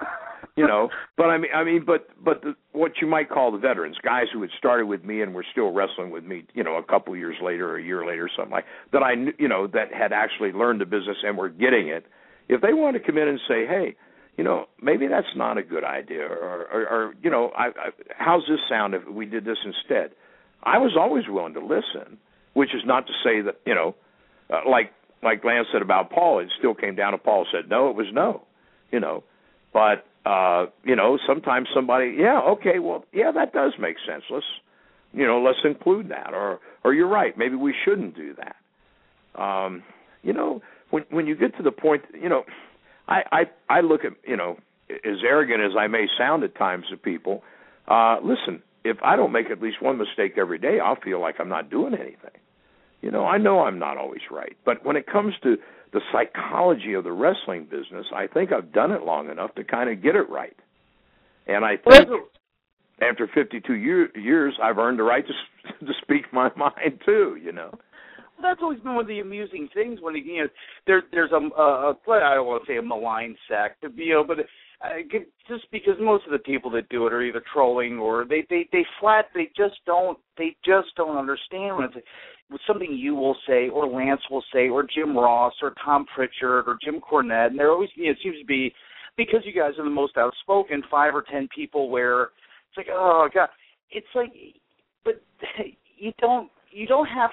[SPEAKER 8] But what you might call the veterans, guys who had started with me and were still wrestling with me, a couple years later or a year later, something like that. I knew, that had actually learned the business and were getting it. If they wanted to come in and say, hey, maybe that's not a good idea, or how's this sound if we did this instead? I was always willing to listen, which is not to say that, like Lance said about Paul, it still came down to Paul said no, it was no, But, sometimes somebody, that does make sense. Let's include that. Or you're right, maybe we shouldn't do that. When you get to the point, I look at, as arrogant as I may sound at times to people, listen, if I don't make at least one mistake every day, I'll feel like I'm not doing anything. I know I'm not always right. But when it comes to the psychology of the wrestling business, I think I've done it long enough to kind of get it right. And I think after 52 years, I've earned the right to speak my mind too, Well,
[SPEAKER 7] that's always been one of the amusing things when there's I don't want to say a malign sect, but just because most of the people that do it are either trolling or they just don't understand when it's something you will say or Lance will say or Jim Ross or Tom Pritchard or Jim Cornette, and they're always it seems to be because you guys are the most outspoken 5 or 10 people where it's like, oh God, it's like, but you don't have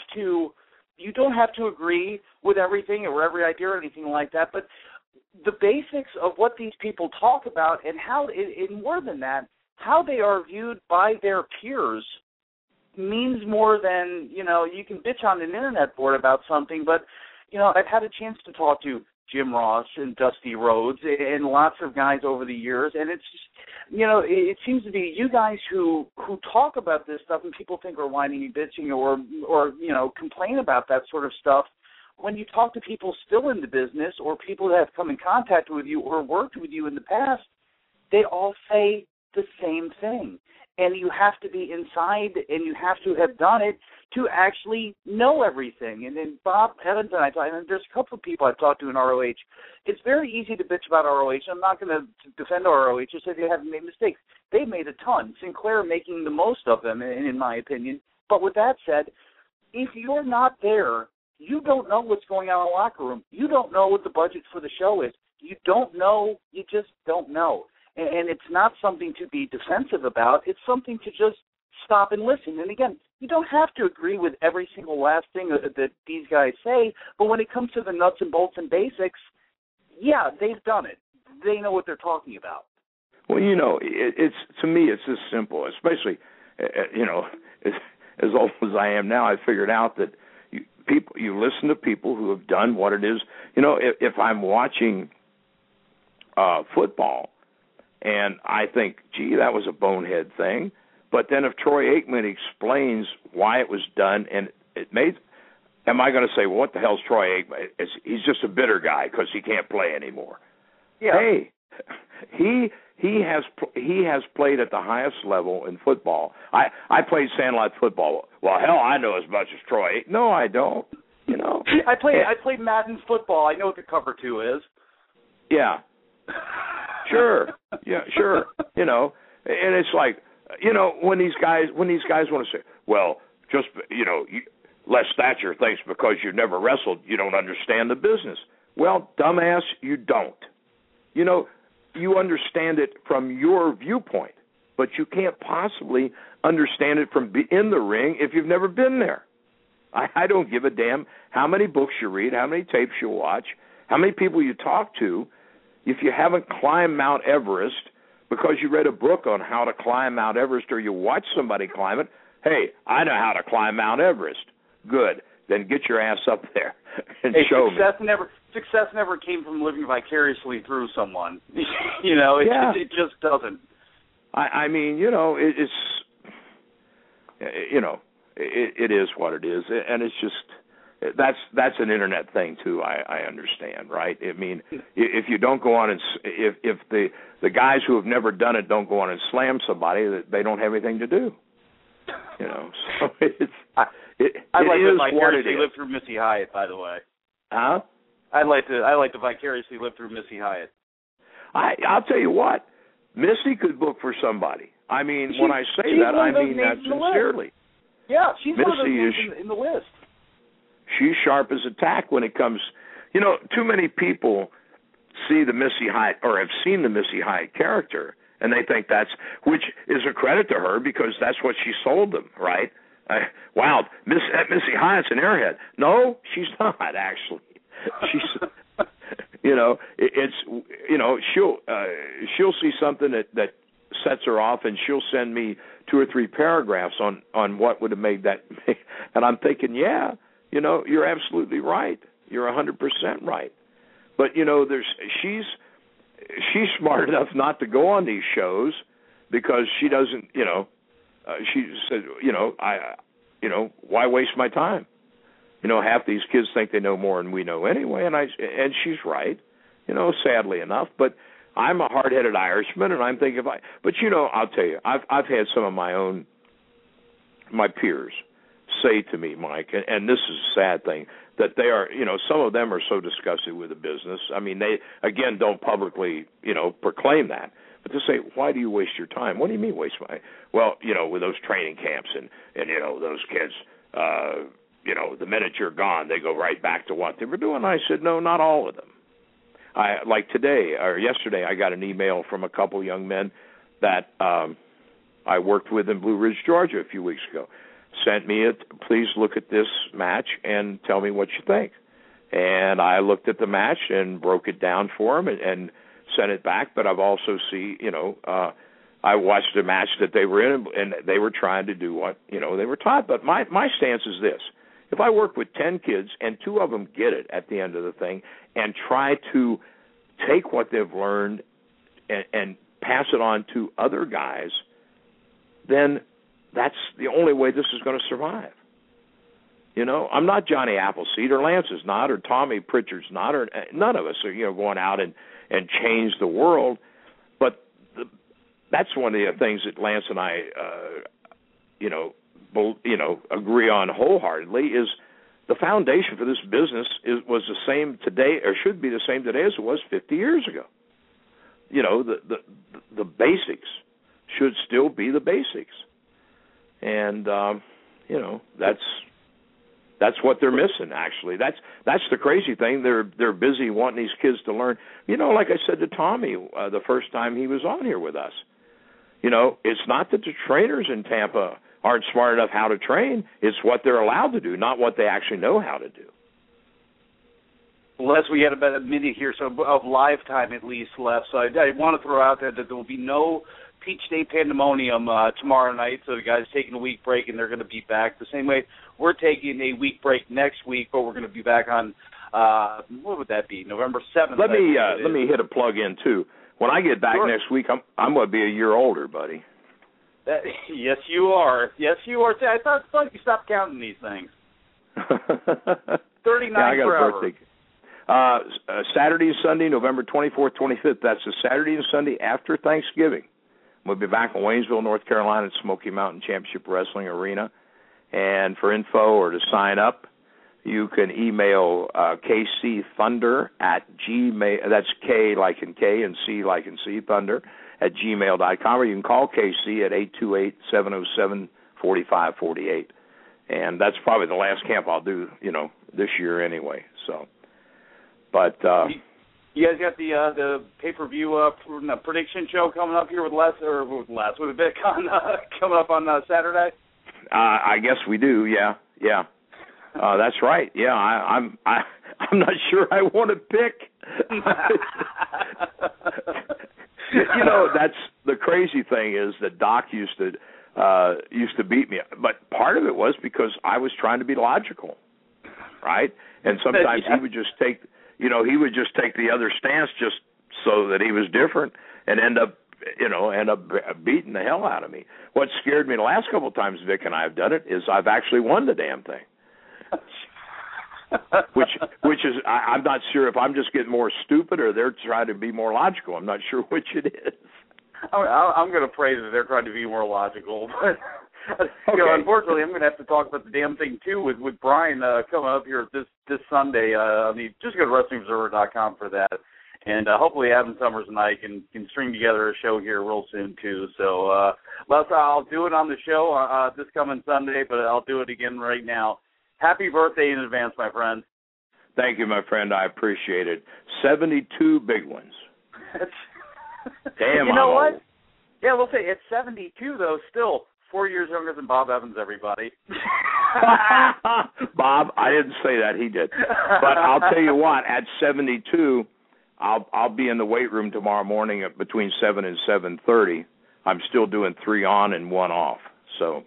[SPEAKER 7] to agree with everything or every idea or anything like that, but the basics of what these people talk about and how, and more than that, how they are viewed by their peers means more than, you can bitch on an internet board about something, but, I've had a chance to talk to Jim Ross and Dusty Rhodes and lots of guys over the years, and it's just, it seems to be you guys who talk about this stuff and people think are whining and bitching or complain about that sort of stuff. When you talk to people still in the business or people that have come in contact with you or worked with you in the past, they all say the same thing. And you have to be inside and you have to have done it to actually know everything. And then Bob Evans and there's a couple of people I've talked to in ROH. It's very easy to bitch about ROH. I'm not going to defend ROH. Just say they haven't made mistakes. They've made a ton. Sinclair making the most of them, in my opinion. But with that said, if you're not there, you don't know what's going on in the locker room. You don't know what the budget for the show is. You don't know. You just don't know. And it's not something to be defensive about. It's something to just stop and listen. And again, you don't have to agree with every single last thing that these guys say, but when it comes to the nuts and bolts and basics, yeah, they've done it. They know what they're talking about.
[SPEAKER 8] Well, it's to me, it's this simple, especially, as old as I am now, I figured out that you listen to people who have done what it is. If I'm watching football and I think, gee, that was a bonehead thing, but then if Troy Aikman explains why it was done and it made, am I going to say, well, what the hell's Troy Aikman? He's just a bitter guy because he can't play anymore.
[SPEAKER 7] Yeah.
[SPEAKER 8] Hey, He has played at the highest level in football. I played Sandlot football. Well, hell, I know as much as Troy. No, I don't. You know,
[SPEAKER 7] I played Madden football. I know what the cover 2 is.
[SPEAKER 8] Yeah. Sure. Yeah, sure. You know, and it's like, you know, when these guys want to say, well, just, you know, Les Thatcher thinks because you've never wrestled, you don't understand the business. Well, dumbass, you don't. You know, you understand it from your viewpoint, but you can't possibly understand it from in the ring if you've never been there. I don't give a damn how many books you read, how many tapes you watch, how many people you talk to. If you haven't climbed Mount Everest because you read a book on how to climb Mount Everest or you watch somebody climb it, hey, I know how to climb Mount Everest. Good. Then get your ass up there and show me.
[SPEAKER 7] Success never came from living vicariously through someone. You know, it just doesn't.
[SPEAKER 8] I mean, you know, it's you know, it is what it is, and it's just that's an internet thing too. I understand, right? I mean, if you don't go on and if the guys who have never done it don't go on and slam somebody, they don't have anything to do. You know, so
[SPEAKER 7] I'd like to vicariously live through Missy Hyatt, by the way.
[SPEAKER 8] Huh?
[SPEAKER 7] I'd like to vicariously live through Missy Hyatt.
[SPEAKER 8] I'll tell you what, Missy could book for somebody. I mean, when I say that, I mean that sincerely.
[SPEAKER 7] Yeah, she's
[SPEAKER 8] Missy
[SPEAKER 7] one of those names in the list.
[SPEAKER 8] She's sharp as a tack when it comes. You know, too many people see the Missy Hyatt or have seen the Missy Hyatt character, and they think which is a credit to her because that's what she sold them, right? Wow, Missy Hyatt's an airhead. No, she's not actually. She's, you know, it's, you know, she'll see something that sets her off, and she'll send me 2 or 3 paragraphs on what would have made that, and I'm thinking, yeah, you know, you're absolutely right. You're 100% right. But you know, she's smart enough not to go on these shows because she doesn't, you know, she said, you know, why waste my time? You know, half these kids think they know more than we know anyway, and she's right, you know, sadly enough. But I'm a hard-headed Irishman, and I'm thinking but you know, I'll tell you, I've had some of my peers say to me, Mike, and this is a sad thing, that they are, you know, some of them are so disgusted with the business. I mean, they, again, don't publicly, you know, proclaim that. But to say, why do you waste your time? What do you mean waste my time? Well, you know, with those training camps and you know, those kids, you know, the minute you're gone, they go right back to what they were doing. I said, no, not all of them. Like today or yesterday, I got an email from a couple young men that I worked with in Blue Ridge, Georgia a few weeks ago. Sent me please look at this match and tell me what you think. And I looked at the match and broke it down for them and sent it back. But I've also I watched a match that they were in, and they were trying to do what, you know, they were taught. But my stance is this. If I work with 10 kids and 2 of them get it at the end of the thing and try to take what they've learned and pass it on to other guys, then that's the only way this is going to survive. You know, I'm not Johnny Appleseed, or Lance is not, or Tommy Pritchard's not, or none of us are, you know, going out and change the world. But that's one of the things that Lance and I, you know, agree on wholeheartedly is the foundation for this business was the same today, or should be the same today as it was 50 years ago. You know, the basics should still be the basics. And you know, that's what they're missing. Actually, that's the crazy thing. They're busy wanting these kids to learn. You know, like I said to Tommy the first time he was on here with us. You know, it's not that the trainers in Tampa aren't smart enough how to train. It's what they're allowed to do, not what they actually know how to do.
[SPEAKER 7] Les, we had about a minute here, so of live time at least left. So I want to throw out there that there will be no Peach Day Pandemonium tomorrow night, so the guys taking a week break, and they're going to be back the same way we're taking a week break next week, but we're going to be back on, what would that be, November 7th?
[SPEAKER 8] Let me hit a plug in, too. When I get back next week, I'm going to be a year older, buddy.
[SPEAKER 7] Yes, you are. Yes, you are. I thought you stopped counting these things. 39
[SPEAKER 8] yeah, I got
[SPEAKER 7] forever.
[SPEAKER 8] A birthday. Saturday and Sunday, November 24th, 25th. That's the Saturday and Sunday after Thanksgiving. We'll be back in Waynesville, North Carolina at Smoky Mountain Championship Wrestling Arena. And for info or to sign up, you can email KC Thunder@gmail. That's K like in K and C like in C, Thunder @gmail.com. Or you can call KC at 828-707-4548. And that's probably the last camp I'll do, this year anyway. So, but
[SPEAKER 7] you guys got the pay-per-view prediction show coming up here with Vic coming up on Saturday.
[SPEAKER 8] I guess we do. Yeah. That's right. Yeah, I'm not sure I want to pick. That's the crazy thing is that Doc used to beat me, but part of it was because I was trying to be logical, right? And sometimes he would just take, the other stance just so that he was different and end up beating the hell out of me. What scared me the last couple of times Vic and I have done it is I've actually won the damn thing. which is I'm not sure if I'm just getting more stupid or they're trying to be more logical. I'm not sure which it is.
[SPEAKER 7] I'm going to praise that they're trying to be more logical, but unfortunately, I'm going to have to talk about the damn thing too with Brian coming up here this Sunday. Just go to WrestlingObserver.com for that, and hopefully Adam Summers and I can string together a show here real soon too. So, I'll do it on the show this coming Sunday, but I'll do it again right now. Happy birthday in advance, my friend.
[SPEAKER 8] Thank you, my friend. I appreciate it. 72 big ones. Damn,
[SPEAKER 7] you know what? Yeah, we'll say at 72, though, still 4 years younger than Bob Evans, everybody.
[SPEAKER 8] Bob, I didn't say that. He did. But I'll tell you what, at 72, I'll be in the weight room tomorrow morning at between 7 and 7:30. I'm still doing 3 on and 1 off. So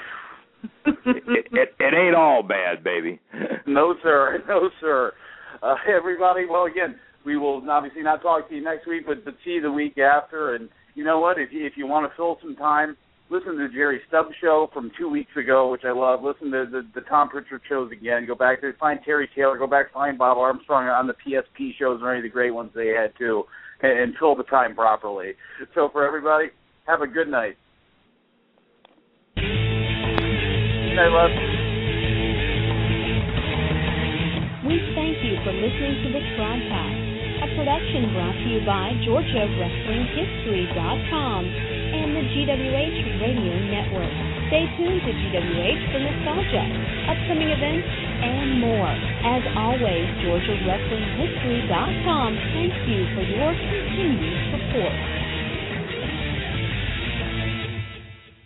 [SPEAKER 8] it ain't all bad, baby.
[SPEAKER 7] No, sir. Everybody, well, again, we will obviously not talk to you next week, but see you the week after. And you know what? If you want to fill some time, listen to the Jerry Stubbs show from 2 weeks ago, which I love. Listen to the Tom Pritchard shows again. Go back there, find Terry Taylor. Go back, find Bob Armstrong on the PSP shows and any of the great ones they had, too, and fill the time properly. So for everybody, have a good night. Good night, love.
[SPEAKER 6] We thank you for listening to this broadcast, a production brought to you by GeorgiaWrestlingHistory.com and the GWH Radio Network. Stay tuned to GWH for nostalgia, upcoming events, and more. As always, GeorgiaWrestlingHistory.com thanks you for your continued support.